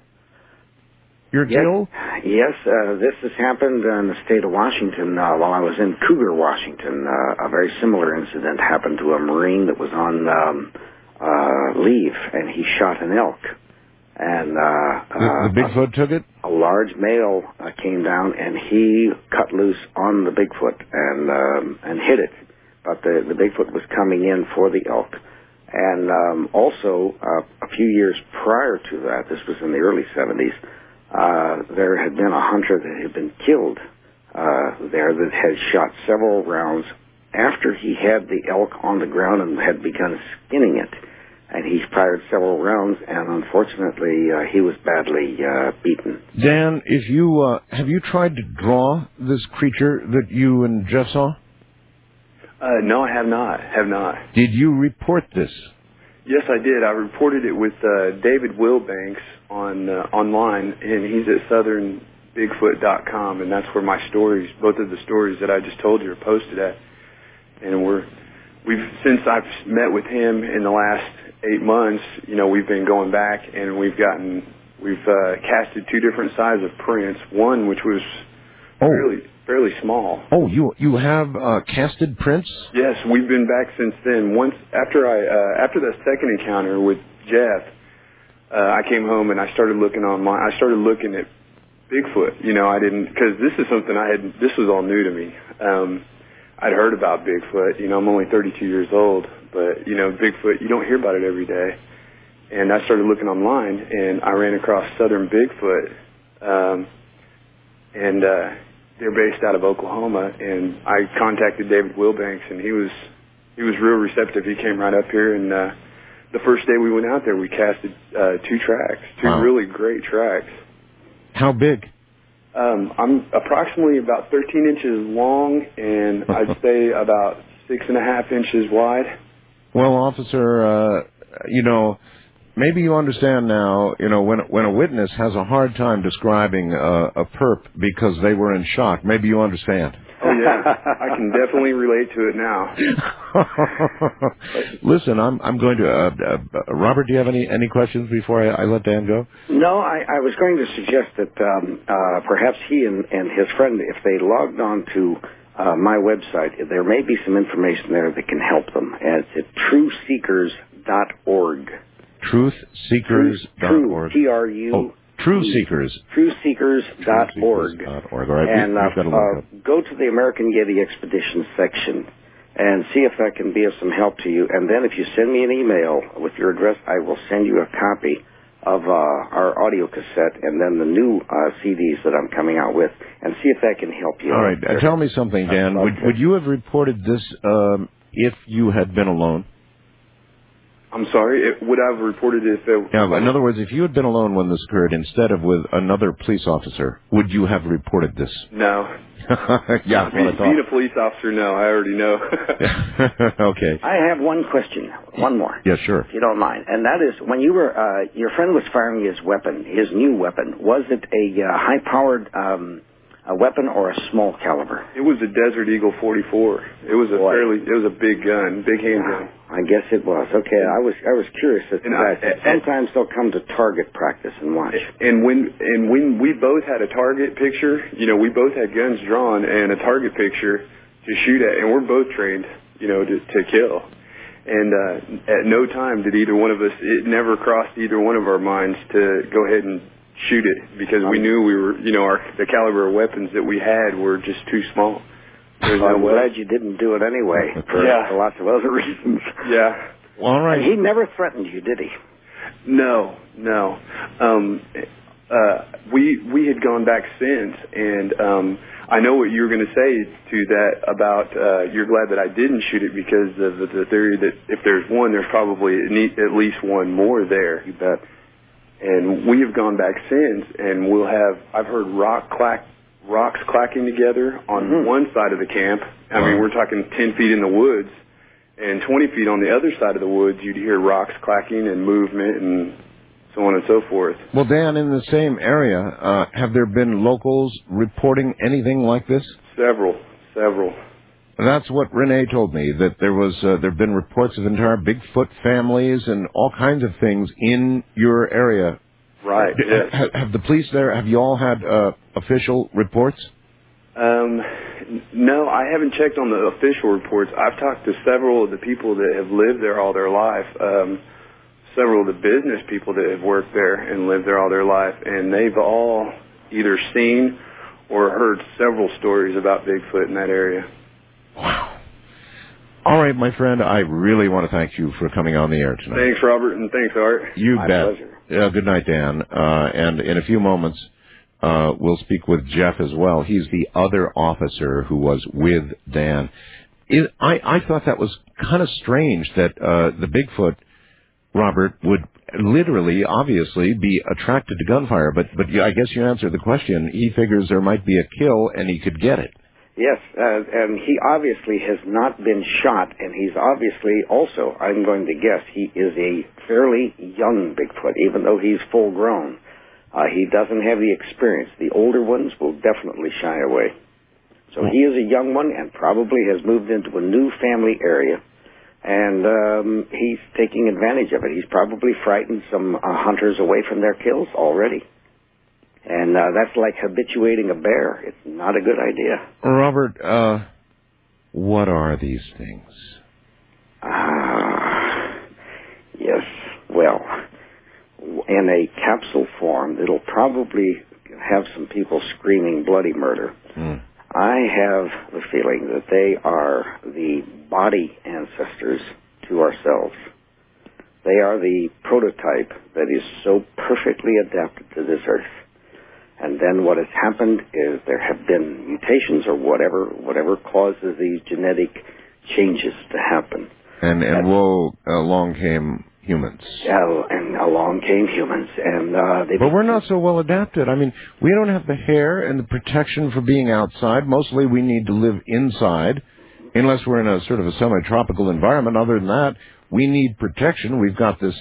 your yes. kill? Yes, uh, this has happened in the state of Washington uh, while I was in Cougar, Washington. Uh, a very similar incident happened to a Marine that was on um, uh, leave, and he shot an elk. And uh, the, the Bigfoot uh, took it? A large male uh, came down, and he cut loose on the Bigfoot and um, and hit it. But the, the Bigfoot was coming in for the elk. And um, also, uh, a few years prior to that, this was in the early seventies, uh, there had been a hunter that had been killed uh, there that had shot several rounds after he had the elk on the ground and had begun skinning it. And he fired several rounds, and unfortunately, uh, he was badly uh, beaten. Dan, if you uh, have you tried to draw this creature that you and Jeff saw? Uh, no, I have not. Have not. Did you report this? Yes, I did. I reported it with uh, David Wilbanks on uh, online, and he's at southern bigfoot dot com, and that's where my stories, both of the stories that I just told you, are posted at. And we're we've since I've met with him in the last eight months, you know, we've been going back, and we've gotten we've uh, casted two different sizes of prints. One which was oh. fairly fairly small. Oh, you you have uh, casted prints? Yes, we've been back since then. Once after I uh, after that second encounter with Jeff, uh, I came home and I started looking online. I started looking at Bigfoot. You know, I didn't because this is something I had. This was all new to me. Um, I'd heard about Bigfoot. You know, I'm only thirty-two years old, but you know, Bigfoot. You don't hear about it every day. And I started looking online, and I ran across Southern Bigfoot, um, and uh, they're based out of Oklahoma. And I contacted David Wilbanks, and he was he was real receptive. He came right up here, and uh, the first day we went out there, we casted uh, two tracks, two wow. really great tracks. How big? Um, I'm approximately about thirteen inches long, and I'd say about six and a half inches wide. Well, officer, uh, you know, maybe you understand now, you know, when when a witness has a hard time describing uh, a perp because they were in shock, maybe you understand. Oh, yeah. I can definitely relate to it now. Listen, I'm I'm going to... Uh, uh, Robert, do you have any, any questions before I, I let Dan go? No, I, I was going to suggest that um, uh, perhaps he and, and his friend, if they logged on to uh, my website, there may be some information there that can help them. And it's at true seekers dot org. truth seekers dot org. True, T R U. Oh, True Seekers. true seekers dot org. All right, and we, uh, we've got to look uh, go to the American Yeti Expedition section and see if that can be of some help to you. And then if you send me an email with your address, I will send you a copy of uh, our audio cassette and then the new uh, C Ds that I'm coming out with, and see if that can help you. All right, uh, tell me something, Dan. Would, would you have reported this um, if you had been alone? I'm sorry, it, would I have reported it if it... Yeah, in other words, if you had been alone when this occurred instead of with another police officer, would you have reported this? No. yeah, Be, what I thought. being a police officer, no, I already know. Okay. I have one question, one more. Yeah, sure. If you don't mind. And that is, when you were, uh, your friend was firing his weapon, his new weapon, was it a uh, high-powered um, a weapon or a small caliber? It was a Desert Eagle forty-four. It was a Boy. fairly, it was a big gun, big handgun. I guess it was. Okay, I was I was curious as to And that. I- Sometimes they'll come to target practice and watch. And when and when we both had a target picture, you know, we both had guns drawn and a target picture to shoot at, and we're both trained, you know, to, to kill. And uh, at no time did either one of us, it never crossed either one of our minds to go ahead and shoot it, because we knew we were, you know, our the caliber of weapons that we had were just too small. There's Well, no I'm way. glad you didn't do it anyway for, Yeah. for lots of other reasons. Yeah. Well, all right. And he never threatened you, did he? No, no. Um, uh, we we had gone back since, and um, I know what you were going to say to that about uh, you're glad that I didn't shoot it because of the, the theory that if there's one, there's probably at least one more there. You bet. And we have gone back since, and we'll have. I've heard rock clack, rocks clacking together on Mm-hmm. one side of the camp. I mean, we're talking ten feet in the woods, and twenty feet on the other side of the woods. You'd hear rocks clacking and movement and so on and so forth. Well, Dan, in the same area, uh, have there been locals reporting anything like this? Several, several. That's what Renee told me, that there was uh, there have been reports of entire Bigfoot families and all kinds of things in your area. Right. D- Yes. Have, have the police there, have you all had uh, official reports? Um, n- no, I haven't checked on the official reports. I've talked to several of the people that have lived there all their life, um, several of the business people that have worked there and lived there all their life, and they've all either seen or heard several stories about Bigfoot in that area. Wow. All right, my friend, I really want to thank you for coming on the air tonight. Thanks, Robert, and thanks, Art. You My bet. pleasure. Yeah, good night, Dan. Uh, and in a few moments, uh, we'll speak with Jeff as well. He's the other officer who was with Dan. It, I, I thought that was kind of strange that uh, the Bigfoot, Robert, would literally, obviously, be attracted to gunfire. But, but I guess you answered the question. He figures there might be a kill, and he could get it. Yes, uh, and he obviously has not been shot, and he's obviously also, I'm going to guess, he is a fairly young Bigfoot, even though he's full grown. Uh, he doesn't have the experience. The older ones will definitely shy away. So he is a young one and probably has moved into a new family area, and um, he's taking advantage of it. He's probably frightened some uh, hunters away from their kills already. And uh, that's like habituating a bear. It's not a good idea. Robert, uh, what are these things? Ah, yes. Well, in a capsule form, it'll probably have some people screaming bloody murder. Mm. I have the feeling that they are the body ancestors to ourselves. They are the prototype that is so perfectly adapted to this earth. And then what has happened is there have been mutations or whatever, whatever causes these genetic changes to happen. And and whoa, along came humans. Uh, and along came humans, and uh, they. But we're not so well adapted. I mean, we don't have the hair and the protection for being outside. Mostly we need to live inside, unless we're in a sort of a semi-tropical environment. Other than that, we need protection. We've got this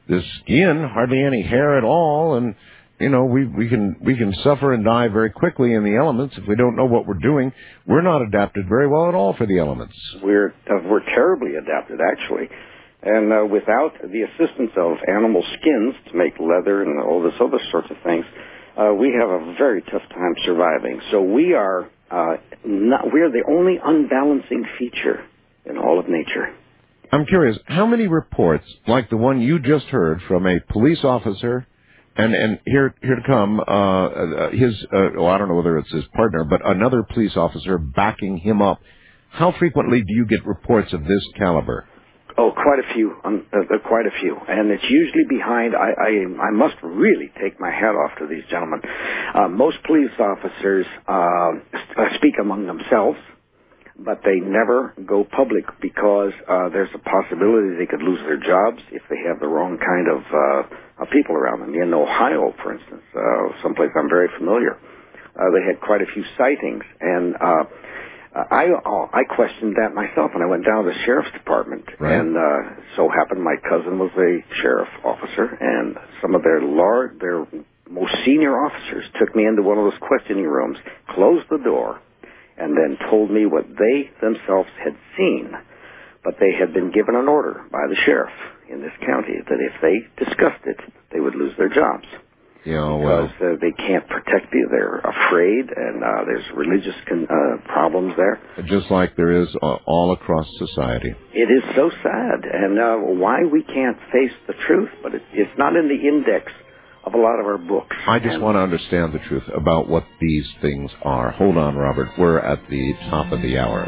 this skin, hardly any hair at all, and you know, we we can we can suffer and die very quickly in the elements if we don't know what we're doing. We're not adapted very well at all for the elements. We're uh, we're terribly adapted, actually, and uh, without the assistance of animal skins to make leather and all this other sorts of things, uh, we have a very tough time surviving. So we are uh, not, we are the only unbalancing feature in all of nature. I'm curious, how many reports like the one you just heard from a police officer? And and here here to come, uh, his uh, well, I don't know whether it's his partner, but another police officer backing him up. How frequently do you get reports of this caliber? Oh, quite a few, um, uh, quite a few, and it's usually behind. I, I I must really take my hat off to these gentlemen. Uh, most police officers uh, speak among themselves, but they never go public because uh, there's a possibility they could lose their jobs if they have the wrong kind of uh, uh, people around them. In Ohio, for instance, uh, someplace I'm very familiar, uh, they had quite a few sightings, and uh, I uh, I questioned that myself, and I went down to the sheriff's department, right. and uh, so happened my cousin was a sheriff officer, and some of their large, their most senior officers took me into one of those questioning rooms, closed the door, and then told me what they themselves had seen. But they had been given an order by the sheriff in this county that if they discussed it, they would lose their jobs. Yeah, because well. uh, they can't protect you. They're afraid, and uh, there's religious con- uh, problems there. Just like there is uh, all across society. It is so sad, and uh, why we can't face the truth, but it, it's not in the index of a lot of our books. I just and want to understand the truth about what these things are. Hold on, Robert. We're at the top of the hour.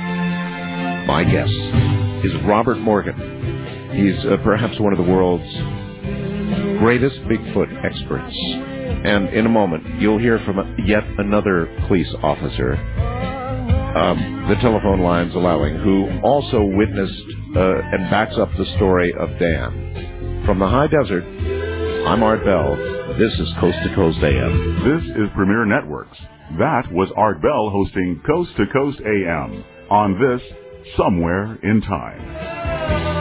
My guest is Robert Morgan. He's uh, perhaps one of the world's greatest Bigfoot experts. And in a moment, you'll hear from a, yet another police officer, um, the telephone lines allowing, who also witnessed uh, and backs up the story of Dan. From the high desert, I'm Art Bell. This is Coast to Coast A M. This is Premier Networks. That was Art Bell hosting Coast to Coast A M on this Somewhere in Time.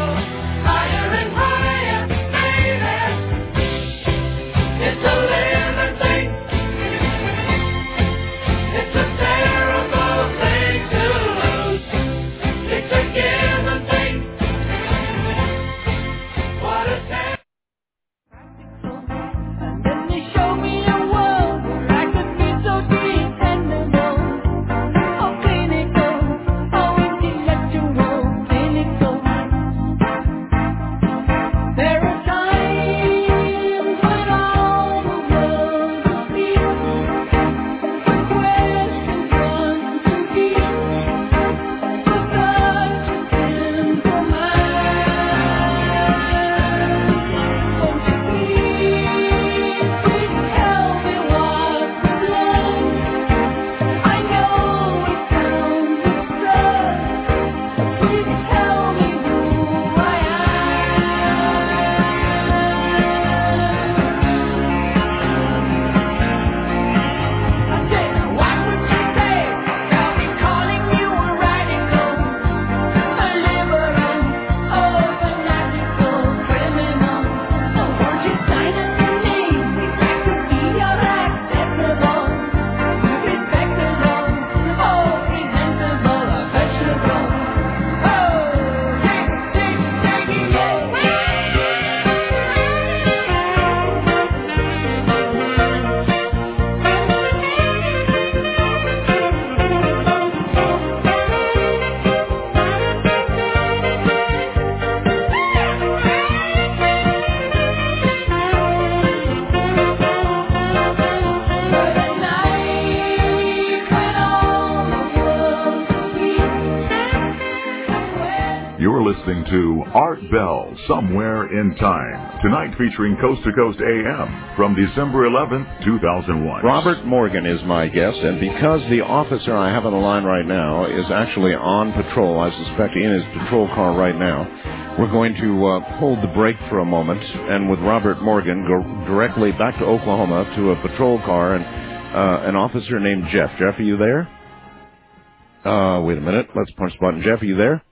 You're listening to Art Bell, Somewhere in Time. Tonight featuring Coast to Coast A M from December eleventh, two thousand one. Robert Morgan is my guest, and because the officer I have on the line right now is actually on patrol, I suspect in his patrol car right now, we're going to uh, hold the break for a moment, and with Robert Morgan, go directly back to Oklahoma to a patrol car and uh, an officer named Jeff. Jeff, are you there? Uh, wait a minute. Let's punch the button. Jeff, are you there?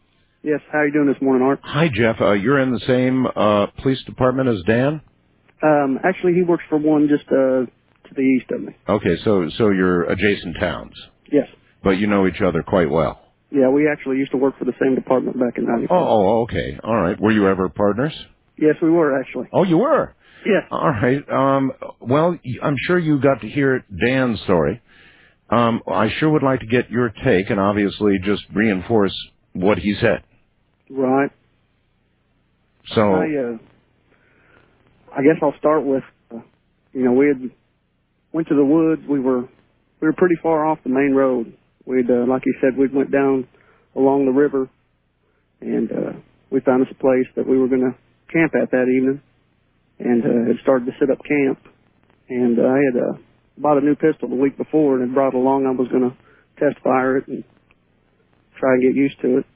Yes, how are you doing this morning, Art? Hi, Jeff. Uh, you're in the same uh, police department as Dan? Um, actually, he works for one just uh, to the east of me. Okay, so so you're adjacent towns. Yes. But you know each other quite well. Yeah, we actually used to work for the same department back in ninety-four. Oh, oh, okay. All right. Were you ever partners? Yes, we were, actually. Oh, you were? Yes. All right. Um, well, I'm sure you got to hear Dan's story. Um, I sure would like to get your take and obviously just reinforce what he said. Right. So, I, uh, I guess I'll start with, uh, you know, we had went to the woods. We were we were pretty far off the main road. We'd, uh, like you said, we went down along the river, and uh, we found us a place that we were going to camp at that evening, and uh, had started to set up camp. And uh, I had uh, bought a new pistol the week before and had brought it along. I was going to test fire it and try and get used to it.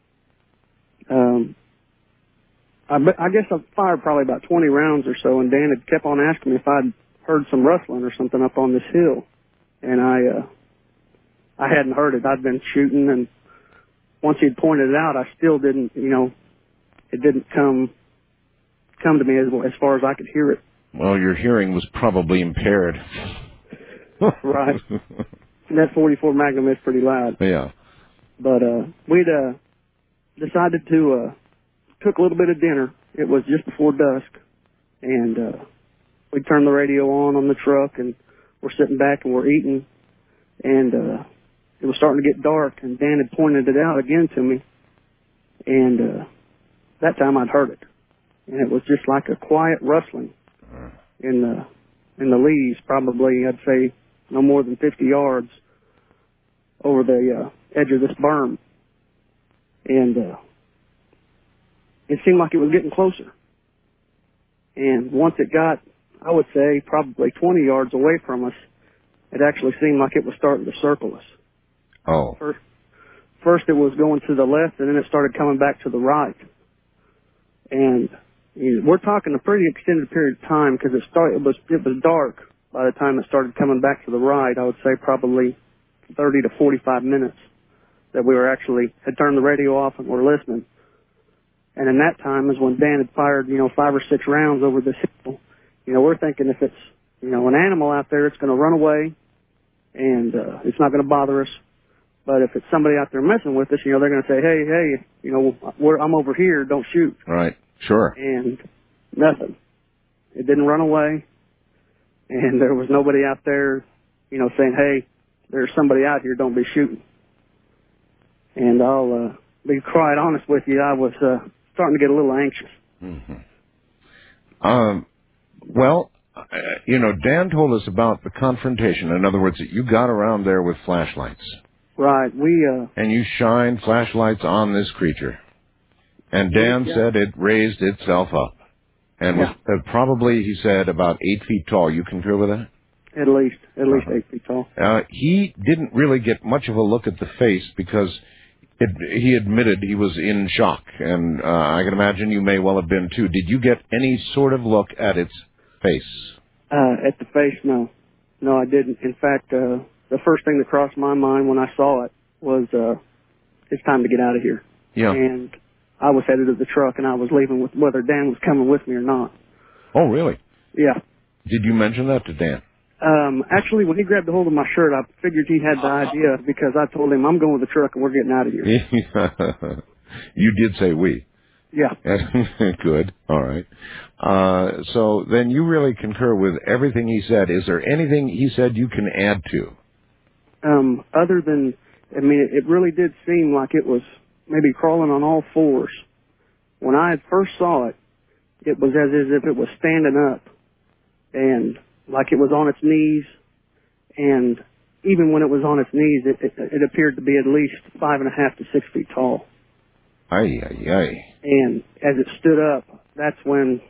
Um, I, I guess I fired probably about twenty rounds or so, and Dan had kept on asking me if I'd heard some rustling or something up on this hill. And I, uh, I hadn't heard it. I'd been shooting, and once he'd pointed it out, I still didn't, you know, it didn't come, come to me as, as far as I could hear it. well, your hearing was probably impaired. Right. And that forty-four Magnum is pretty loud. Yeah. But, uh, we'd, uh, decided to, uh, took a little bit of dinner. It was just before dusk, and, uh, we turned the radio on on the truck, and we're sitting back and we're eating, and, uh, it was starting to get dark, and Dan had pointed it out again to me, and, uh, that time I'd heard it. And it was just like a quiet rustling in the, in the leaves, probably, I'd say, no more than fifty yards over the, uh, edge of this berm. And, uh, it seemed like it was getting closer. And once it got, I would say, probably twenty yards away from us, it actually seemed like it was starting to circle us. Oh. First, first it was going to the left, and then it started coming back to the right. And you know, we're talking a pretty extended period of time because it started. It was it was dark by the time it started coming back to the right. I would say probably thirty to forty-five minutes that we were actually had turned the radio off and were listening. And in that time is when Dan had fired, you know, five or six rounds over this hill. You know, we're thinking if it's, you know, an animal out there, it's going to run away, and uh, it's not going to bother us. But if it's somebody out there messing with us, you know, they're going to say, hey, hey, you know, we're, I'm over here, don't shoot. Right, sure. And nothing. It didn't run away, and there was nobody out there, you know, saying, hey, there's somebody out here, don't be shooting. And I'll uh, be quite honest with you, I was uh, starting to get a little anxious. Mm-hmm. Um, well, uh, you know, Dan told us about the confrontation. In other words, that you got around there with flashlights. Right. We uh, and you shined flashlights on this creature. And Dan yeah. said it raised itself up. And yeah. was uh, probably, he said, about eight feet tall. You concur with that? At least, at least Uh-huh. eight feet tall. Uh, he didn't really get much of a look at the face because it, he admitted he was in shock. And uh, I can imagine you may well have been too. Did you get any sort of look at its face? Uh, at the face, no. No, I didn't. In fact, uh, the first thing that crossed my mind when I saw it was, uh, it's time to get out of here. Yeah. And I was headed to the truck, and I was leaving with whether Dan was coming with me or not. Oh, really? Yeah. Did you mention that to Dan? Um, actually, when he grabbed a hold of my shirt, I figured he had the idea because I told him, I'm going with the truck and we're getting out of here. You did say we. Yeah. Good. All right. Uh, so then you really concur with everything he said. Is there anything he said you can add to? Um, other than, I mean, it really did seem like it was maybe crawling on all fours. When I first saw it, it was as, as if it was standing up and like it was on its knees. And even when it was on its knees, it, it, it appeared to be at least five and a half to six feet tall. Aye, aye, aye. And as it stood up, that's when,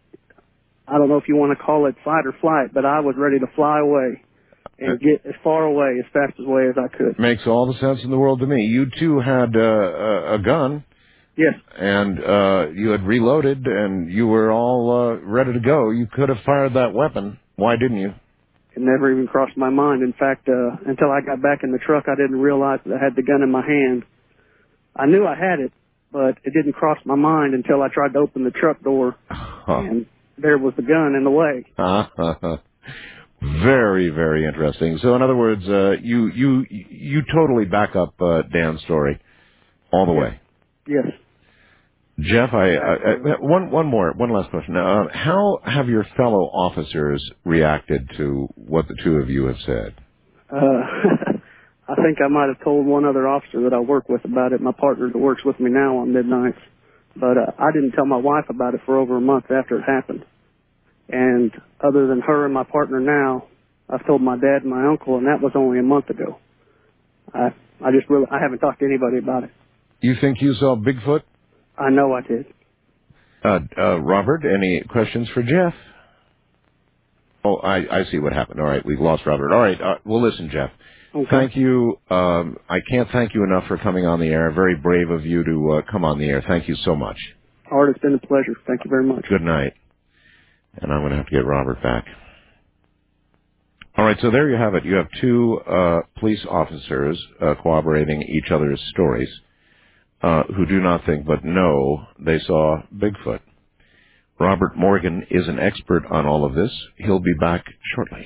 I don't know if you want to call it fight or flight, but I was ready to fly away and get as far away, as fast away as I could. Makes all the sense in the world to me. You too had uh, a, a gun. Yes. And uh, you had reloaded, and you were all uh, ready to go. You could have fired that weapon. Why didn't you? It never even crossed my mind. In fact, uh, until I got back in the truck, I didn't realize that I had the gun in my hand. I knew I had it, but it didn't cross my mind until I tried to open the truck door, Huh. and there was the gun in the way. Uh, very, very interesting. So, in other words, uh, you you you totally back up uh, Dan's story all the way. Yes. Jeff, I, I, I one one more one last question. Uh, how have your fellow officers reacted to what the two of you have said? Uh, I think I might have told one other officer that I work with about it, my partner that works with me now on midnights. But uh, I didn't tell my wife about it for over a month after it happened. And other than her and my partner now, I've told my dad and my uncle, and that was only a month ago. I I just really, I haven't talked to anybody about it. You think you saw Bigfoot? I know I did. Uh, uh, Robert, any questions for Jeff? Oh, I, I see what happened. All right, we've lost Robert. All right, uh, well, listen, Jeff. Okay. Thank you. Um, I can't thank you enough for coming on the air. Very brave of you to uh, come on the air. Thank you so much. Art, it's been a pleasure. Thank you very much. Good night. And I'm going to have to get Robert back. All right, so there you have it. You have two uh, police officers uh, corroborating each other's stories uh, who do not think but know they saw Bigfoot. Robert Morgan is an expert on all of this. He'll be back shortly.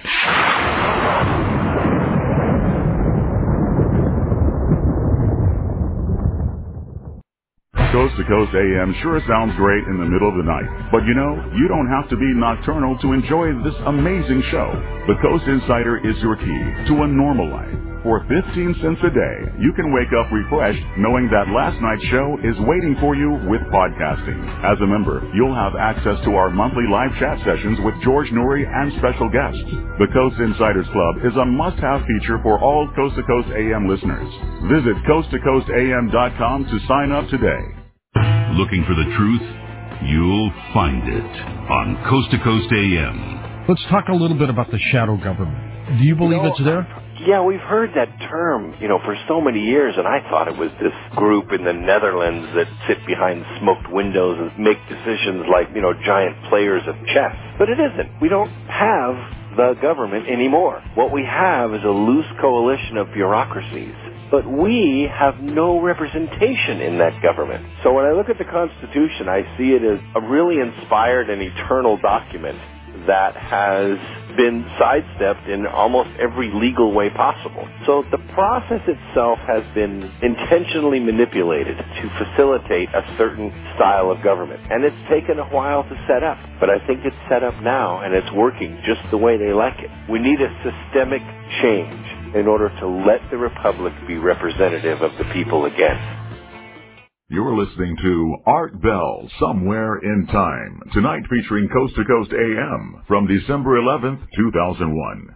Coast to Coast A M sure sounds great in the middle of the night. But you know, you don't have to be nocturnal to enjoy this amazing show. The Coast Insider is your key to a normal life. For fifteen cents a day, you can wake up refreshed knowing that last night's show is waiting for you with podcasting. As a member, you'll have access to our monthly live chat sessions with George Noory and special guests. The Coast Insiders Club is a must-have feature for all Coast to Coast A M listeners. Visit coast to coast a m dot com to sign up today. Looking for the truth? You'll find it on Coast to Coast A M. Let's talk a little bit about the shadow government. Do you believe You know, it's there? Yeah, we've heard that term, you know, for so many years, and I thought it was this group in the Netherlands that sit behind smoked windows and make decisions like, you know, giant players of chess. But it isn't. We don't have the government anymore. What we have is a loose coalition of bureaucracies. But we have no representation in that government. So when I look at the Constitution, I see it as a really inspired and eternal document that has been sidestepped in almost every legal way possible. So the process itself has been intentionally manipulated to facilitate a certain style of government. And it's taken a while to set up. But I think it's set up now, and it's working just the way they like it. We need a systemic change in order to let the Republic be representative of the people again. You're listening to Art Bell, Somewhere in Time, tonight featuring Coast to Coast A M from December eleventh, two thousand one.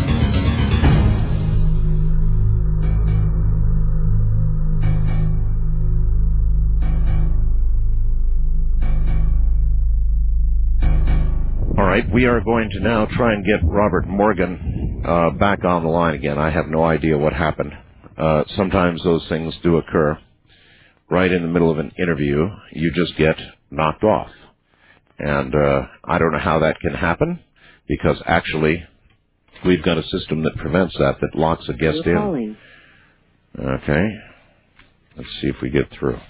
All right, we are going to now try and get Robert Morgan uh, back on the line again. I have no idea what happened. Uh, sometimes those things do occur. Right in the middle of an interview, you just get knocked off. And uh, I don't know how that can happen, because actually we've got a system that prevents that, that locks a guest You're in. calling. Okay. Let's see if we get through.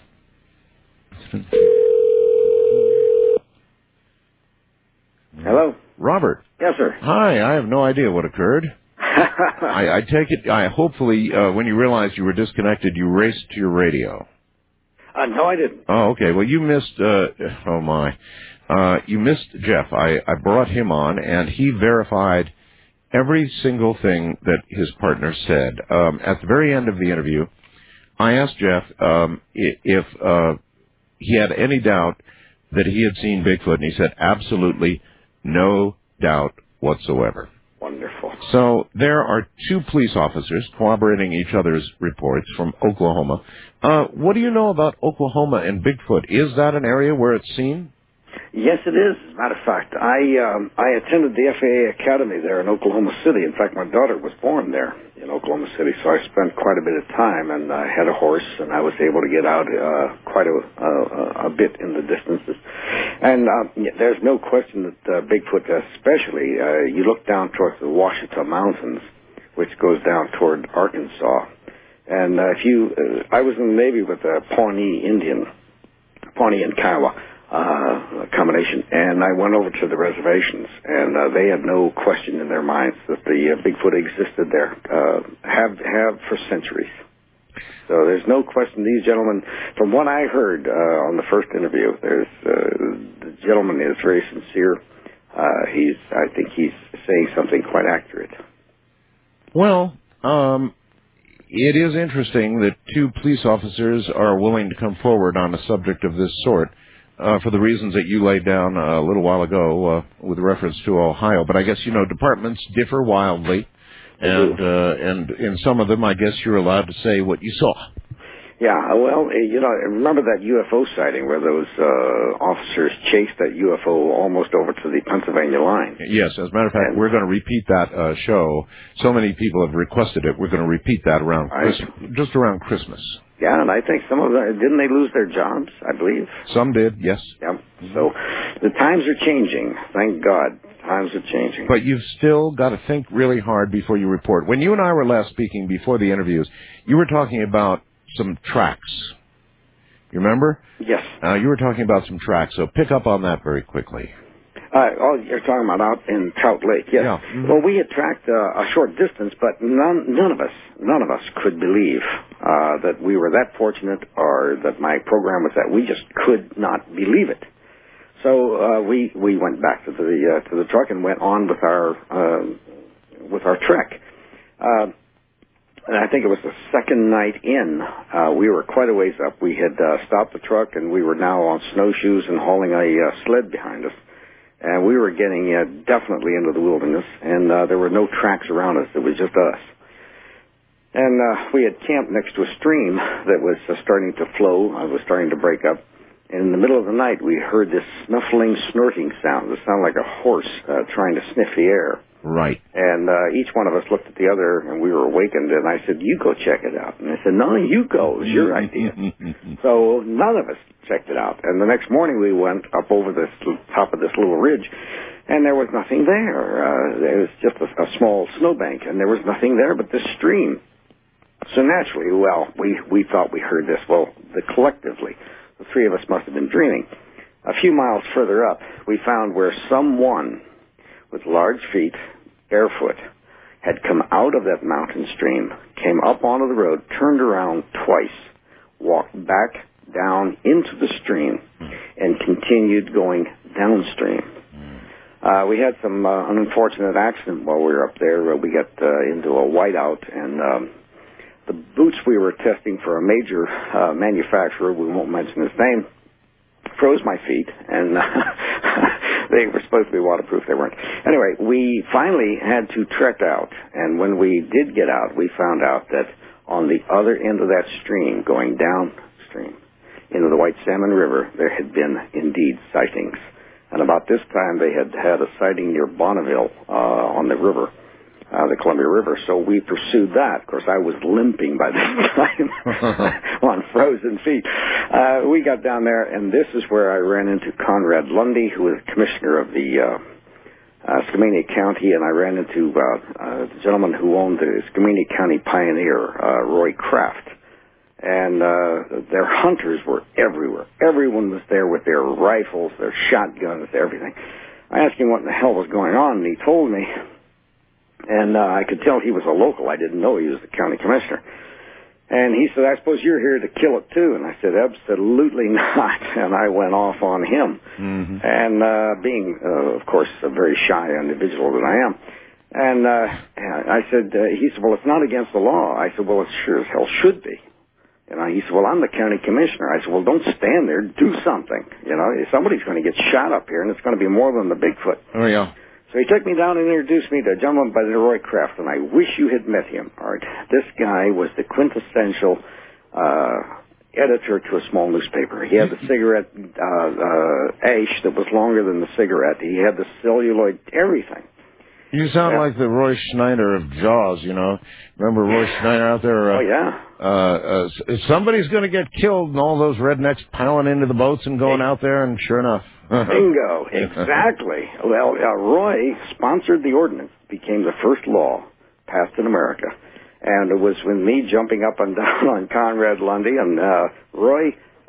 Hello? Robert. Yes, sir. Hi, I have no idea what occurred. I, I take it, I hopefully, uh, when you realized you were disconnected, you raced to your radio. Uh, no, I didn't. Oh, okay. Well, you missed, uh, oh my, uh, you missed Jeff. I, I brought him on, and he verified every single thing that his partner said. Um, at the very end of the interview, I asked Jeff um, if uh, he had any doubt that he had seen Bigfoot, and he said absolutely no doubt whatsoever. Wonderful. So there are two police officers corroborating each other's reports from Oklahoma. Uh, what do you know about Oklahoma and Bigfoot? Is that an area where it's seen? Yes, it is. As a matter of fact, I um, I attended the F A A Academy there in Oklahoma City. In fact, my daughter was born there in Oklahoma City, so I spent quite a bit of time, and I had a horse, and I was able to get out uh, quite a, a, a bit in the distances. And uh, there's no question that uh, Bigfoot, especially, uh, you look down towards the Ouachita Mountains, which goes down toward Arkansas. And uh, if you, uh, I was in the Navy with a Pawnee Indian Pawnee and Kiowa uh, combination, and I went over to the reservations, and uh, they had no question in their minds that the uh, Bigfoot existed there, uh, have have for centuries. So there's no question. These gentlemen, from what I heard uh, on the first interview, there's uh, the gentleman is very sincere. Uh, he's, I think, he's saying something quite accurate. Well, um, it is interesting that two police officers are willing to come forward on a subject of this sort uh, for the reasons that you laid down a little while ago uh, with reference to Ohio. But I guess, you know, departments differ wildly, and uh, and in some of them, I guess you're allowed to say what you saw. Yeah, well, you know, remember that U F O sighting where those uh, officers chased that U F O almost over to the Pennsylvania line? Yes, as a matter of fact, and we're going to repeat that uh, show. So many people have requested it. We're going to repeat that around Christmas, just around Christmas. Yeah, and I think some of them, didn't they lose their jobs, I believe? Some did, yes. Yeah, so the times are changing, thank God. Times are changing. But you've still got to think really hard before you report. When you and I were last speaking before the interviews, you were talking about some tracks. You remember? Yes. Uh, you were talking about some tracks, so pick up on that very quickly. Uh, oh, you're talking about out in Trout Lake, yes. Yeah. Mm-hmm. Well, we had tracked uh, a short distance, but none, none of us, none of us could believe uh, that we were that fortunate, or that my program was that. We just could not believe it. So uh, we we went back to the uh, to the truck and went on with our uh, with our trek. Uh, And I think it was the second night in, uh, we were quite a ways up. We had uh, stopped the truck, and we were now on snowshoes and hauling a uh, sled behind us. And we were getting uh, definitely into the wilderness, and uh, there were no tracks around us. It was just us. And uh, we had camped next to a stream that was uh, starting to flow. It was starting to break up. And in the middle of the night, we heard this snuffling, snorting sound. It sounded like a horse uh, trying to sniff the air. Right. And uh, each one of us looked at the other, and we were awakened, and I said, you go check it out. And I said, no, you go. It was your idea. So none of us checked it out. And the next morning, we went up over the top of this little ridge, and there was nothing there. Uh, there was just a, a small snowbank, and there was nothing there but this stream. So naturally, well, we, we thought we heard this. Well, the, collectively, the three of us must have been dreaming. A few miles further up, we found where someone with large feet, barefoot, had come out of that mountain stream, came up onto the road, turned around twice, walked back down into the stream, and continued going downstream. Uh, we had some uh, unfortunate accident while we were up there. Uh, we got uh, into a whiteout, and um, the boots we were testing for a major uh, manufacturer, we won't mention his name, froze my feet, and uh, they were supposed to be waterproof. They weren't. Anyway, we finally had to trek out, and when we did get out, we found out that on the other end of that stream, going downstream into the White Salmon River, there had been indeed sightings. And about this time, they had had a sighting near Bonneville uh, on the river, uh, the Columbia River. So we pursued that. Of course, I was limping by this time on frozen feet. Uh, we got down there, and this is where I ran into Conrad Lundy, who was commissioner of the uh, uh, Skamania County, and I ran into uh, uh, the gentleman who owned the Skamania County Pioneer, uh, Roy Kraft. And uh, their hunters were everywhere. Everyone was there with their rifles, their shotguns, everything. I asked him what in the hell was going on, and he told me. And uh, I could tell he was a local. I didn't know he was the county commissioner. And he said, I suppose you're here to kill it too. And I said, absolutely not. And I went off on him. Mm-hmm. And uh, being, uh, of course, a very shy individual that I am. And uh, I said, uh, he said, well, it's not against the law. I said, well, it sure as hell should be. You know, he said, well, I'm the county commissioner. I said, well, don't stand there. Do something. You know, somebody's going to get shot up here, and it's going to be more than the Bigfoot. Oh, yeah. So he took me down and introduced me to a gentleman by the name of Roy Kraft, and I wish you had met him, Art. This guy was the quintessential uh, editor to a small newspaper. He had the cigarette uh, uh, ash that was longer than the cigarette. He had the celluloid, everything. You sound yeah. like the Roy Schneider of Jaws, you know. Remember Roy Schneider out there? Uh, oh, yeah. Uh, uh, somebody's going to get killed, and all those rednecks piling into the boats and going out there, and sure enough. Bingo. Exactly. Well, uh, Roy sponsored the ordinance. It became the first law passed in America. And it was with me jumping up and down on Conrad Lundy, and uh, Roy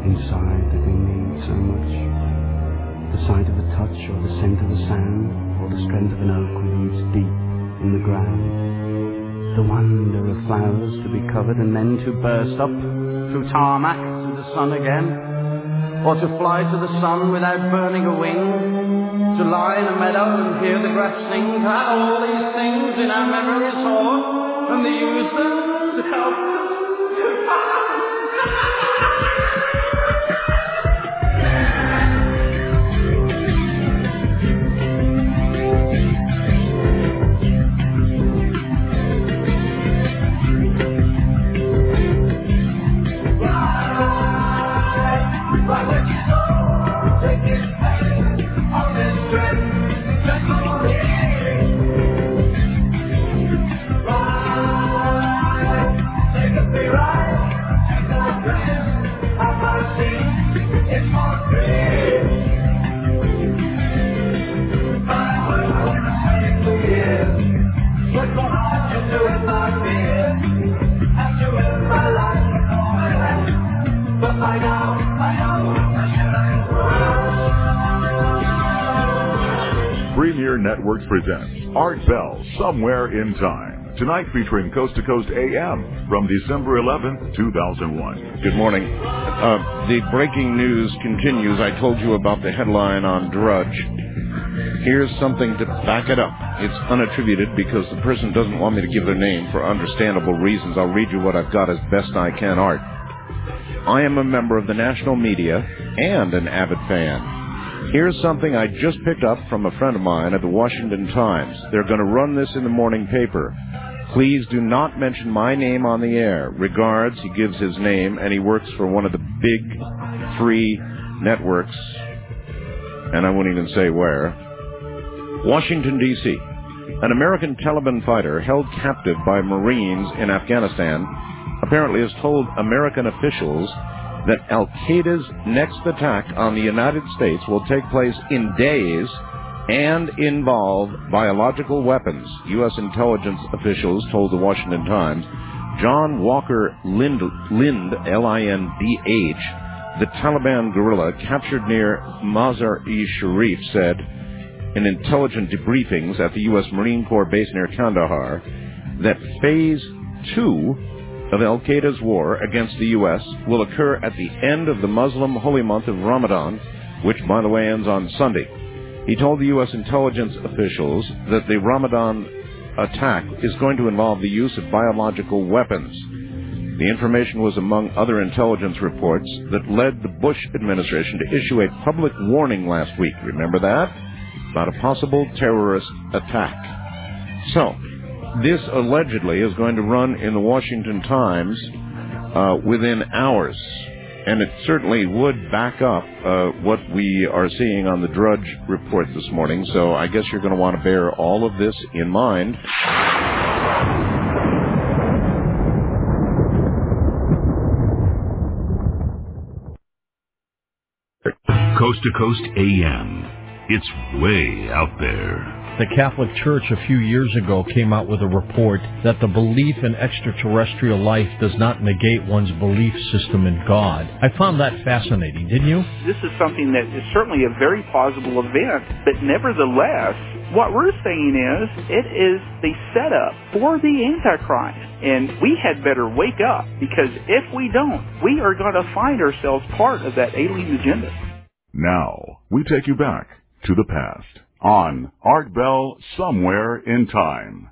inside that they need so much. The sight of a touch or the scent of the sand or the strength of an oak roots deep in the ground. The wonder of flowers to be covered and then to burst up through tarmac to the sun again. Or to fly to the sun without burning a wing, to lie in a meadow and hear the grass sing, to have all these things in our memory stored, and to use them to help us to Premier Networks presents Art Bell, Somewhere in Time. Tonight featuring Coast to Coast A M from December eleventh, two thousand one. Good morning. Uh, the breaking news continues. I told you about the headline on Drudge. Here's something to back it up. It's unattributed because the person doesn't want me to give their name for understandable reasons. I'll read you what I've got as best I can, Art. I am a member of the national media and an avid fan. Here's something I just picked up from a friend of mine at the Washington Times. They're going to run this in the morning paper. Please do not mention my name on the air. Regards, he gives his name, and he works for one of the big three networks, and I won't even say where. Washington, D C An American Taliban fighter held captive by Marines in Afghanistan apparently has told American officials that Al-Qaeda's next attack on the United States will take place in days and involve biological weapons. U S intelligence officials told the Washington Times. John Walker Lind, Lind L I N D H, the Taliban guerrilla captured near Mazar-e-Sharif, said in intelligent debriefings at the U S Marine Corps base near Kandahar that Phase two of Al-Qaeda's war against the U S will occur at the end of the Muslim holy month of Ramadan, which, by the way, ends on Sunday. He told the U S intelligence officials that the Ramadan attack is going to involve the use of biological weapons. The information was among other intelligence reports that led the Bush administration to issue a public warning last week, remember that? About a possible terrorist attack. So, this allegedly is going to run in the Washington Times uh, within hours, and it certainly would back up uh, what we are seeing on the Drudge report this morning, so I guess you're going to want to bear all of this in mind. Coast to Coast A M. It's way out there. The Catholic Church a few years ago came out with a report that the belief in extraterrestrial life does not negate one's belief system in God. I found that fascinating, didn't you? This is something that is certainly a very plausible event, but nevertheless, what we're saying is it is the setup for the Antichrist. And we had better wake up, because if we don't, we are going to find ourselves part of that alien agenda. Now, we take you back to the past on Art Bell, Somewhere in Time.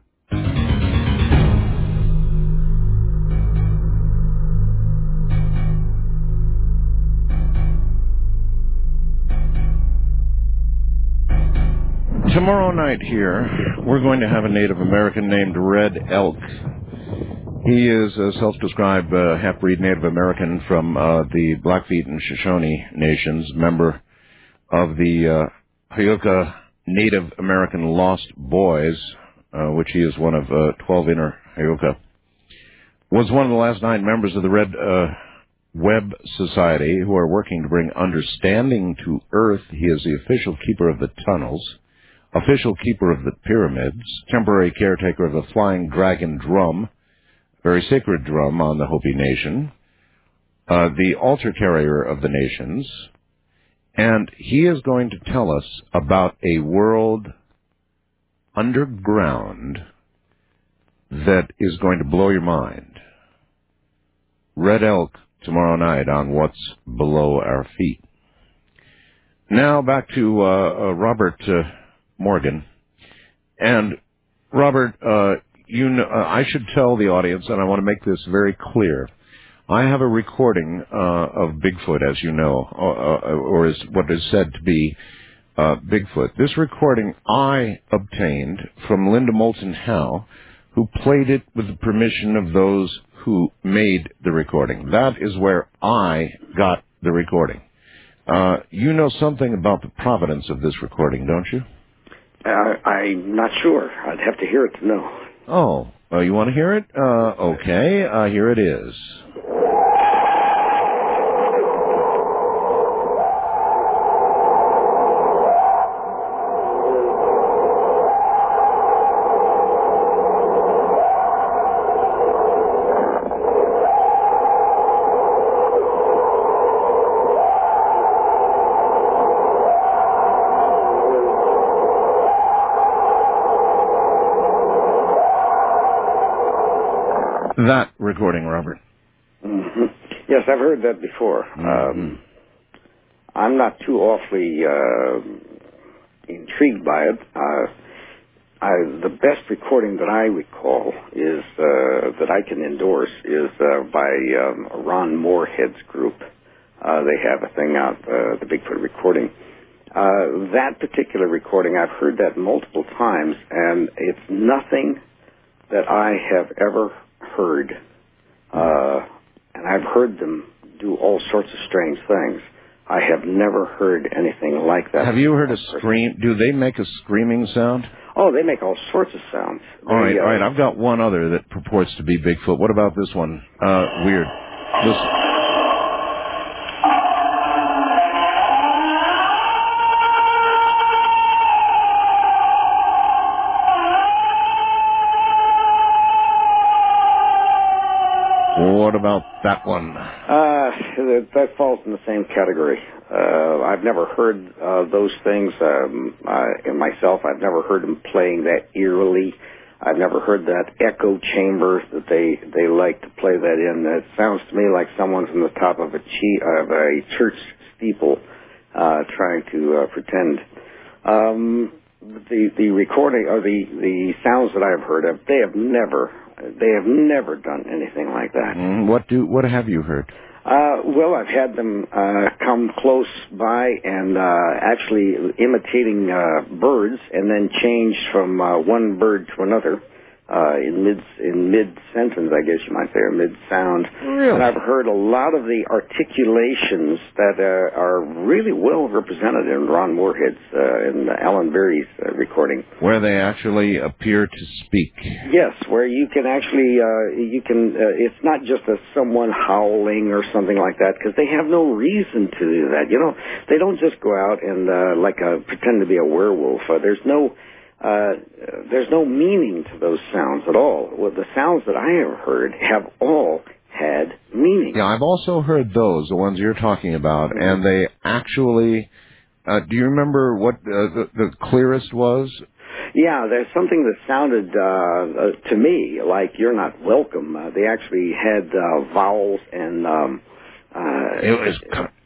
Tomorrow night here, we're going to have a Native American named Red Elk. He is a self-described uh, half-breed Native American from uh, the Blackfeet and Shoshone nations, member of the uh, Hyuka Native American Lost Boys, uh, which he is one of uh, twelve inner Hyuka, was one of the last nine members of the Red uh, Web Society who are working to bring understanding to Earth. He is the official keeper of the tunnels, official keeper of the pyramids, temporary caretaker of the Flying Dragon Drum, very sacred drum on the Hopi Nation, uh, the altar carrier of the nations, and he is going to tell us about a world underground that is going to blow your mind. Red Elk tomorrow night on What's Below Our Feet. Now back to uh, uh, Robert uh, Morgan. And Robert, uh, you know, uh, I should tell the audience, and I want to make this very clear. I have a recording uh, of Bigfoot, as you know, uh, or is what is said to be uh, Bigfoot. This recording I obtained from Linda Moulton Howe, who played it with the permission of those who made the recording. That is where I got the recording. Uh, you know something about the provenance of this recording, don't you? Uh, I'm not sure. I'd have to hear it to know. Oh, uh, you want to hear it? Uh, okay, uh, here it is. That recording, Robert. Mm-hmm. Yes, I've heard that before. Mm-hmm. Um, I'm not too awfully uh, intrigued by it. Uh, I, the best recording that I recall is uh, that I can endorse is uh, by um, Ron Moorhead's group. Uh, they have a thing out, uh, the Bigfoot recording. Uh, that particular recording, I've heard that multiple times, and it's nothing that I have ever heard, uh, and I've heard them do all sorts of strange things. I have never heard anything like that. Have you heard a scream? Do they make a screaming sound? Oh, they make all sorts of sounds. All right, They, uh, all right. I've got one other that purports to be Bigfoot. What about this one? Uh, weird. Listen. What about that one? Uh, that, that falls in the same category. Uh, I've never heard uh, those things um, uh, in myself. I've never heard them playing that eerily. I've never heard that echo chamber that they, they like to play that in. It sounds to me like someone's on the top of a, che- of a church steeple uh, trying to uh, pretend. Um, the the recording or the, the sounds that I've heard of, they have never they have never done anything like that. Mm, what do what have you heard? Uh, well, I've had them uh, come close by and uh, actually imitating uh, birds, and then change from uh, one bird to another uh, in mid in mid sentence, I guess you might say, or mid sound. Really? And I've heard a lot of the articulations that uh, are really well represented in Ron Moorhead's uh, and Alan Berry's uh, recording, where they actually appear to speak. Yes, where you can actually, uh, you can, uh, it's not just a someone howling or something like that, because they have no reason to do that. You know, they don't just go out and, uh, like, a, pretend to be a werewolf. Uh, there's no, uh, there's no meaning to those sounds at all. Well, the sounds that I have heard have all had meaning. Yeah, I've also heard those, the ones you're talking about, mm-hmm. and they actually, uh, do you remember what uh, the, the clearest was? Yeah, there's something that sounded uh, uh, to me like "You're not welcome." Uh, they actually had uh, vowels and um, uh, it was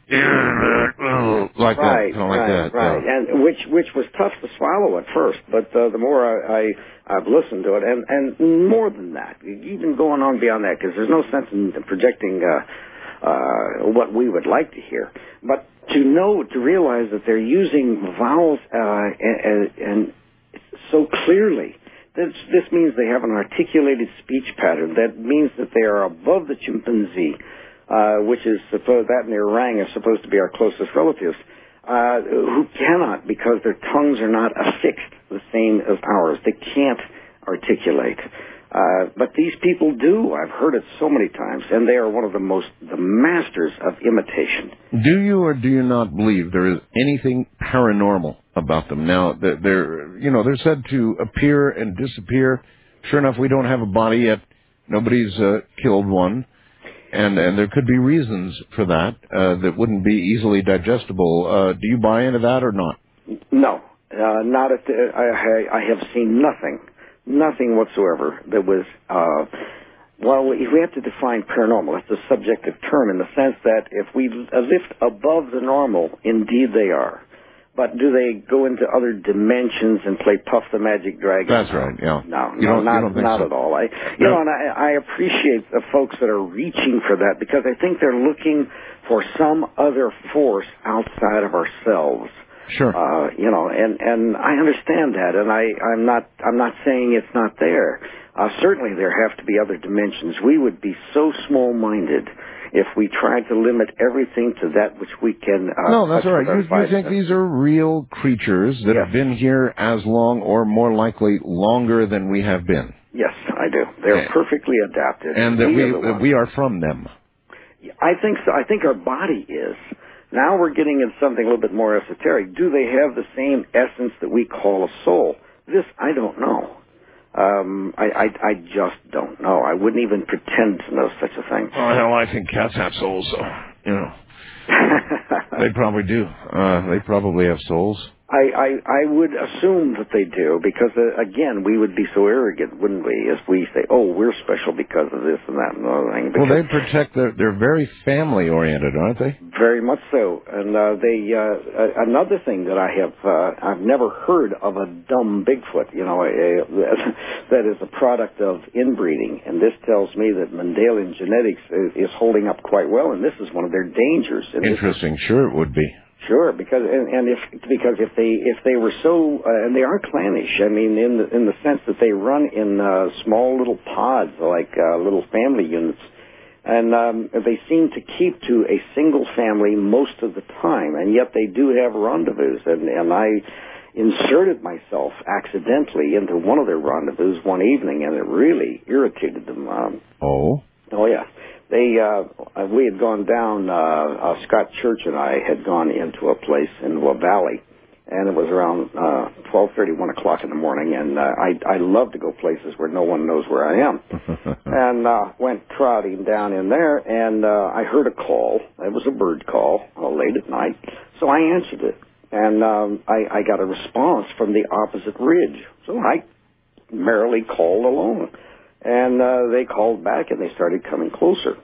like right, that, kind of like right, that, right, yeah. and which which was tough to swallow at first, but uh, the more I, I I've listened to it, and and more than that, even going on beyond that, because there's no sense in projecting uh, uh, what we would like to hear, but to know, to realize that they're using vowels uh, and, and so clearly. This, this means they have an articulated speech pattern. That means that they are above the chimpanzee, uh, which is supposed, that and the orang are supposed to be our closest relatives, uh, who cannot, because their tongues are not affixed the same as ours. They can't articulate. Uh, but these people do. I've heard it so many times, and they are one of the most, the masters of imitation. Do you or do you not believe there is anything paranormal about them? Now, they're, they're you know, they're said to appear and disappear. Sure enough, we don't have a body yet. Nobody's uh, killed one. and and there could be reasons for that uh, that wouldn't be easily digestible. Uh, do you buy into that or not? No, uh, not at the, I, I have seen nothing, nothing whatsoever that was, uh, well, if we have to define paranormal, it's a subjective term in the sense that if we lift above the normal, indeed they are. But do they go into other dimensions and play Puff the Magic Dragon? That's right, yeah. No, You no, don't- not, you don't think not so? at all. I, you No. know, and I, I appreciate the folks that are reaching for that because I think they're looking for some other force outside of ourselves. Sure. Uh, you know, and, and I understand that, and I, I'm not, I'm not saying it's not there. Uh, certainly there have to be other dimensions. We would be so small-minded if we tried to limit everything to that which we can, uh, No, that's touch all with right. our You, you five think senses. these are real creatures that have been here as long or more likely longer than we have been. Yes, I do. They're Okay. perfectly adapted. And that We we, are the that ones. we are from them. I think so. I think our body is. Now we're getting into something a little bit more esoteric. Do they have the same essence that we call a soul? This, I don't know. Um, I, I, I just don't know. I wouldn't even pretend to know such a thing. Oh, hell, I think cats have souls, so, you know. They probably do. Uh, they probably have souls. I, I, I would assume that they do because, uh, again, we would be so arrogant, wouldn't we, if we say, oh, we're special because of this and that and the other thing. Well, Because they protect their, they're very family-oriented, aren't they? Very much so. And uh, they uh, uh, another thing that I have, uh, I've never heard of a dumb Bigfoot, you know, a, a, that is a product of inbreeding. And this tells me that Mendelian genetics is, is holding up quite well, and this is one of their dangers. And this is- Interesting. Sure it would be. Sure, because and, and if because if they if they were so uh, and they are clannish. I mean, in the in the sense that they run in uh, small little pods, like uh, little family units, and um, they seem to keep to a single family most of the time, and yet they do have rendezvous. And and I inserted myself accidentally into one of their rendezvous one evening, and it really irritated them. Um, Oh. Oh yeah, they uh, we had gone down. Uh, uh, Scott Church and I had gone into a place in La Valley, and it was around uh, twelve thirty, one o'clock in the morning. And uh, I I love to go places where no one knows where I am, and uh, went trotting down in there, and uh, I heard a call. It was a bird call uh, late at night, so I answered it, and um, I, I got a response from the opposite ridge. So I merrily called alone. And uh, they called back, and they started coming closer.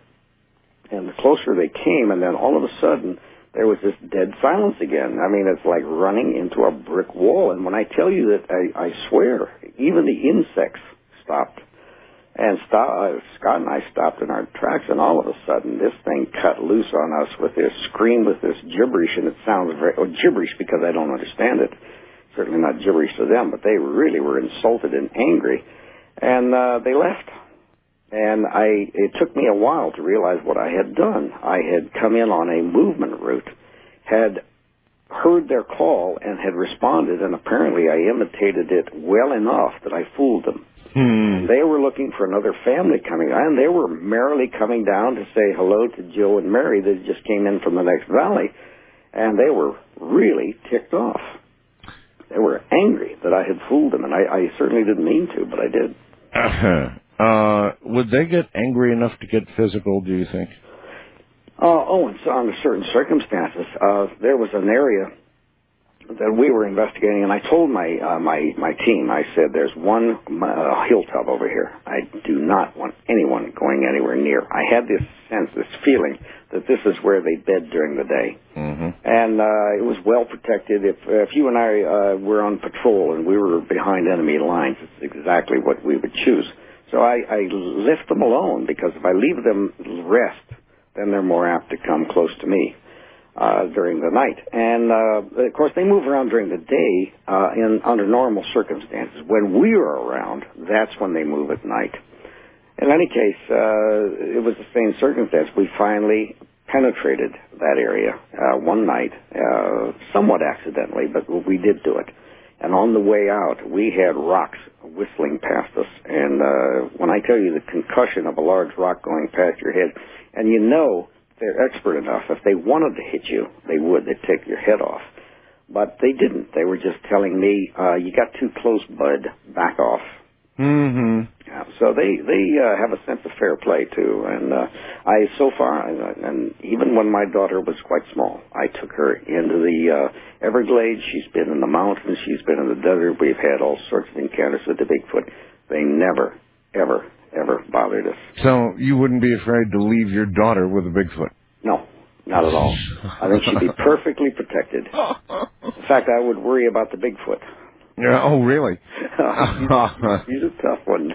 And the closer they came, and then all of a sudden, there was this dead silence again. I mean, it's like running into a brick wall. And when I tell you that, I, I swear, even the insects stopped. And stop, uh, Scott and I stopped in our tracks, and all of a sudden, this thing cut loose on us with this scream, with this gibberish, and it sounds very, well, gibberish because I don't understand it. Certainly not gibberish to them, but they really were insulted and angry. And uh, they left. And I, it took me a while to realize what I had done. I had come in on a movement route, had heard their call, and had responded, and apparently I imitated it well enough that I fooled them. Hmm. They were looking for another family coming, and they were merrily coming down to say hello to Joe and Mary that just came in from the next valley, and they were really ticked off. They were angry that I had fooled them, and I, I certainly didn't mean to, but I did. Uh-huh. Uh, would they get angry enough to get physical, do you think? Uh, oh, and so under certain circumstances, uh, there was an area that we were investigating, and I told my uh, my my team, I said, "There's one uh, hilltop over here. I do not want anyone going anywhere near." I had this sense, this feeling that this is where they bed during the day, Mm-hmm. and uh, it was well protected. If if you and I uh, were on patrol and we were behind enemy lines, it's exactly what we would choose. So I, I left them alone because if I leave them rest, then they're more apt to come close to me uh, during the night. And, uh, of course, they move around during the day uh, in under normal circumstances. When we are around, that's when they move at night. In any case, uh, it was the same circumstance. We finally penetrated that area uh, one night, uh, somewhat accidentally, but we did do it. And on the way out, we had rocks whistling past us. And uh, when I tell you the concussion of a large rock going past your head, and you know they're expert enough. If they wanted to hit you, they would. They'd take your head off. But they didn't. They were just telling me, uh, you got too close, bud. Back off. Mm-hmm. Yeah, so they they uh, have a sense of fair play too, and uh, I so far, and even when my daughter was quite small, I took her into the uh, Everglades. She's been in the mountains. She's been in the desert. We've had all sorts of encounters with the Bigfoot. They never, ever, ever bothered us. So you wouldn't be afraid to leave your daughter with a Bigfoot? No, not at all. I think she'd be perfectly protected. In fact, I would worry about the Bigfoot. Yeah. Oh, really? he's, he's a tough one.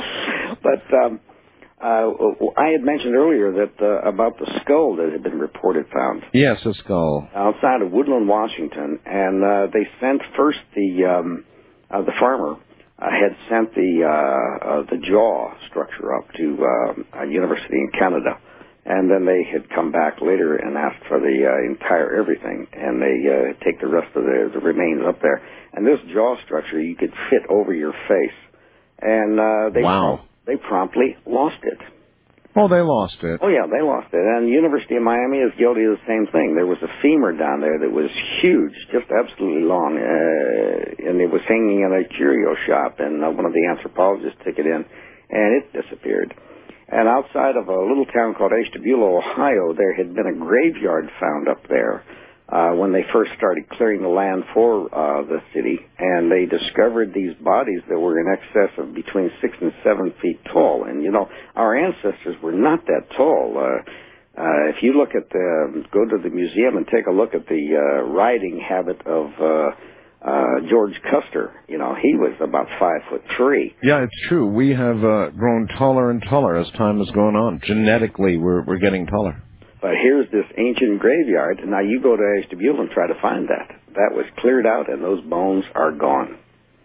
But um, uh, I had mentioned earlier that uh, about the skull that had been reported found. Yes, a skull. Outside of Woodland, Washington, and uh, they sent first the um, uh, the farmer uh, had sent the uh, uh, the jaw structure up to uh, a university in Canada. And then they had come back later and asked for the uh, entire everything, and they uh, take the rest of the, the remains up there. And this jaw structure you could fit over your face, and uh, they wow. they promptly lost it. Oh, they lost it. Oh yeah, they lost it. And the University of Miami is guilty of the same thing. There was a femur down there that was huge, just absolutely long, uh, and it was hanging in a curio shop. And uh, one of the anthropologists took it in, and it disappeared. And outside of a little town called Ashtabula, Ohio, there had been a graveyard found up there uh, when they first started clearing the land for uh, the city, and they discovered these bodies that were in excess of between six and seven feet tall. And, you know, our ancestors were not that tall. Uh, uh, if you look at the, go to the museum and take a look at the uh, riding habit of uh, Uh, George Custer, you know, he was about five foot three. Yeah, it's true. We have uh, grown taller and taller as time has gone on. Genetically, we're we're getting taller. But here's this ancient graveyard, and now you go to Ashtabula and try to find that. That was cleared out, and those bones are gone.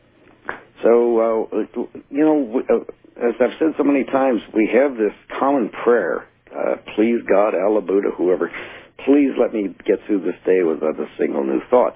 So, uh, you know, as I've said so many times, we have this common prayer, uh, please God, Allah, Buddha, whoever, please let me get through this day without a single new thought.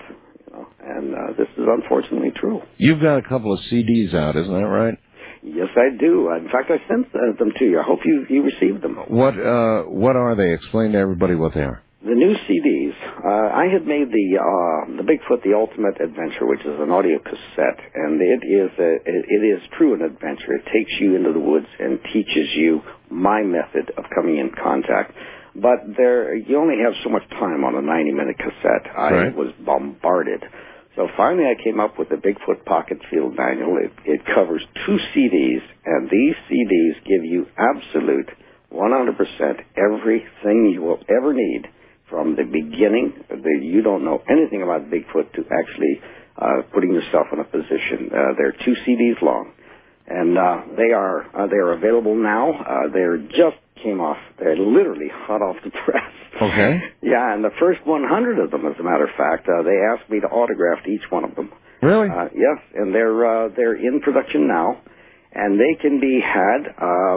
And uh, this is unfortunately true. You've got a couple of C Ds out, isn't that right? Yes, I do. In fact, I sent uh, them to you. I hope you, you received them. What uh, what are they? Explain to everybody what they are. The new C Ds. Uh, I had made the uh, the Bigfoot the Ultimate Adventure, which is an audio cassette, and it is a, it is true an adventure. It takes you into the woods and teaches you my method of coming in contact. But there, you only have so much time on a ninety-minute cassette. I right. was bombarded. So finally I came up with the Bigfoot Pocket Field Manual. It, it covers two C Ds, and these C Ds give you absolute one hundred percent everything you will ever need from the beginning. The, you don't know anything about Bigfoot to actually uh, putting yourself in a position. Uh, they're two C Ds long, and uh, they are uh, they are available now. Uh, they're just came off. They're literally hot off the press. Okay. Yeah, and the first one hundred of them, as a matter of fact, uh, they asked me to autograph each one of them. Really? Uh, yes, and they're uh, they're in production now, and they can be had uh,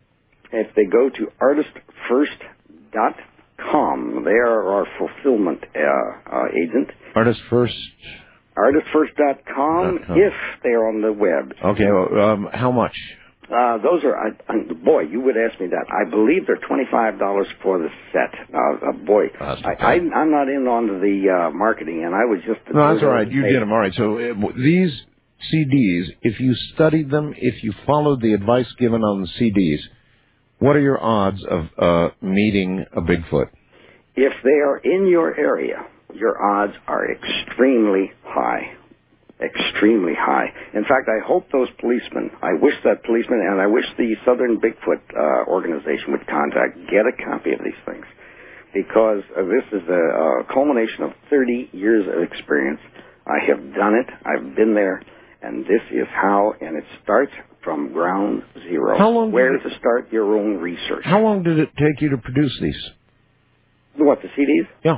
if they go to artist first dot com. They are our fulfillment uh, uh, agent. Artist First. artist first dot com if they're on the web. Okay. Well, um, how much? Uh, those are, I, I, boy, you would ask me that. I believe they're twenty-five dollars for the set. Uh, uh, boy, I, I, I'm not in on the uh, marketing, and I was just... No, that's all right. You did them. All right. So uh, these C Ds, if you studied them, if you followed the advice given on the C Ds, what are your odds of uh, meeting a Bigfoot? If they are in your area, your odds are extremely high. Extremely high. In fact, I hope those policemen, I wish that policeman, and I wish the Southern Bigfoot uh, organization would contact, get a copy of these things. Because uh, this is a, a culmination of thirty years of experience. I have done it. I've been there. And this is how, and it starts from ground zero. How long Where did it, to start your own research. How long did it take you to produce these? What, the C Ds? Yeah.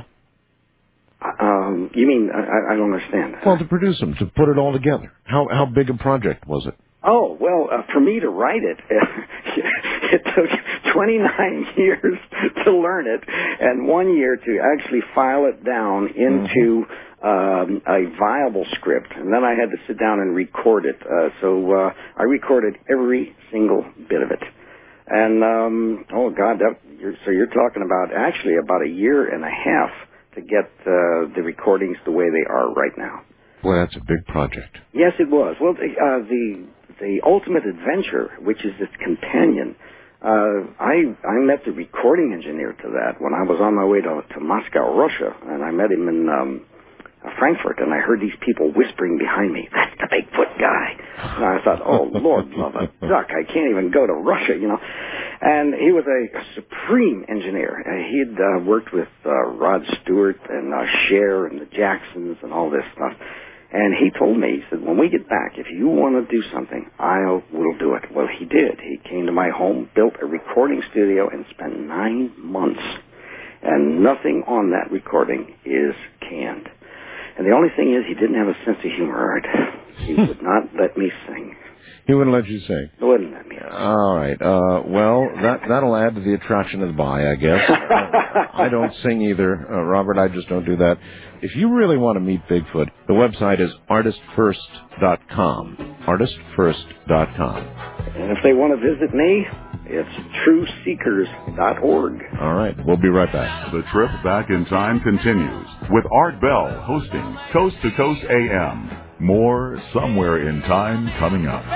Um, you mean, I, I don't understand. Well, to produce them, to put it all together. How how big a project was it? Oh, well, uh, for me to write it, it took twenty-nine years to learn it, and one year to actually file it down into mm-hmm. um, a viable script. And then I had to sit down and record it. Uh, so uh, I recorded every single bit of it. And, um, oh, God, that, you're, so you're talking about actually about a year and a half to get uh, the recordings the way they are right now. Boy, that's a big project. Yes, it was. Well, the, uh, the the Ultimate Adventure, which is its companion, uh, I I met the recording engineer to that when I was on my way to, to Moscow, Russia, and I met him in um, Frankfurt, and I heard these people whispering behind me, "That's the Bigfoot guy." And I thought, "Oh, Lord love a duck, I can't even go to Russia, you know." And he was a, a supreme engineer. Uh, he had uh, worked with uh, Rod Stewart and uh, Cher and the Jacksons and all this stuff. And he told me, he said, "When we get back, if you want to do something, I will do it." Well, he did. He came to my home, built a recording studio, and spent nine months. And nothing on that recording is canned. And the only thing is, he didn't have a sense of humor, Art. He would not let me sing. He wouldn't let you sing. He wouldn't let me. All right. Uh, well, that, that'll add to the attraction of the buy, I guess. I don't sing either, uh, Robert. I just don't do that. If you really want to meet Bigfoot, the website is artist first dot com. artist first dot com. And if they want to visit me, it's true seekers dot org. All right. We'll be right back. The trip back in time continues with Art Bell hosting Coast to Coast A M. More Somewhere in Time coming up.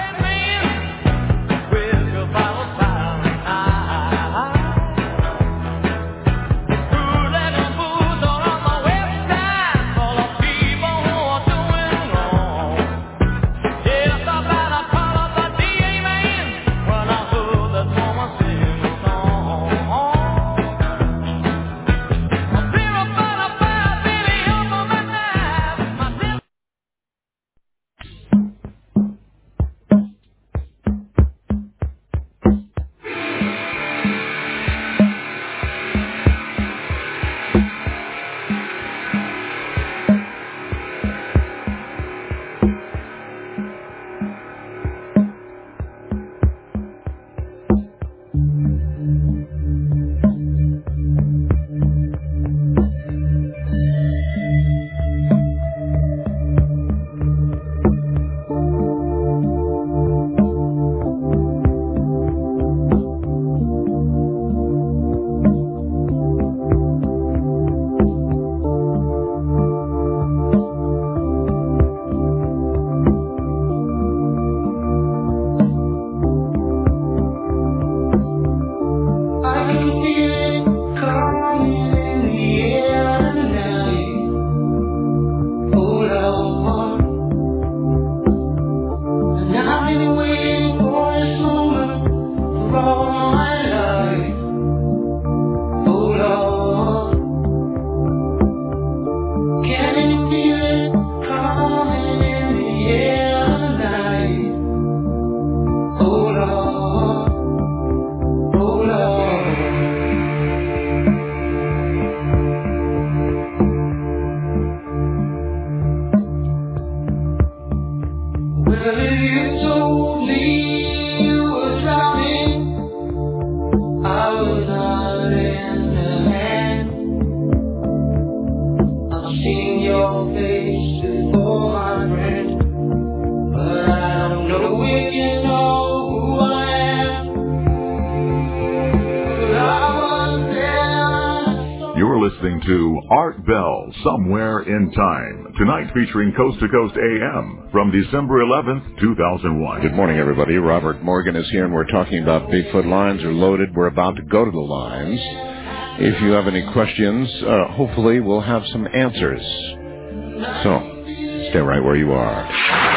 Listening to Art Bell, Somewhere in Time. Tonight featuring Coast to Coast A M from December eleventh, two thousand one. Good morning, everybody. Robert Morgan is here, and we're talking about Bigfoot. Lines are loaded. We're about to go to the lines. If you have any questions, uh, hopefully we'll have some answers. So, stay right where you are.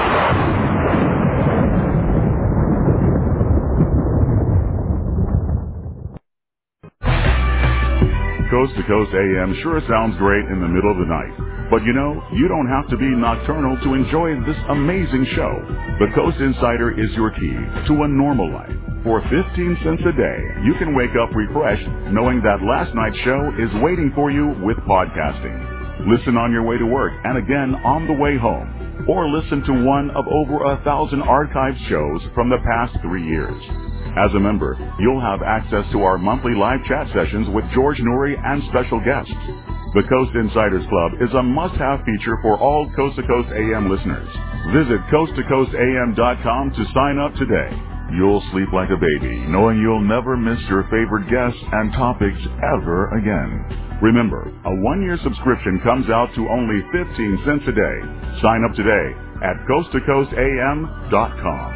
Coast to Coast A M sure sounds great in the middle of the night. But you know, you don't have to be nocturnal to enjoy this amazing show. The Coast Insider is your key to a normal life. For fifteen cents a day, you can wake up refreshed knowing that last night's show is waiting for you with podcasting. Listen on your way to work and again on the way home. Or listen to one of over a thousand archived shows from the past three years. As a member, you'll have access to our monthly live chat sessions with George Noory and special guests. The Coast Insiders Club is a must-have feature for all Coast to Coast A M listeners. Visit coast to coast a m dot com to sign up today. You'll sleep like a baby, knowing you'll never miss your favorite guests and topics ever again. Remember, a one-year subscription comes out to only fifteen cents a day. Sign up today. at coast to coast a m dot com.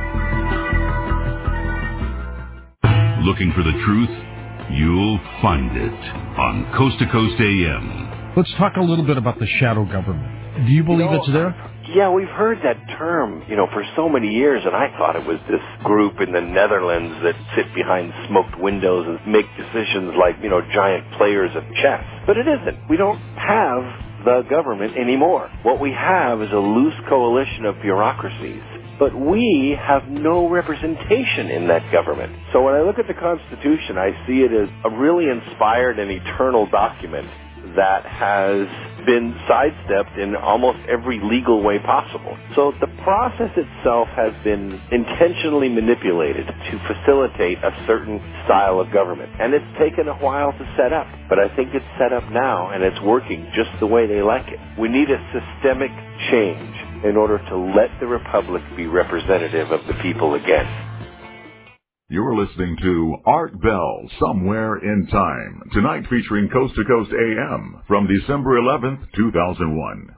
Looking for the truth? You'll find it on Coast to Coast A M. Let's talk a little bit about the shadow government. Do you believe You know, it's there? Yeah, we've heard that term, you know, for so many years, and I thought it was this group in the Netherlands that sit behind smoked windows and make decisions like, you know, giant players of chess. But it isn't. We don't have the government anymore. What we have is a loose coalition of bureaucracies. But we have no representation in that government. So when I look at the Constitution, I see it as a really inspired and eternal document that has been sidestepped in almost every legal way possible. So the process itself has been intentionally manipulated to facilitate a certain style of government. And it's taken a while to set up. But I think it's set up now, and it's working just the way they like it. We need a systemic change in order to let the Republic be representative of the people again. You're listening to Art Bell, Somewhere in Time, tonight featuring Coast to Coast A M from December eleventh, two thousand one.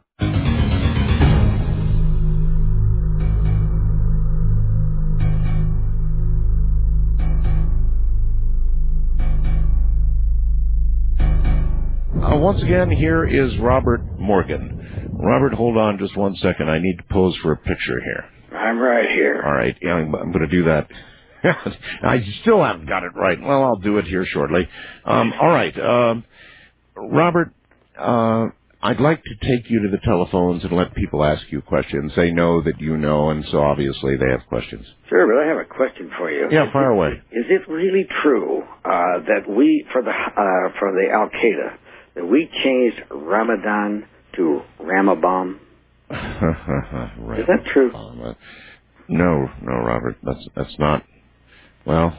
Uh, once again, here is Robert Morgan. Robert, hold on just one second. I need to pose for a picture here. I'm right here. All right, yeah, I'm, I'm going to do that. I still haven't got it right. Well, I'll do it here shortly. Um, all right, um, Robert, uh, I'd like to take you to the telephones and let people ask you questions. They know that you know, and so obviously they have questions. Sure, but I have a question for you. Yeah, fire away. Is it really true uh, that we, for the uh, for the Al Qaeda, that we changed Ramadan to Ramabam? Right. Is that true? Uh, no, no, Robert. That's that's not. Well.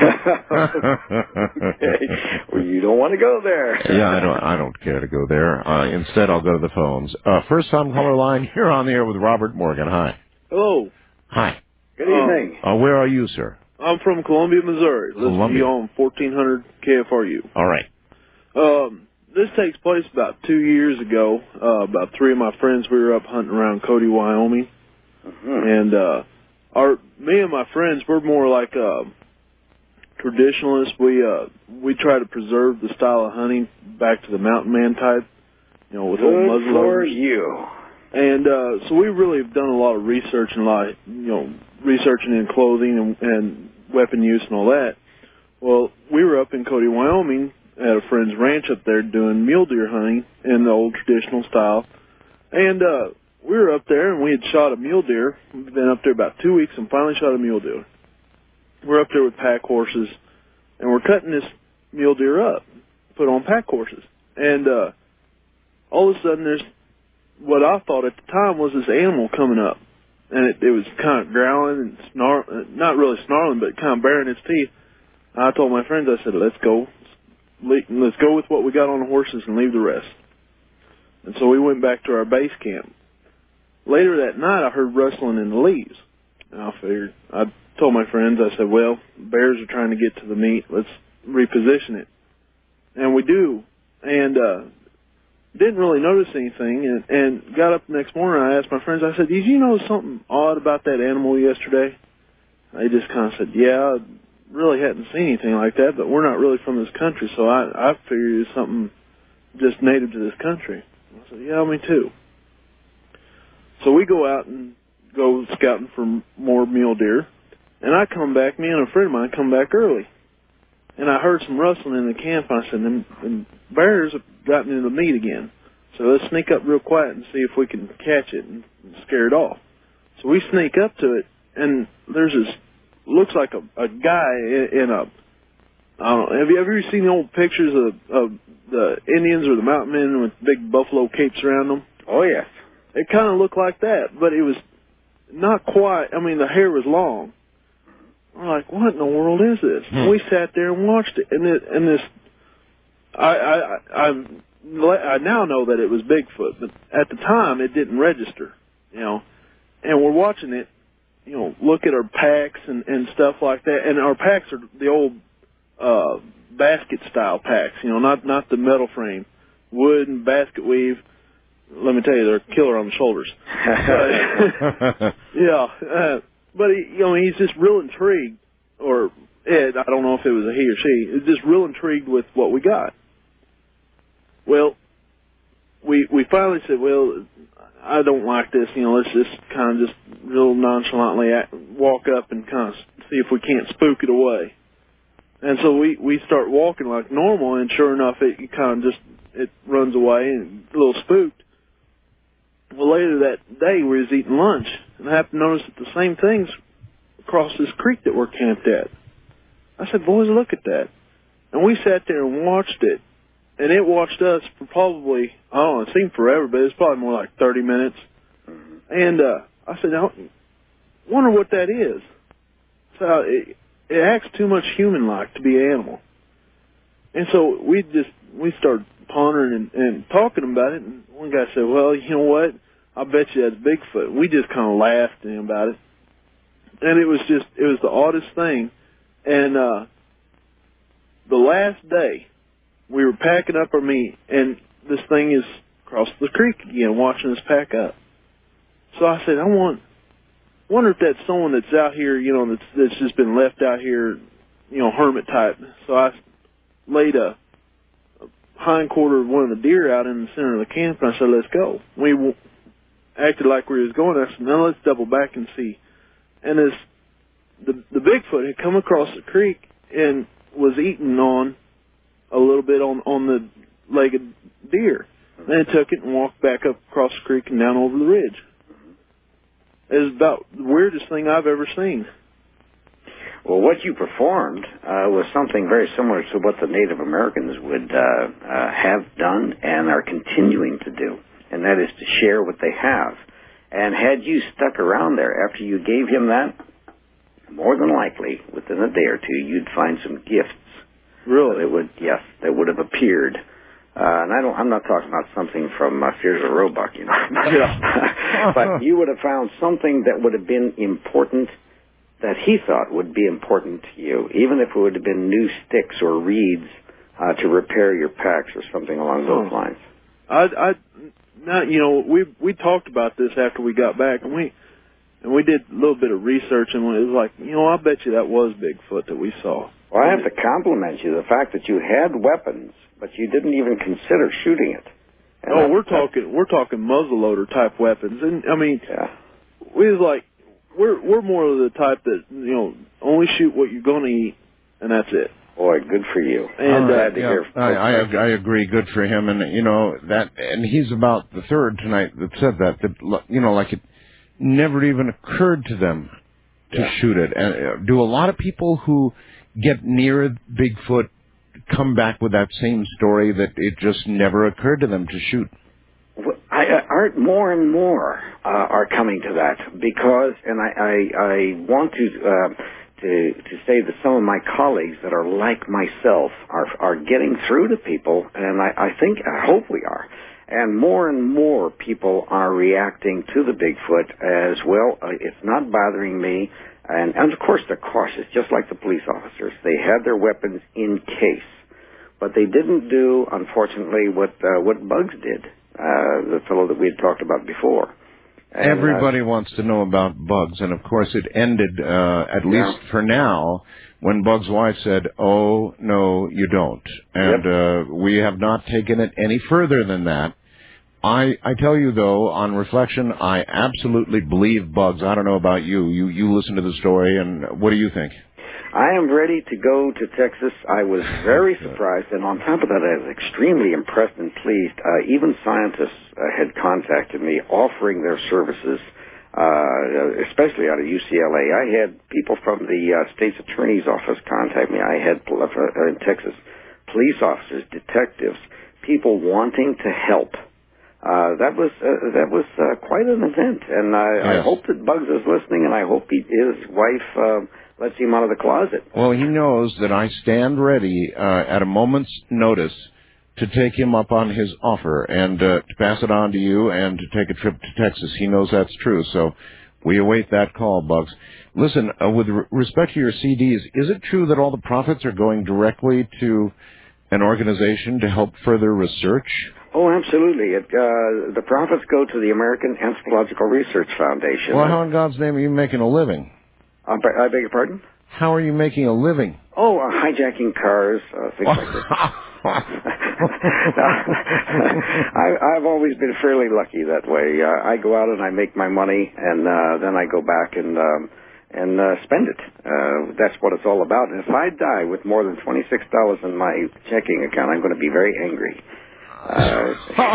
Okay. Well, you don't want to go there. Yeah, I don't. I don't care to go there. Uh, instead, I'll go to the phones. Uh, first on caller line. You're on the air with Robert Morgan. Hi. Hello. Hi. Good evening. Uh, where are you, sir? I'm from Columbia, Missouri. Listen to Columbia. you on fourteen hundred K F R U. All right. Um, this takes place about two years ago. Uh, about three of my friends, we were up hunting around Cody, Wyoming, Mm-hmm. and uh, our me and my friends, we're more like uh, traditionalists. We uh, we try to preserve the style of hunting back to the mountain man type, you know, with Good old muzzleloaders. for you. And uh, so we really have done a lot of research and a lot, of, you know, researching in clothing and, and weapon use and all that. Well, we were up in Cody, Wyoming, at a friend's ranch up there doing mule deer hunting in the old traditional style. And uh, we were up there and we had shot a mule deer. We've been up there about two weeks and finally shot a mule deer. We're up there with pack horses, and we're cutting this mule deer up, put on pack horses. And uh, all of a sudden there's what I thought at the time was this animal coming up. And it, it was kind of growling and snarl, not really snarling, but kind of baring its teeth. I told my friends, I said, let's go. Let's go with what we got on the horses and leave the rest. And so we went back to our base camp. Later that night, I heard rustling in the leaves. And I figured, I told my friends, I said, well, bears are trying to get to the meat. Let's reposition it. And we do. And, uh, didn't really notice anything, and, and got up the next morning, I asked my friends, I said, did you notice something odd about that animal yesterday? They just kind of said, yeah, I really hadn't seen anything like that, but we're not really from this country, so I, I figured it was something just native to this country. I said, yeah, me too. So we go out and go scouting for more mule deer, and I come back, me and a friend of mine come back early. And I heard some rustling in the camp, and I said, them, them bears have gotten into the meat again. So let's sneak up real quiet and see if we can catch it and scare it off. So we sneak up to it, and there's this, looks like a, a guy in, in a, I don't know, have you ever seen the old pictures of, of the Indians or the mountain men with big buffalo capes around them? Oh, yes. It kind of looked like that, but it was not quite, I mean, the hair was long. We're like, what in the world is this? Hmm. And we sat there and watched it, and it, and this, I, I, I, I now know that it was Bigfoot, but at the time it didn't register, you know. And we're watching it, you know, look at our packs and, and stuff like that, and our packs are the old uh, basket style packs, you know, not not the metal frame, wood and basket weave. let me tell you, they're a killer on the shoulders. But, yeah, uh, but he, you know, he's just real intrigued, or Ed, I don't know if it was a he or she, is just real intrigued with what we got. Well, we we finally said, well, I don't like this, you know, let's just kind of just real nonchalantly act, walk up and kind of see if we can't spook it away. And so we, we start walking like normal, and sure enough, it kind of just, it runs away and a little spooked. Well, later that day, we was eating lunch, and I happened to notice that the same things across this creek that we're camped at. I said, boys, look at that. And we sat there and watched it, and it watched us for probably, I don't know, it seemed forever, but it was probably more like thirty minutes. And uh, I said, I wonder what that is. So it, it acts too much human-like to be animal. And so we just, we started pondering and, and talking about it, and one guy said, well, you know what, I bet you that's Bigfoot. We just kind of laughed at him about it. And it was just, it was the oddest thing. And uh, the last day, we were packing up our meat, and this thing is across the creek again, watching us pack up. So I said, I want, wonder if that's someone that's out here, you know, that's, that's just been left out here, you know, hermit type. So I laid a, a hind quarter of one of the deer out in the center of the camp, and I said, let's go. We w- acted like we was going. I said, now let's double back and see. And as the the Bigfoot had come across the creek and was eating on a little bit on, on the legged deer. Then took it and walked back up across the creek and down over the ridge. It was about the weirdest thing I've ever seen. Well, what you performed uh, was something very similar to what the Native Americans would uh, uh, have done and are continuing to do, and that is to share what they have. And had you stuck around there after you gave him that, more than likely, within a day or two, you'd find some gifts. Really? That would, yes, that would have appeared. Uh, and I don't, I'm not talking about something from uh, Fears of Roebuck, you know. Yeah. But you would have found something that would have been important, that he thought would be important to you, even if it would have been new sticks or reeds uh, to repair your packs or something along those oh. lines. I, I, now, you know, we we talked about this after we got back, and we and we did a little bit of research, and it was like, you know, I bet you that was Bigfoot that we saw. Well, I have to compliment you, the fact that you had weapons, but you didn't even consider shooting it. And oh, we're talking we're talking muzzleloader type weapons, and I mean, yeah. we was like, we're we're more of the type that, you know, only shoot what you're going to eat, and that's it. Boy, good for you. And I'm uh, glad to yeah, hear. I, I I agree. Good for him, and you know that, and he's about the third tonight that said that. That you know, like it never even occurred to them to Yeah. shoot it. And uh, do a lot of people who get near Bigfoot come back with that same story that it just never occurred to them to shoot? I, I, Art, more and more uh, are coming to that because, and I, I, I want to, uh, to to say that some of my colleagues that are like myself are are getting through to people, and I, I think, I hope we are. And more and more people are reacting to the Bigfoot as well. Uh, it's not bothering me. And, and, of course, they're cautious, just like the police officers. They had their weapons in case. But they didn't do, unfortunately, what uh, what Bugs did, uh, the fellow that we had talked about before. And, Everybody uh, wants to know about Bugs, and, of course, it ended, uh, at yeah. least for now, when Bugs' wife said, oh, no, you don't. And Yep. uh, we have not taken it any further than that. I, I tell you, though, on reflection, I absolutely believe Bugs. I don't know about you. You you listen to the story, and what do you think? I am ready to go to Texas. I was very surprised, and on top of that, I was extremely impressed and pleased. Uh, even scientists uh, had contacted me offering their services, uh, especially out of U C L A. I had people from the uh, state's attorney's office contact me. I had uh, in Texas police officers, detectives, people wanting to help. Uh, that was uh, that was uh, quite an event, and I, Yes. I hope that Bugs is listening, and I hope he, his wife uh, lets him out of the closet. Well, he knows that I stand ready uh, at a moment's notice to take him up on his offer and uh, to pass it on to you and to take a trip to Texas. He knows that's true, so we await that call, Bugs. Listen, uh, with re- respect to your C Ds, is it true that all the profits are going directly to an organization to help further research? Oh, absolutely. It, uh, the profits go to the American Anthropological Research Foundation. Well, how in God's name are you making a living? I be- I beg your pardon? How are you making a living? Oh, uh, hijacking cars, uh, things like that. I, I've always been fairly lucky that way. Uh, I go out and I make my money, and uh, then I go back and um, and uh, spend it. Uh, that's what it's all about. And if I die with more than twenty-six dollars in my checking account, I'm going to be very angry. Uh,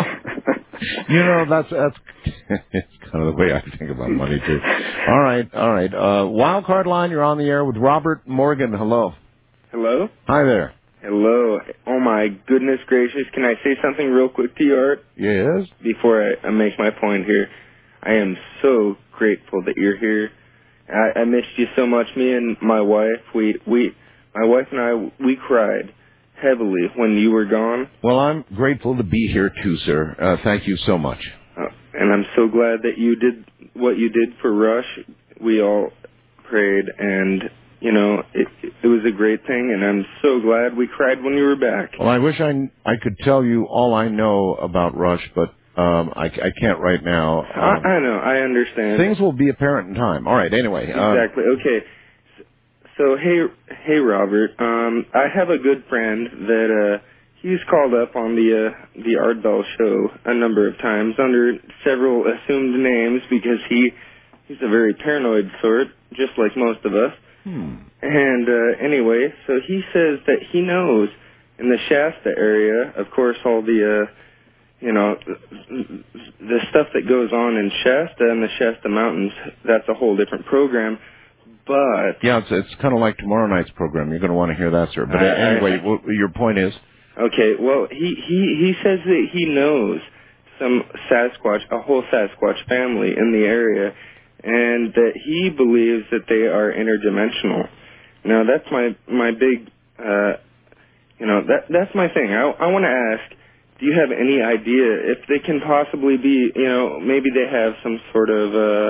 you know, that's that's it's kind of the way I think about money too. All right, all right. Uh, Wild Card Line, you're on the air with Robert Morgan. Hello. Hello? Hi there. Hello. Oh my goodness gracious. Can I say something real quick to you, Art? Yes? Before I, I make my point here. I am so grateful that you're here. I, I missed you so much. Me and my wife, we, we, my wife and I, we cried heavily when you were gone. Well, I'm grateful to be here too, sir. Uh, thank you so much. Uh, and I'm so glad that you did what you did for Rush. We all prayed, and, you know, it, it was a great thing, and I'm so glad we cried when you were back. Well, I wish I, I could tell you all I know about Rush, but um, I, I can't right now. Um, I, I know, I understand. Things will be apparent in time. All right, anyway. Uh, Exactly, okay. So, hey, hey, Robert, um, I have a good friend that, uh, he's called up on the, uh, the Art Bell show a number of times under several assumed names because he, he's a very paranoid sort, just like most of us. Hmm. And, uh, anyway, so he says that he knows in the Shasta area, of course, all the, uh, you know, the stuff that goes on in Shasta and the Shasta Mountains, that's a whole different program. But yeah, it's it's kind of like tomorrow night's program. You're going to want to hear that, sir. But I, anyway, I, w- your point is? Okay, well, he, he, he says that he knows some Sasquatch, a whole Sasquatch family in the area, and that he believes that they are interdimensional. Now, that's my my big, uh, you know, that that's my thing. I, I want to ask, do you have any idea if they can possibly be, you know, maybe they have some sort of, uh,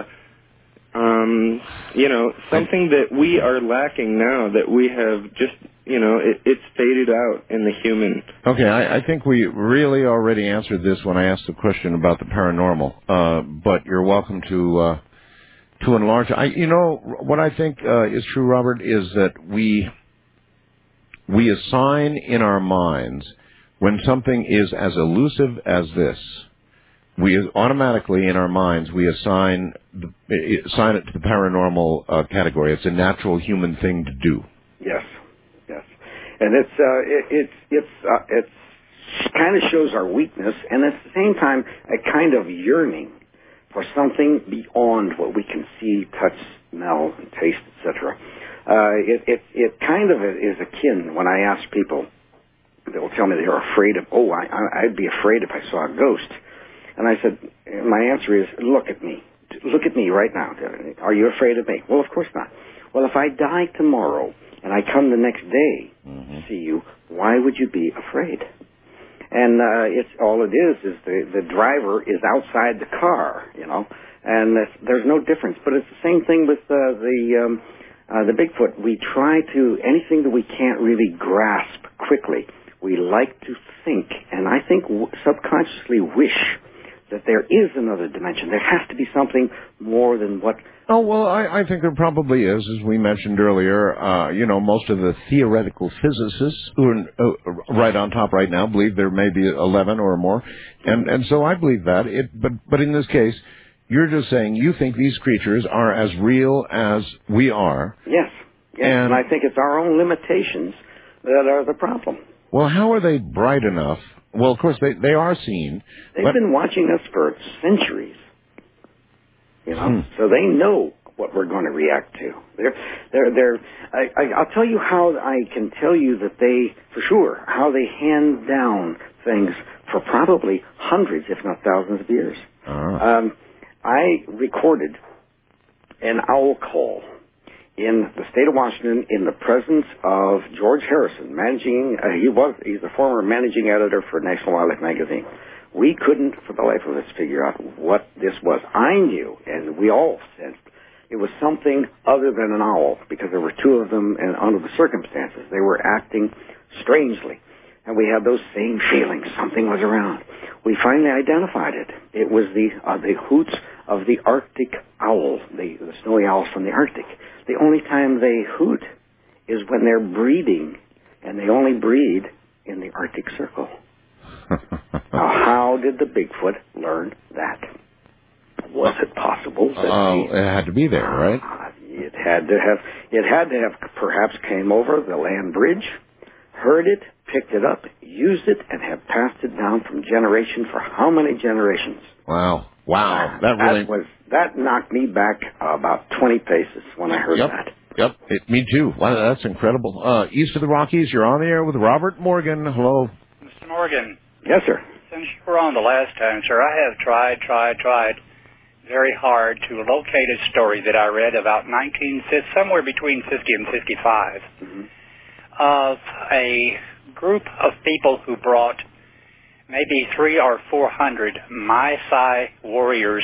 Um, you know, something that we are lacking now that we have just, you know, it, it's faded out in the human. Okay, I, I think we really already answered this when I asked the question about the paranormal. Uh, but you're welcome to uh, to enlarge. I, you know, what I think uh, is true, Robert, is that we we assign in our minds when something is as elusive as this. We automatically, in our minds, we assign the, assign it to the paranormal uh, category. It's a natural human thing to do. Yes, yes, and it's uh, it, it's it's uh, it's kind of shows our weakness, and at the same time, a kind of yearning for something beyond what we can see, touch, smell, and taste, et cetera. Uh, it it it kind of is akin when I ask people, they will tell me they're afraid of. Oh, I, I'd be afraid if I saw a ghost. And I said, my answer is, look at me. Look at me right now. Are you afraid of me? Well, of course not. Well, if I die tomorrow and I come the next day mm-hmm. to see you, why would you be afraid? And uh, it's all it is is the the driver is outside the car, you know, and it's, there's no difference. But it's the same thing with uh, the um, uh, the Bigfoot. We try to anything that we can't really grasp quickly. We like to think, and I think w- subconsciously wish that there is another dimension. There has to be something more than what... Oh, well, I, I think there probably is. As we mentioned earlier, uh, you know, most of the theoretical physicists who are uh, right on top right now believe there may be eleven or more. And and so I believe that. It, but, but in this case, you're just saying you think these creatures are as real as we are. Yes. Yes. And, and I think it's our own limitations that are the problem. Well, how are they bright enough? Well, of course, they they are seen. They've but... been watching us for centuries, you know, hmm. so they know what we're going to react to. They're, they're, they're. I, I, I'll tell you how I can tell you that they, for sure, how they hand down things for probably hundreds, if not thousands of years. Uh-huh. Um, I recorded an owl call in the state of Washington in the presence of George Harrison, managing, uh, he was, he's the former managing editor for National Wildlife Magazine. We couldn't, for the life of us, figure out what this was. I knew, and we all sensed, it was something other than an owl, because there were two of them, and under the circumstances, they were acting strangely. and we had those same feelings. Something was around. We finally identified it. It was the uh, the hoots of the Arctic owl, the, the snowy owls from the Arctic. The only time they hoot is when they're breeding, and they only breed in the Arctic Circle. Now, how did the Bigfoot learn that? Was it possible that Oh, he, it had to be there, right? uh, it had to have it had to have perhaps came over the land bridge, heard it, picked it up, used it, and have passed it down from generation for how many generations? Wow. Wow. That That really... was that knocked me back uh, about twenty paces when I heard Yep. that. Yep. It, me too. Wow, that's incredible. Uh, east of the Rockies, you're on the air with Robert Morgan. Hello. Mister Morgan. Yes, sir. Since you were on the last time, sir, I have tried, tried, tried very hard to locate a story that I read about nineteen fifty, somewhere between fifty and fifty-five, mm-hmm. of a group of people who brought maybe three or four hundred Maasai warriors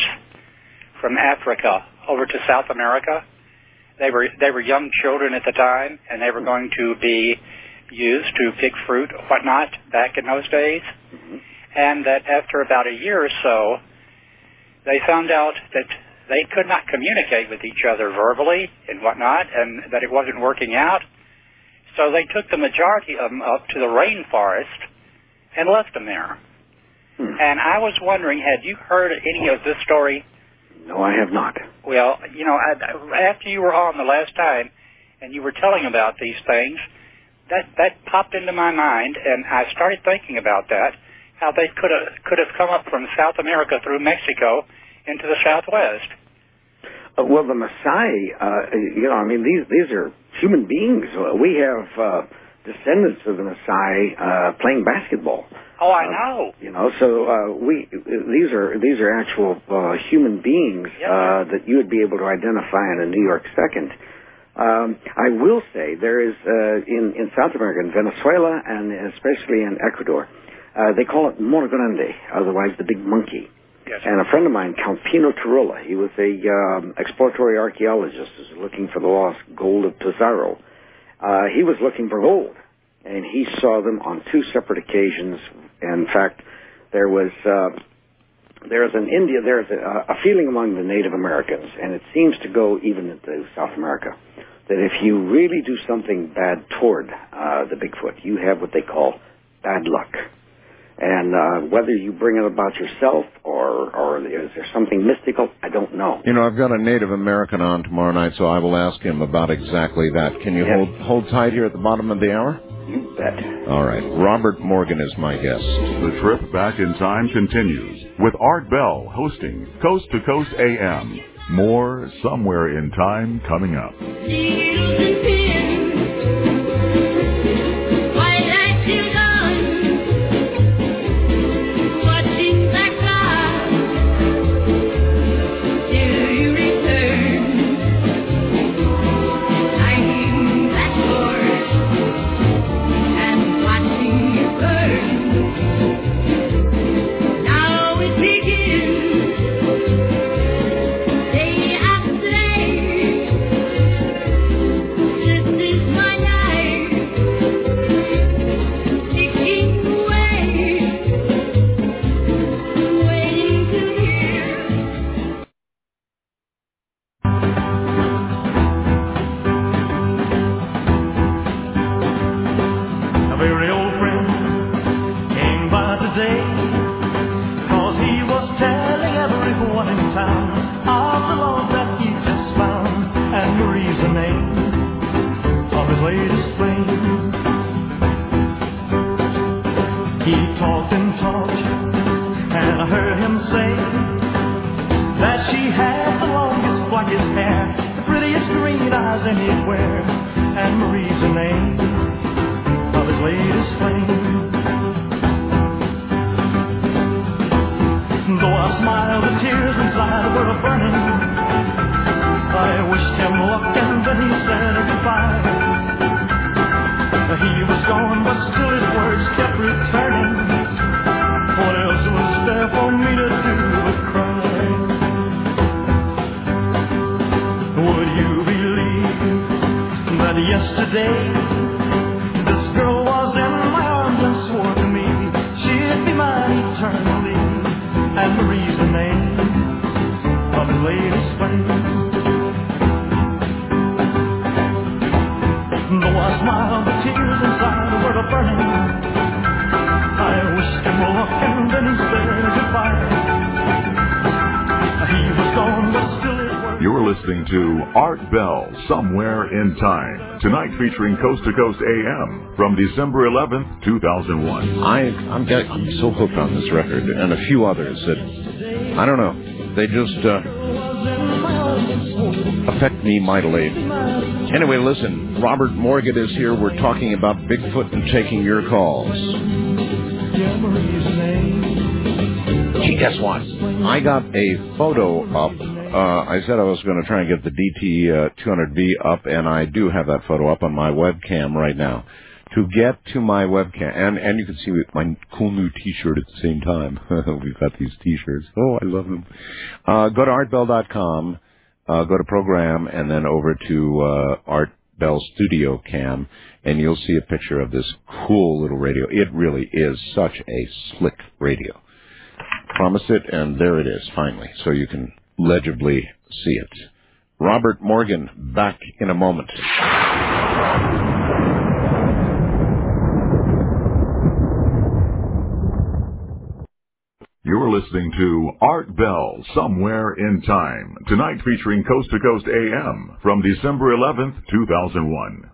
from Africa over to South America. They were they were young children at the time, and they were going to be used to pick fruit or whatnot back in those days. Mm-hmm. And that after about a year or so, they found out that they could not communicate with each other verbally and whatnot, and that it wasn't working out. So they took the majority of them up to the rainforest and left them there. Hmm. And I was wondering, had you heard any of this story? No, I have not. Well, you know, I, after you were on the last time and you were telling about these things, that that popped into my mind, and I started thinking about that, how they could have could have come up from South America through Mexico into the Southwest. Uh, well, the Maasai, uh, you know, I mean, these these are human beings. Uh, we have uh, descendants of the Maasai uh, playing basketball. Oh, I Uh, know. You know, so uh, we these are these are actual uh, human beings uh, that you would be able to identify in a New York second. Um, I will say there is uh, in in South America, in Venezuela, and especially in Ecuador, uh, they call it Mono Grande, otherwise the big monkey. Yes. And a friend of mine, Count Pino Turola, he was a um, exploratory archaeologist who was looking for the lost gold of Pizarro. Uh, he was looking for gold, and he saw them on two separate occasions. In fact, there was uh, there's an India there's a, a feeling among the Native Americans, and it seems to go even into South America, that if you really do something bad toward uh, the Bigfoot, you have what they call bad luck. And uh, whether you bring it about yourself or or is there something mystical, I don't know. You know, I've got a Native American on tomorrow night, so I will ask him about exactly that. Can you Yes. hold hold tight here at the bottom of the hour? You bet. All right. Robert Morgan is my guest. The trip back in time continues with Art Bell hosting Coast to Coast A M. More Somewhere in Time coming up. Yesterday, this girl was in my arms and swore a smile, but tears inside were a burning. I wished him luck and then he said goodbye. He was gone, but still it was. You're listening to Art Bell, Somewhere in Time. Tonight featuring Coast to Coast A M from December eleventh, two thousand one. I, I'm, get, I'm so hooked on this record and a few others that, I don't know, they just uh, affect me mightily. Anyway, listen, Robert Morgan is here. We're talking about Bigfoot and taking your calls. Hey, guess what? I got a photo up. Uh, I said I was going to try and get the D T uh, two hundred V up, and I do have that photo up on my webcam right now. To get to my webcam, and, and you can see my cool new T-shirt at the same time. We've got these T-shirts. Oh, I love them. Uh, go to art bell dot com, uh, go to program, and then over to uh, Art Bell Studio Cam, and you'll see a picture of this cool little radio. It really is such a slick radio. Promise it, and there it is, finally, so you can legibly see it. Robert Morgan, back in a moment. You're listening to Art Bell, Somewhere in Time. Tonight featuring Coast to Coast A M from December eleventh, two thousand one.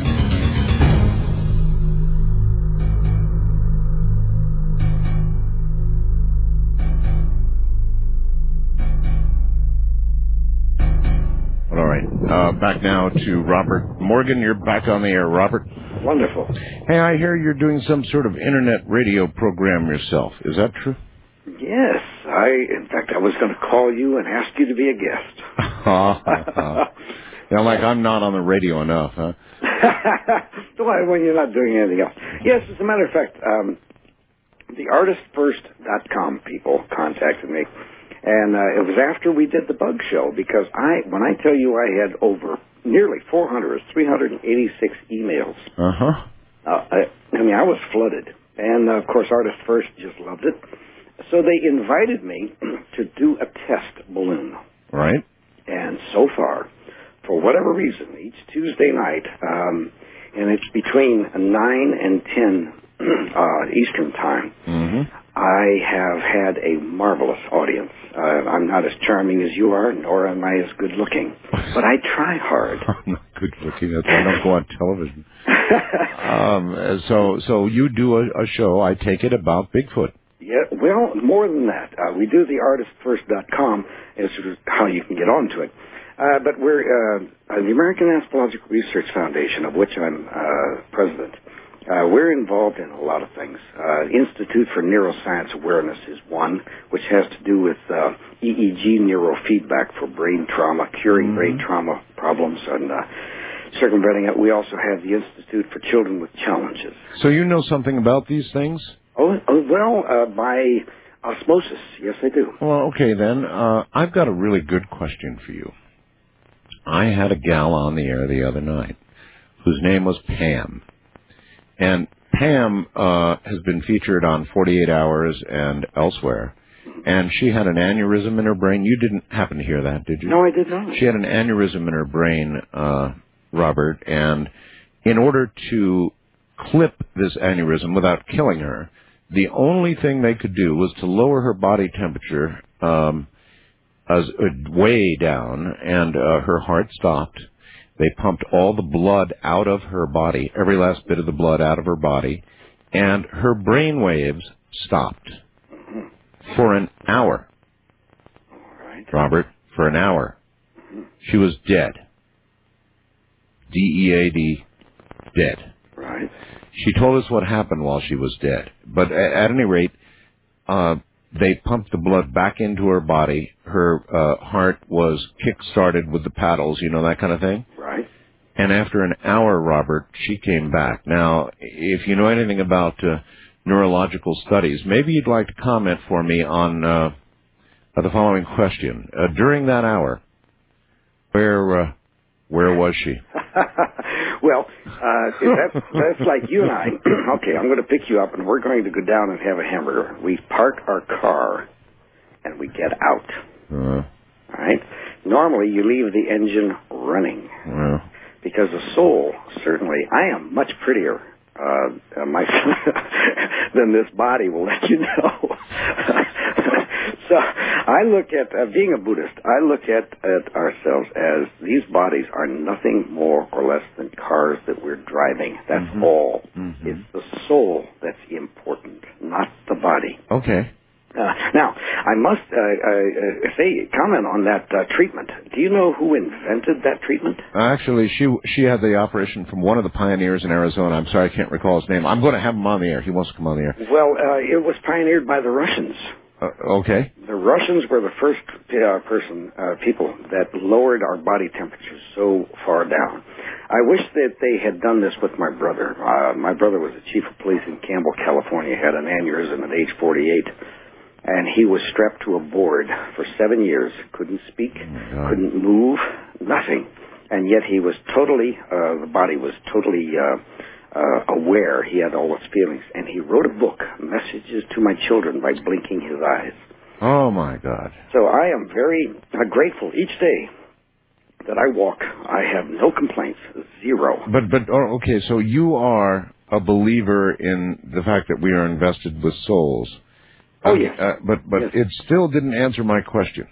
All right. Uh, back now to Robert Morgan. You're back on the air, Robert. Wonderful. Hey, I hear you're doing some sort of internet radio program yourself. Is that true? Yes. I, in fact, I was going to call you and ask you to be a guest. Yeah, like I'm not on the radio enough, huh? Why, when you're not doing anything else. Yes, as a matter of fact, um, the artist first dot com people contacted me. And uh, it was after we did the Bug Show, because I, when I tell you I had over nearly four hundred, three hundred eighty-six emails. Uh-huh. Uh, I, I mean, I was flooded. And, uh, of course, Artist First just loved it. So they invited me to do a test balloon. Right. And so far, for whatever reason, each Tuesday night, um, and it's between nine and ten uh, Eastern Time, mm-hmm. I have had a marvelous audience. Uh, I'm not as charming as you are, nor am I as good looking, but I try hard. I'm not good looking. That's why I don't go on television. um, so, so you do a, a show, I take it, about Bigfoot. Yeah, well, more than that. Uh, we do the artist first dot com is how you can get onto it. Uh, but we're uh, the American Anthropological Research Foundation, of which I'm uh, president. Uh, we're involved in a lot of things. Uh, Institute for Neuroscience Awareness is one, which has to do with uh, E E G neurofeedback for brain trauma, curing mm-hmm. brain trauma problems, and uh, circumventing it. We also have the Institute for Children with Challenges. So you know something about these things? Oh, oh well, uh, by osmosis, yes, I do. Well, okay, then. Uh, I've got a really good question for you. I had a gal on the air the other night whose name was Pam. And Pam uh, has been featured on forty-eight hours and elsewhere. And she had an aneurysm in her brain. You didn't happen to hear that, did you? No, I did not. She had an aneurysm in her brain, uh, Robert, and in order to clip this aneurysm without killing her, the only thing they could do was to lower her body temperature um, as, uh, way down, and uh, her heart stopped. They pumped all the blood out of her body, every last bit of the blood out of her body, and her brain waves stopped for an hour. All right. Robert, for an hour. She was dead. D E A D, dead. Right. She told us what happened while she was dead. But at, at any rate, uh, they pumped the blood back into her body. Her uh, heart was kick-started with the paddles, you know, that kind of thing. Right. And after an hour, Robert, she came back. Now, if you know anything about uh, neurological studies, maybe you'd like to comment for me on uh, the following question. Uh, during that hour, where uh, where was she? Well, uh, that's, that's like you and I. Okay, I'm going to pick you up, and we're going to go down and have a hamburger. We park our car, and we get out. Uh, All right? Normally, you leave the engine running. uh, because the soul, certainly, I am much prettier uh, my, than this body will let you know. So I look at, uh, being a Buddhist, I look at, at ourselves as these bodies are nothing more or less than cars that we're driving. That's Mm-hmm. all. Mm-hmm. It's the soul that's important, not the body. Okay. Uh, now, I must uh, uh, say, comment on that uh, treatment. Do you know who invented that treatment? Actually, she she had the operation from one of the pioneers in Arizona. I'm sorry, I can't recall his name. I'm going to have him on the air. He wants to come on the air. Well, uh, it was pioneered by the Russians. Uh, okay. The Russians were the first uh, person, uh, people that lowered our body temperatures so far down. I wish that they had done this with my brother. Uh, my brother was the chief of police in Campbell, California, had an aneurysm at age forty-eight. And he was strapped to a board for seven years, couldn't speak, oh couldn't move, nothing. And yet he was totally, uh, the body was totally uh, uh, aware. He had all his feelings. And he wrote a book, Messages to My Children, by blinking his eyes. Oh, my God. So I am very uh, grateful each day that I walk. I have no complaints, zero. But, but oh, okay, so you are a believer in the fact that we are invested with souls. Oh, Okay, yes. Uh, but but Yes. it still didn't answer my question,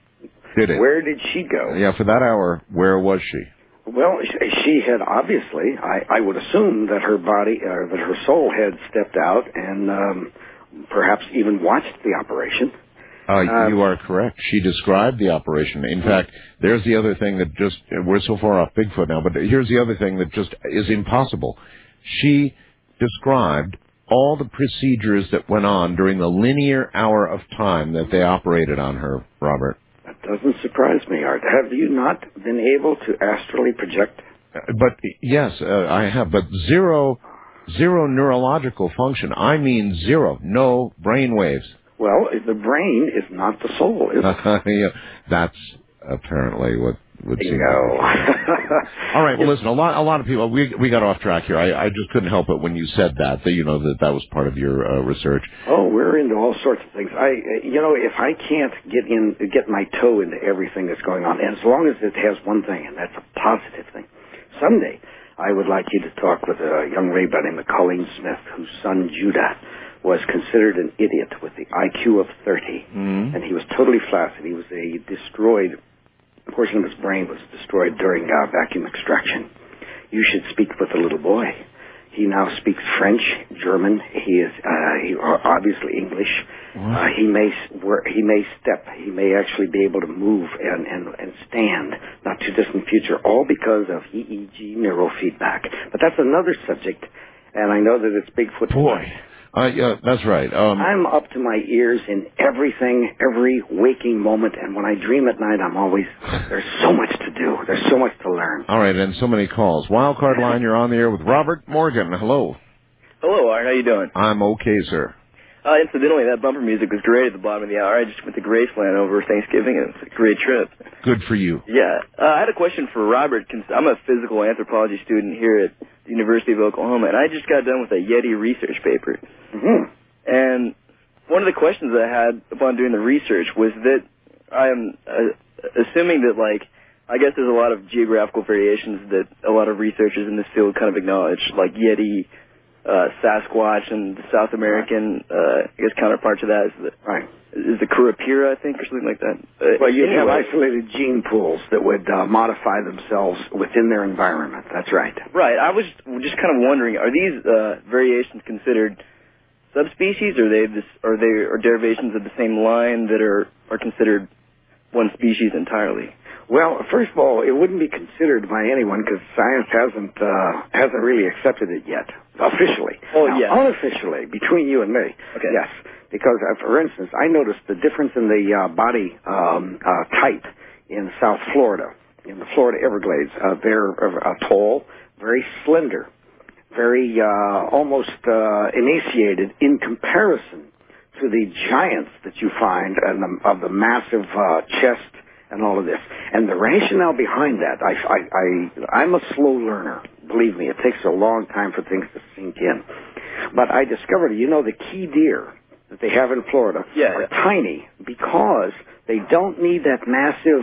did it? Where did she go? Yeah, for that hour, where was she? Well, sh- she had obviously, I, I would assume that her body, uh, that her soul had stepped out and um, perhaps even watched the operation. Uh, Uh, you are correct. She described the operation. In fact, there's the other thing that just, we're so far off Bigfoot now, but here's the other thing that just is impossible. She described all the procedures that went on during the linear hour of time that they operated on her, Robert. That doesn't surprise me, Art. Have you not been able to astrally project? Uh, But, yes, uh, I have, but zero, zero neurological function. I mean zero. No brain waves. Well, the brain is not the soul, is it? Yeah, that's apparently what would seem. No. All right. Well, listen. A lot, a lot of people. We we got off track here. I, I just couldn't help it when you said that. That you know that that was part of your uh, research. Oh, we're into all sorts of things. I, you know, if I can't get in, get my toe into everything that's going on, and as long as it has one thing, and that's a positive thing, someday I would like you to talk with a young lady by the name of Colleen Smith, whose son Judah was considered an idiot with the I Q of thirty, mm-hmm. and he was totally flaccid. He was a destroyed. A portion of his brain was destroyed during uh, vacuum extraction. You should speak with the little boy. He now speaks French, German. He is uh, he, obviously English. Uh, he may he may step. He may actually be able to move and, and, and stand. Not too distant future, all because of E E G neurofeedback. But that's another subject, and I know that it's Bigfoot. Boy. Uh, yeah, that's right. Um, I'm up to my ears in everything, every waking moment, and when I dream at night, I'm always, there's so much to do. There's so much to learn. all right, and so many calls. Wildcard line, you're on the air with Robert Morgan. Hello. Hello, Art. How you doing? I'm okay, sir. Uh, incidentally, that bumper music was great at the bottom of the hour. I just went to Graceland over Thanksgiving, and it's a great trip. Good for you. Yeah. Uh, I had a question for Robert. Cons- I'm a physical anthropology student here at the University of Oklahoma, and I just got done with a Yeti research paper. Mm-hmm. And one of the questions I had upon doing the research was that I am uh, assuming that, like, I guess there's a lot of geographical variations that a lot of researchers in this field kind of acknowledge, like Yeti, uh, Sasquatch, and the South American, uh, I guess, counterpart to that is the, right. is the Kurapira, I think, or something like that. Uh, Well, you have anyway. isolated gene pools that would uh, modify themselves within their environment. That's right. Right. I was just kind of wondering, are these uh, variations considered subspecies, or are they this, are they or derivations of the same line that are are considered one species entirely? Well, first of all, it wouldn't be considered by anyone because science hasn't uh, hasn't really accepted it yet officially. Oh, now, yeah. Unofficially, between you and me, Okay. yes. Because, uh, for instance, I noticed the difference in the uh, body um, uh, type in South Florida, in the Florida Everglades. Uh, they're uh, tall, very slender, very uh, almost uh, emaciated in comparison to the giants that you find and the, of the massive uh, chest and all of this. And the rationale behind that, I, I, I, I'm a slow learner. Believe me, it takes a long time for things to sink in. But I discovered, you know, the key deer that they have in Florida Yeah, are yeah. tiny because they don't need that massive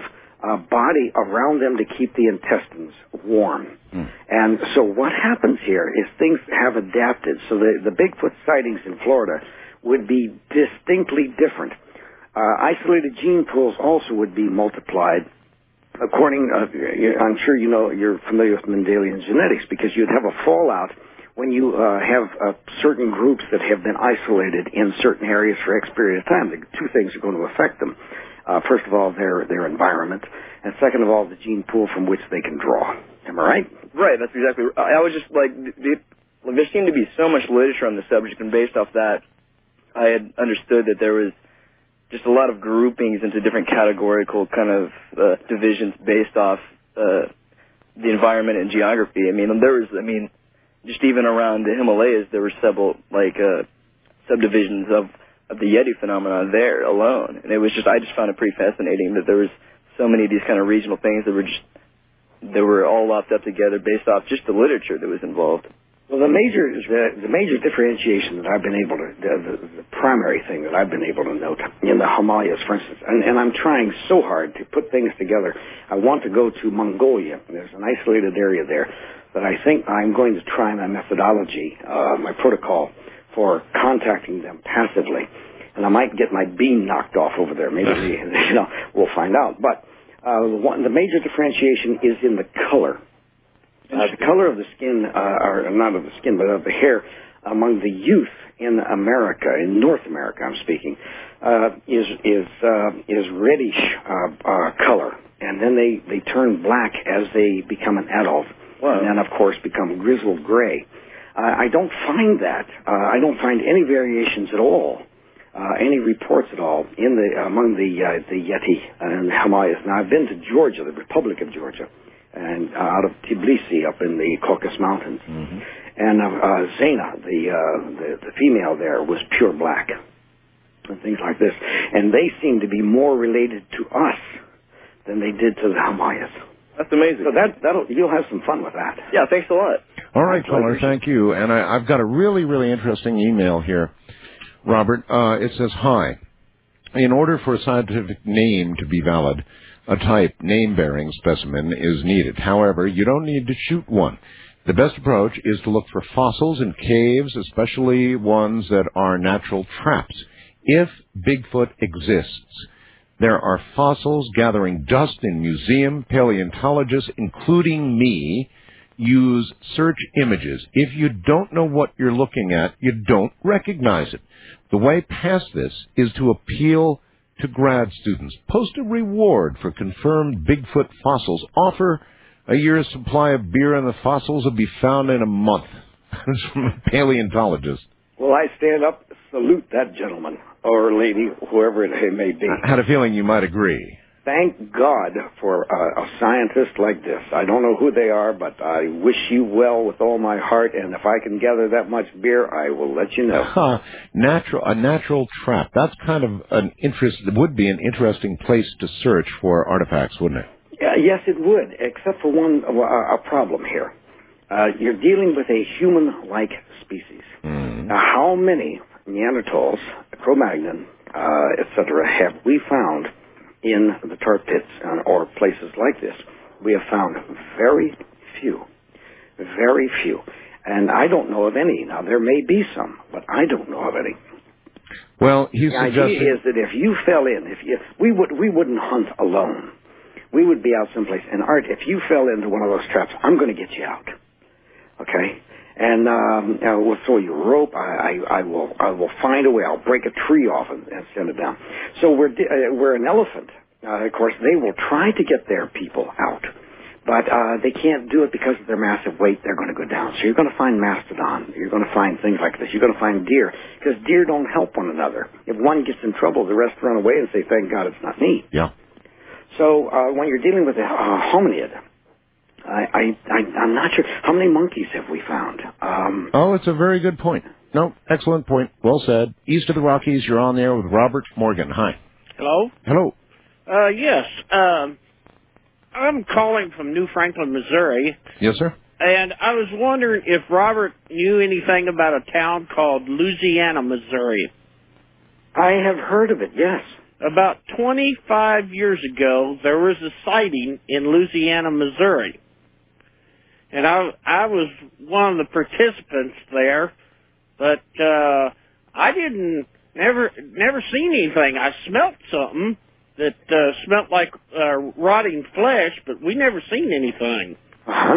uh, body around them to keep the intestines warm. Mm. And so what happens here is things have adapted. So the, the Bigfoot sightings in Florida would be distinctly different. Uh, isolated gene pools also would be multiplied. According, uh, I'm sure you know, you're familiar with Mendelian genetics, because you'd have a fallout when you uh, have uh, certain groups that have been isolated in certain areas for X period of time. The two things are going to affect them. Uh, first of all, their their environment, and second of all, the gene pool from which they can draw. Am I right? Right, that's exactly right. I was just like, the, the, there seemed to be so much literature on the subject, and based off that, I had understood that there was just a lot of groupings into different categorical kind of uh, divisions based off uh, the environment and geography. I mean, there was, I mean, just even around the Himalayas, there were several, like, uh, subdivisions of, of the Yeti phenomenon there alone. And it was just, I just found it pretty fascinating that there was so many of these kind of regional things that were just, they were all lopped up together based off just the literature that was involved. Well, the major the, the major differentiation that I've been able to, the, the, the primary thing that I've been able to note in the Himalayas, for instance, and, and I'm trying so hard to put things together. I want to go to Mongolia. There's an isolated area there that I think I'm going to try my methodology, uh, my protocol for contacting them passively. And I might get my beam knocked off over there. Maybe, you know, we'll find out. But uh, one, the major differentiation is in the color. Uh, the color of the skin, uh, or not of the skin, but of the hair among the youth in America, in North America, I'm speaking, uh, is is uh, is reddish uh, uh, color, and then they they turn black as they become an adult, wow. and then of course become grizzled gray. Uh, I don't find that. Uh, I don't find any variations at all, uh, any reports at all in the among the uh, the Yeti and the Himalayas. Now I've been to Georgia, the Republic of Georgia, and uh, out of Tbilisi up in the Caucasus Mountains. Mm-hmm. And uh, uh, Zaina, the, uh, the the female there, was pure black, and things like this. And they seem to be more related to us than they did to the Himalayas. That's amazing. So that that'll you'll have some fun with that. Yeah, thanks a lot. All right, caller, thank you. And I, I've got a really, really interesting email here, Robert. Uh, it says, hi. In order for a scientific name to be valid, a type name-bearing specimen is needed. However, you don't need to shoot one. The best approach is to look for fossils in caves, especially ones that are natural traps. If Bigfoot exists, there are fossils gathering dust in museum. Paleontologists, including me, use search images. If you don't know what you're looking at, you don't recognize it. The way past this is to appeal to grad students. Post a reward for confirmed Bigfoot fossils. Offer a year's supply of beer, and the fossils will be found in a month. That's from a paleontologist. Well, I stand up, salute that gentleman or lady, whoever it may be. I had a feeling you might agree. Thank God for a, a scientist like this. I don't know who they are, but I wish you well with all my heart, and if I can gather that much beer, I will let you know. Huh. Natural, a natural trap. That's kind of an interest, would be an interesting place to search for artifacts, wouldn't it? Yeah, yes, it would, except for one uh, a problem here. Uh, you're dealing with a human-like species. Mm. Now, how many Neanderthals, Cro-Magnon, uh, et cetera, have we found in the tar pits uh, or places like this? We have found very few, very few. And I don't know of any. Now, there may be some, but I don't know of any. Well, he's the suggesting... idea is that if you fell in, if you, we, would, we wouldn't hunt alone. We would be out someplace. And, Art, if you fell into one of those traps, I'm going to get you out. Okay? And um, uh, we'll throw you a rope. I, I, I will I will find a way. I'll break a tree off and, and send it down. So we're uh, we're an elephant. Uh, of course, they will try to get their people out, but uh, they can't do it because of their massive weight. They're going to go down. So you're going to find mastodon. You're going to find things like this. You're going to find deer, because deer don't help one another. If one gets in trouble, the rest run away and say, "Thank God it's not me." Yeah. So uh, when you're dealing with a uh, hominid, I, I, I, I'm not sure. How many monkeys have we found? Um, oh, it's a very good point. No, excellent point. Well said. East of the Rockies, you're on there with Robert Morgan. Hi. Hello? Hello. Uh, yes. Um, I'm calling from New Franklin, Missouri. Yes, sir. And I was wondering if Robert knew anything about a town called Louisiana, Missouri. I have heard of it, yes. about twenty-five years ago, there was a sighting in Louisiana, Missouri. And I, I was one of the participants there, but uh, I didn't, never, never seen anything. I smelt something that uh, smelt like uh, rotting flesh, but we never seen anything. Uh-huh.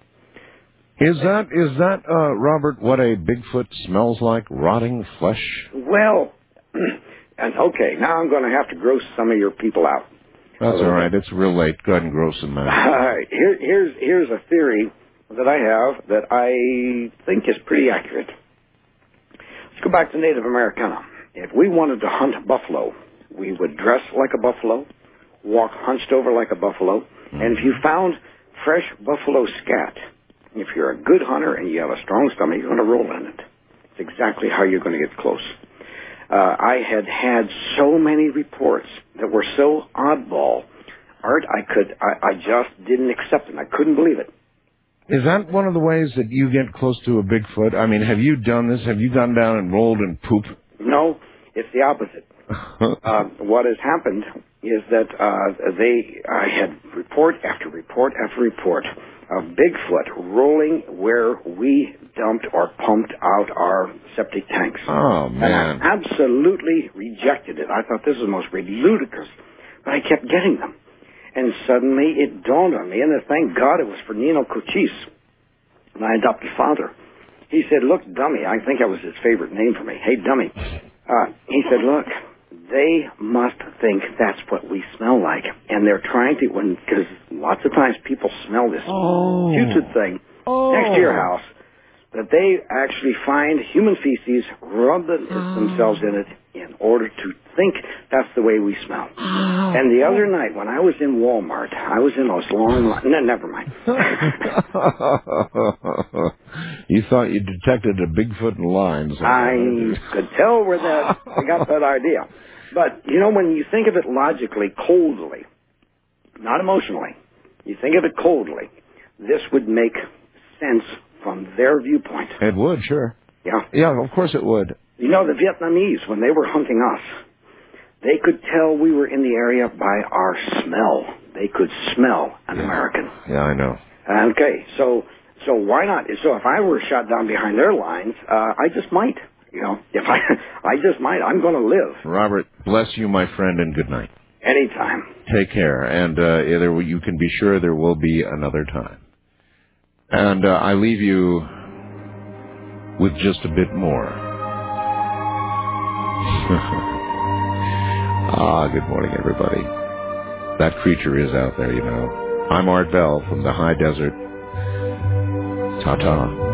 Is that, is that, uh, Robert, what a Bigfoot smells like? Rotting flesh? Well, and okay, now I'm going to have to gross some of your people out. That's all right. It's real late. Go ahead and gross them out. All right. Here, here's, here's a theory that I have that I think is pretty accurate. Let's go back to Native Americana. If we wanted to hunt buffalo, we would dress like a buffalo, walk hunched over like a buffalo, mm-hmm. and if you found fresh buffalo scat, if you're a good hunter and you have a strong stomach, you're going to roll in it. It's exactly how you're going to get close. Uh, I had had so many reports that were so oddball, Art, I could, I, I just didn't accept them. I couldn't believe it. Is that one of the ways that you get close to a Bigfoot? I mean, have you done this? Have you gone down and rolled in poop? No, it's the opposite. uh, what has happened is that uh, they, I had report after report after report of Bigfoot rolling where we dumped or pumped out our septic tanks. Oh, man. And I absolutely rejected it. I thought this was the most ludicrous, but I kept getting them. And suddenly it dawned on me, and thank God it was for Nino Cochise, my adopted father. He said, look, dummy, I think that was his favorite name for me. Hey, dummy. Uh, he said, look, they must think that's what we smell like. And they're trying to, when, because lots of times people smell this oh. putrid thing oh. next to your house, that they actually find human feces, rub the, oh. themselves in it in order to think that's the way we smell. Oh. And the other night when I was in Walmart, I was in those long lines. No, never mind. You thought you detected a Bigfoot in lines. I could tell where that I got that idea. But, you know, when you think of it logically, coldly, not emotionally, you think of it coldly, this would make sense from their viewpoint. It would, sure. Yeah. Yeah, of course it would. You know, the Vietnamese, when they were hunting us, they could tell we were in the area by our smell. They could smell an yeah. American. Yeah, I know. Okay, so so why not? So if I were shot down behind their lines, uh, I just might. You know, if I I just might. I'm going to live. Robert, bless you, my friend, and good night. Anytime. Take care, and uh, there, you can be sure there will be another time. And uh, I leave you with just a bit more. Ah, good morning, everybody. That creature is out there, you know. I'm Art Bell from the high desert. Ta-ta.